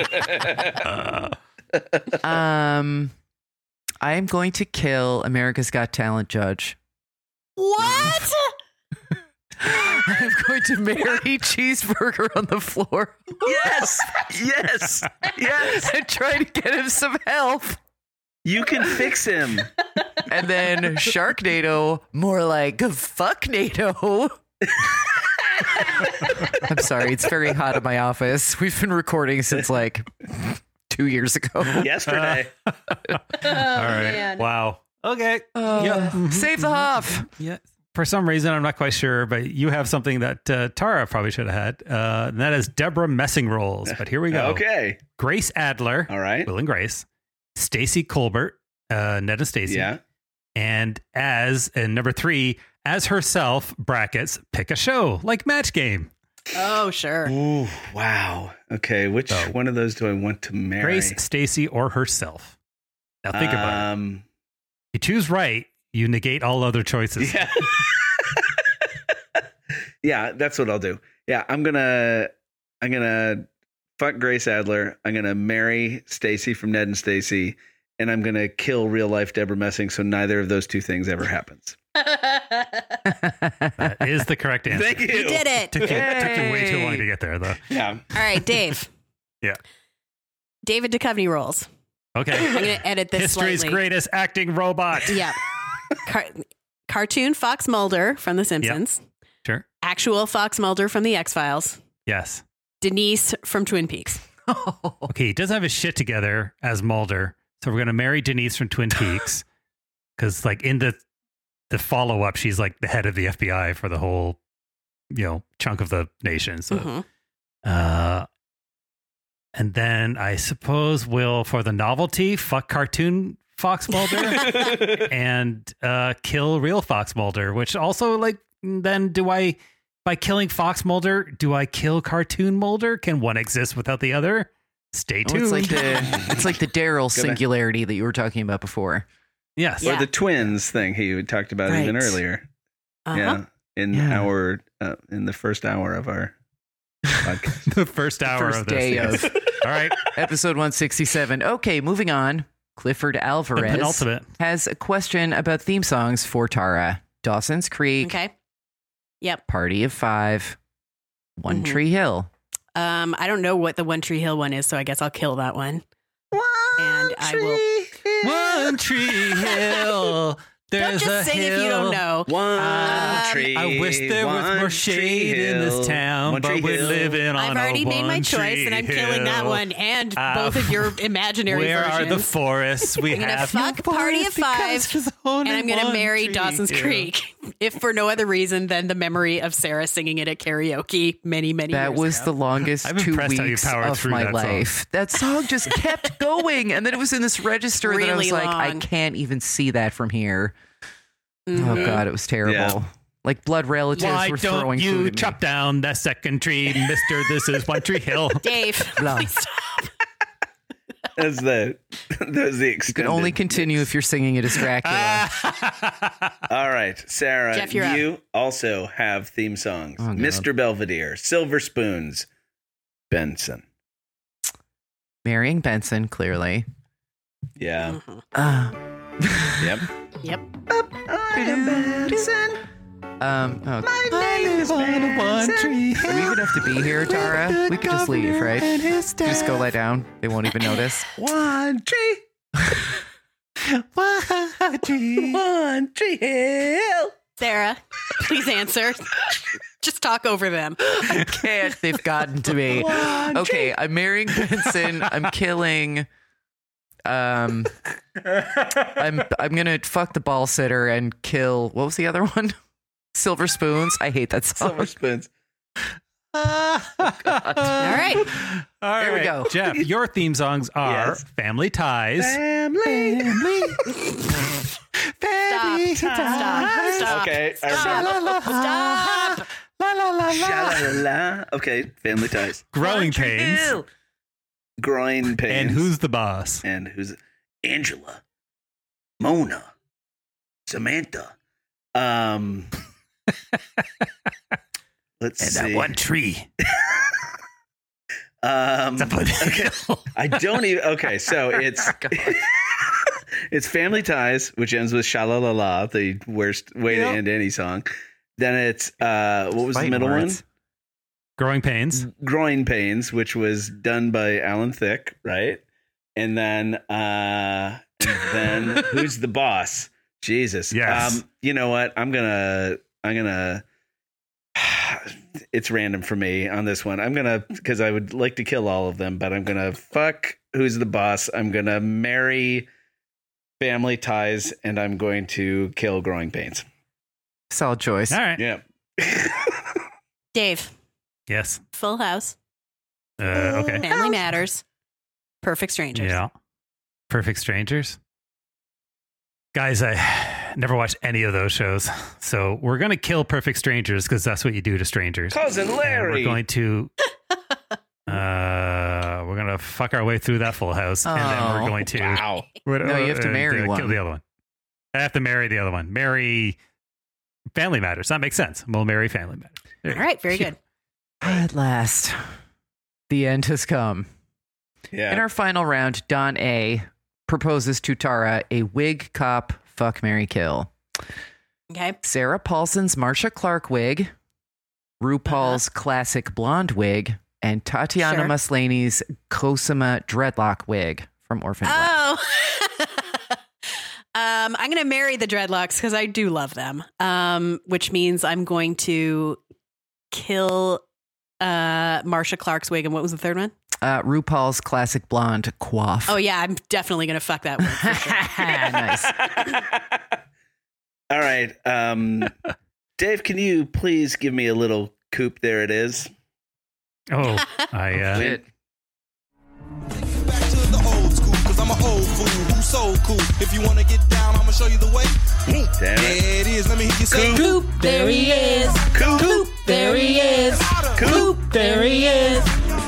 third. Um, I am going to kill America's Got Talent Judge. What? I'm going to marry Cheeseburger on the Floor. Yes, yes, yes. And try to get him some help. You can fix him. And then Sharknado, more like Fucknado. I'm sorry, it's very hot in my office. We've been recording since like two years ago. Yesterday. All right. man. Wow. Okay. Uh, Yep. Mhm. Save the Hoff. Yeah. For some reason, I'm not quite sure, but you have something that uh, Tara probably should have had. Uh, and that is Deborah Messing roles. But here we go. Okay. Grace Adler. All right. Will and Grace. Stacey Colbert. Uh, Ned and Stacey. Yeah. And as, and number three, as herself, brackets, pick a show, like Match Game. Oh, sure. Ooh, wow. Okay, which So, one of those do I want to marry? Grace, Stacey, or herself. Now think about it. um, You choose right, you negate all other choices. Yeah. Yeah, that's what I'll do. Yeah, I'm gonna I'm gonna fuck Grace Adler. I'm gonna marry Stacey from Ned and Stacey, and I'm gonna kill real life Deborah Messing so neither of those two things ever happens. That is the correct answer. Thank you. You did it. Took you, took you way too Yay. long to get there, though. Yeah. All right, Dave. Yeah. David Duchovny roles. I'm Okay. going to edit this History's slightly. greatest acting robot. Yeah. Car- cartoon Fox Mulder from The Simpsons. Sure. Actual Fox Mulder from The X-Files. Yes. Denise from Twin Peaks. Okay, he doesn't have his shit together as Mulder, so we're gonna marry Denise from Twin Peaks because, like, in the the follow up, she's like the head of the F B I for the whole, you know, chunk of the nation. So, Mhm. uh, and then I suppose we'll, for the novelty, fuck cartoon Fox Mulder and uh, kill real Fox Mulder. Which also, like, then do I? By killing Fox Mulder, do I kill cartoon Mulder? Can one exist without the other? Stay Oh, tuned. it's like the it's like the Daryl singularity that you were talking about before. yes. Yeah. Or the twins thing he talked about even Right. earlier. Uh-huh. Yeah. In Yeah. our uh, in the first hour of our podcast. The first hour First of this. day yes. of All right. episode one sixty-seven. Okay, moving on. Clifford The Alvarez penultimate. has a question about theme songs for Tara. Dawson's Creek, Okay. Yep. Party of Five, One Mhm. Tree Hill. Um, I don't know what the One Tree Hill one is, so I guess I'll kill that one. And I will. One Tree Hill. There's Don't just a sing hill. if you don't know. One Um, tree. I wish there was one more tree shade in hill, this town, one but tree we're hill. living on I've a already made my one choice, and I'm tree killing that hill. one and Uh, both of your imaginary Where versions. are the forests we I'm gonna have? fuck no Party of forest because Five, there's only and I'm going to one marry tree Dawson's hill. Creek, if for no other reason than the memory of Sarah singing it at karaoke many, many That years was ago. the longest I'm two impressed how you weeks powered of through my that song. life. That song just kept going, and then it was in this register that I was Really like, I long. can't even see that from here. Oh Mhm. god, it was terrible. Yeah. Like blood relatives Why were don't throwing you food at me. chop down that second tree, Mister? This is One Tree Hill. Dave, Blah. please stop. That's the that's the You extended. can only continue if you're singing it as Dracula. All right, Sarah, Jeff, you're you also have theme songs. Oh, God. Mister Belvedere, Silver Spoons, Benson. Marrying Benson, clearly. Yeah. Mhm. Uh, Yep. Yep. um, oh, I live on a one tree do we even have to be here, Tara? We could just leave, right? Just go lie down. They won't even notice. One tree. One tree. One tree hill. Sarah, please answer. Just talk over them. I can't. They've gotten to me. Okay, I'm marrying Benson. I'm killing. Um, I'm I'm gonna fuck the ball sitter and kill. What was the other one? Silver Spoons. I hate that song. Silver Spoons. All right. All Here we right, go. Jeff, your theme songs are Yes. Family Ties. Family. Stop. Stop. Stop. Okay. I Stop. Stop. Sha-la-la-la. Okay. Family Ties. Growing Pains. Groin pains. And Who's the Boss? And who's Angela, Mona, Samantha. Um, let's And see. that one tree. Um, Up on the okay. hill. I don't even. Okay, so it's it's Family Ties, which ends with sha la la la, the worst way Yep. to end any song. Then it's uh, what was the Fighting middle words. Growing Pains. one? Groin Pains, which was done by Alan Thicke, right? And then uh, and then who's the boss? Jesus. Yes. Um, you know what? I'm gonna I'm gonna. It's random for me on this one. I'm gonna because I would like to kill all of them, but I'm gonna fuck Who's the Boss. I'm gonna marry Family Ties, and I'm going to kill Growing Pains. Solid choice. All right. Yeah. Dave, Yes. Full House, Uh, okay. Family Matters, Perfect Strangers. Yeah. Perfect Strangers. Guys, I never watched any of those shows. So we're going to kill Perfect Strangers because that's what you do to strangers. Cousin And Larry. we're going to uh we're going to fuck our way through that Full House and then Oh, we're going to Wow. we're- No, you have to uh, marry uh, one. Kill the other one. I have to marry the other one. Marry Family Matters. That makes sense. We'll marry Family Matters. There All you go. right, very good. At last, the end has come. Yeah. In our final round, Don A proposes to Tara a wig cop fuck Marry Kill. Okay. Sarah Paulson's Marsha Clark wig, RuPaul's classic blonde wig, and Tatiana Sure. Maslany's Cosima dreadlock wig from Orphan Black. Oh. um, I'm going to marry the dreadlocks because I do love them, um, which means I'm going to kill uh, Marsha Clark's wig. And what was the third one? Uh, RuPaul's classic blonde coif. Oh, yeah. I'm definitely going to fuck that wig. For sure. Nice. All right. Um, Dave, can you please give me a little coupe? There it is. Oh, I uh Shit. Back to the old school, cause I'm an old fool who's so cool. If you wanna get down, I'ma show you the way. Damn it. There it is, let me hear you say. Coop, there he is. Coupe. Coop, there he is. Coop, there he is.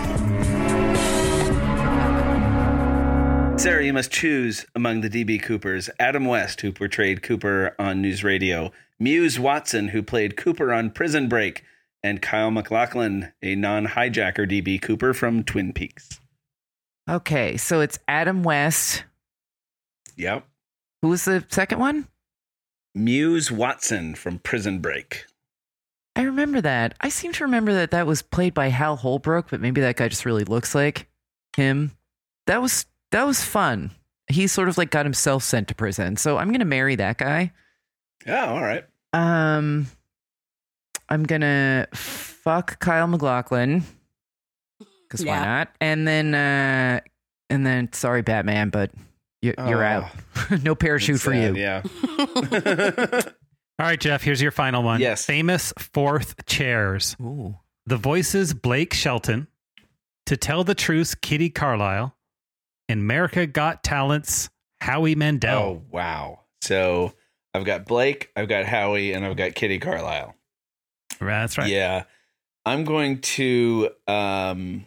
Sarah, you must choose among the D B Coopers Adam West, who portrayed Cooper on News Radio, Muse Watson, who played Cooper on Prison Break, and Kyle MacLachlan, a non-hijacker D B Cooper from Twin Peaks. Okay, so it's Adam West. Yep. Who was the second one? Muse Watson from Prison Break. I remember that. I seem to remember that that was played by Hal Holbrook, but maybe that guy just really looks like him. That was that was fun. He sort of like got himself sent to prison. So I'm going to marry that guy. Oh, all right. Um, I'm going to fuck Kyle MacLachlan. Because why Yeah. not? And then, uh, and then, sorry, Batman, but you, you're Oh. out. No parachute That's for sad, you. Yeah. All right, Jeff, here's your final one. Yes. Famous fourth chairs. Ooh. The Voices, Blake Shelton. To Tell the Truth, Kitty Carlisle. And America Got Talent's Howie Mandel. Oh, wow. So I've got Blake, I've got Howie, and I've got Kitty Carlisle. That's right. Yeah. I'm going to um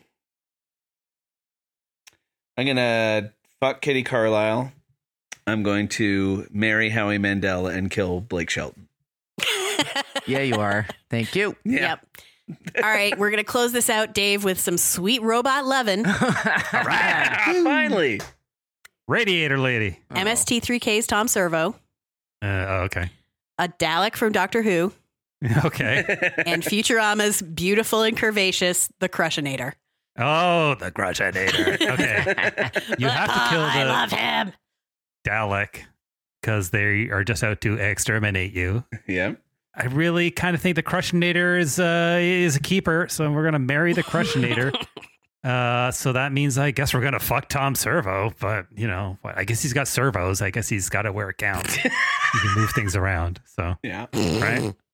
I'm gonna fuck Kitty Carlisle. I'm going to marry Howie Mandel and kill Blake Shelton. Yeah, you are. Thank you. Yep. All right, we're going to close this out, Dave, with some sweet robot lovin'. All right. Finally. Radiator Lady. M S T three K's Tom Servo, Uh, oh, okay. a Dalek from Doctor Who, Okay. and Futurama's beautiful and curvaceous The Crushinator. Oh, the Crushinator. Okay. You have to kill Ah, I the love him. Dalek because they are just out to exterminate you. Yeah. I really kind of think the Crushinator is uh, is a keeper, so we're gonna marry the Crushinator. uh, so that means I guess we're gonna fuck Tom Servo, but you know, I guess he's got servos. I guess he's got it where it counts. You can move things around. So Yeah. right.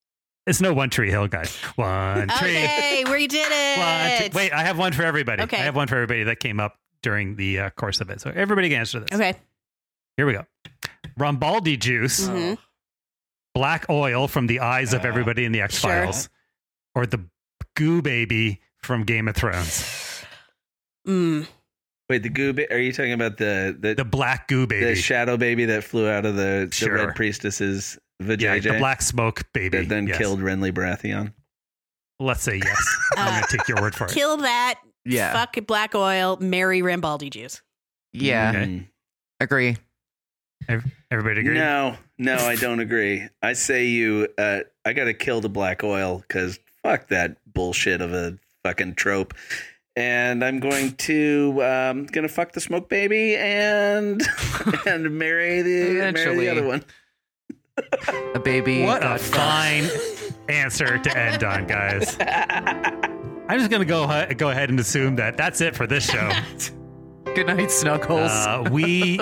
It's no One Tree Hill, guys. One Tree. Okay, we did it. One tree. Wait, I have one for everybody. Okay. I have one for everybody that came up during the uh, course of it. So everybody can answer this. Okay. Here we go. Rambaldi juice, Mhm. black oil from the eyes of everybody in the X-Files, or the goo baby from Game of Thrones. Mm. Wait, the goo. Ba- are you talking about the the, The black goo baby. the shadow baby that flew out of the, Sure. the red priestess's yeah, vajayjay the black smoke baby. that then Yes. killed Renly Baratheon? Let's say yes. I'm going to take your word for it. Kill that. Yeah. Fuck black oil. Marry Rambaldi juice. Yeah. Okay. Mm. Agree. Ev- Everybody agree? No, no, I don't agree. I say you. Uh, I gotta kill the black oil because fuck that bullshit of a fucking trope. And I'm going to um, gonna fuck the smoke baby and and marry the marry Eventually. the other one. A baby. What a got fine answer to end on, guys. I'm just going to go ahe- go ahead and assume that that's it for this show. Good night, Snuggles. Uh, we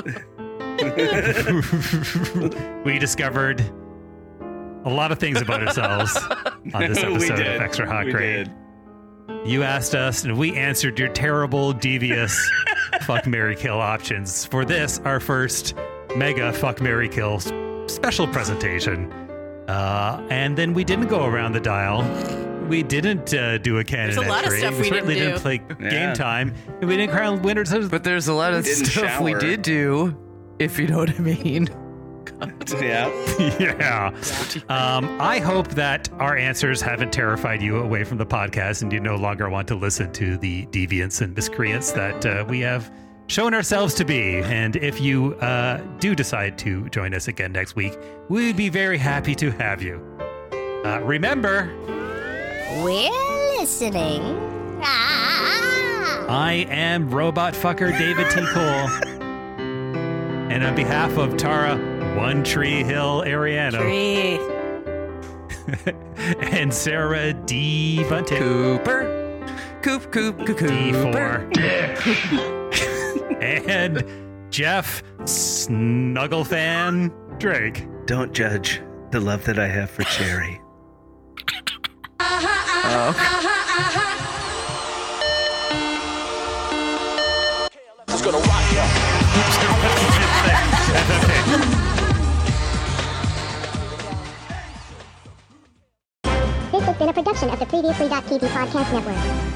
we discovered a lot of things about ourselves on this We episode did. of Extra Hot We Great. did. You asked us, and we answered your terrible, devious fuck, marry, kill options for this, our first mega fuck, marry, kill s- special presentation. Uh, and then we didn't go around the dial. We didn't uh, do a canon There's a lot of entry. stuff we certainly didn't didn't play Yeah. game time. And we didn't crown winners. But there's a lot of We didn't stuff we shower. did do, if you know what I mean. Yeah. yeah. Um, I hope that our answers haven't terrified you away from the podcast and you no longer want to listen to the deviants and miscreants that uh, we have shown ourselves to be. And if you uh, do decide to join us again next week, we'd be very happy to have you. Uh, remember, We're listening. Ah. I am Robot Fucker David T. Cole. And on behalf of Tara One Tree Hill Ariano Tree. and Sarah D. Bunting. Cooper. Coop, coop, coop, D Cooper. four. And Jeff Snugglefan Drake. Don't judge the love that I have for Cherry. It's gonna rock ya. This has been a production of the Previously T V Podcast Network.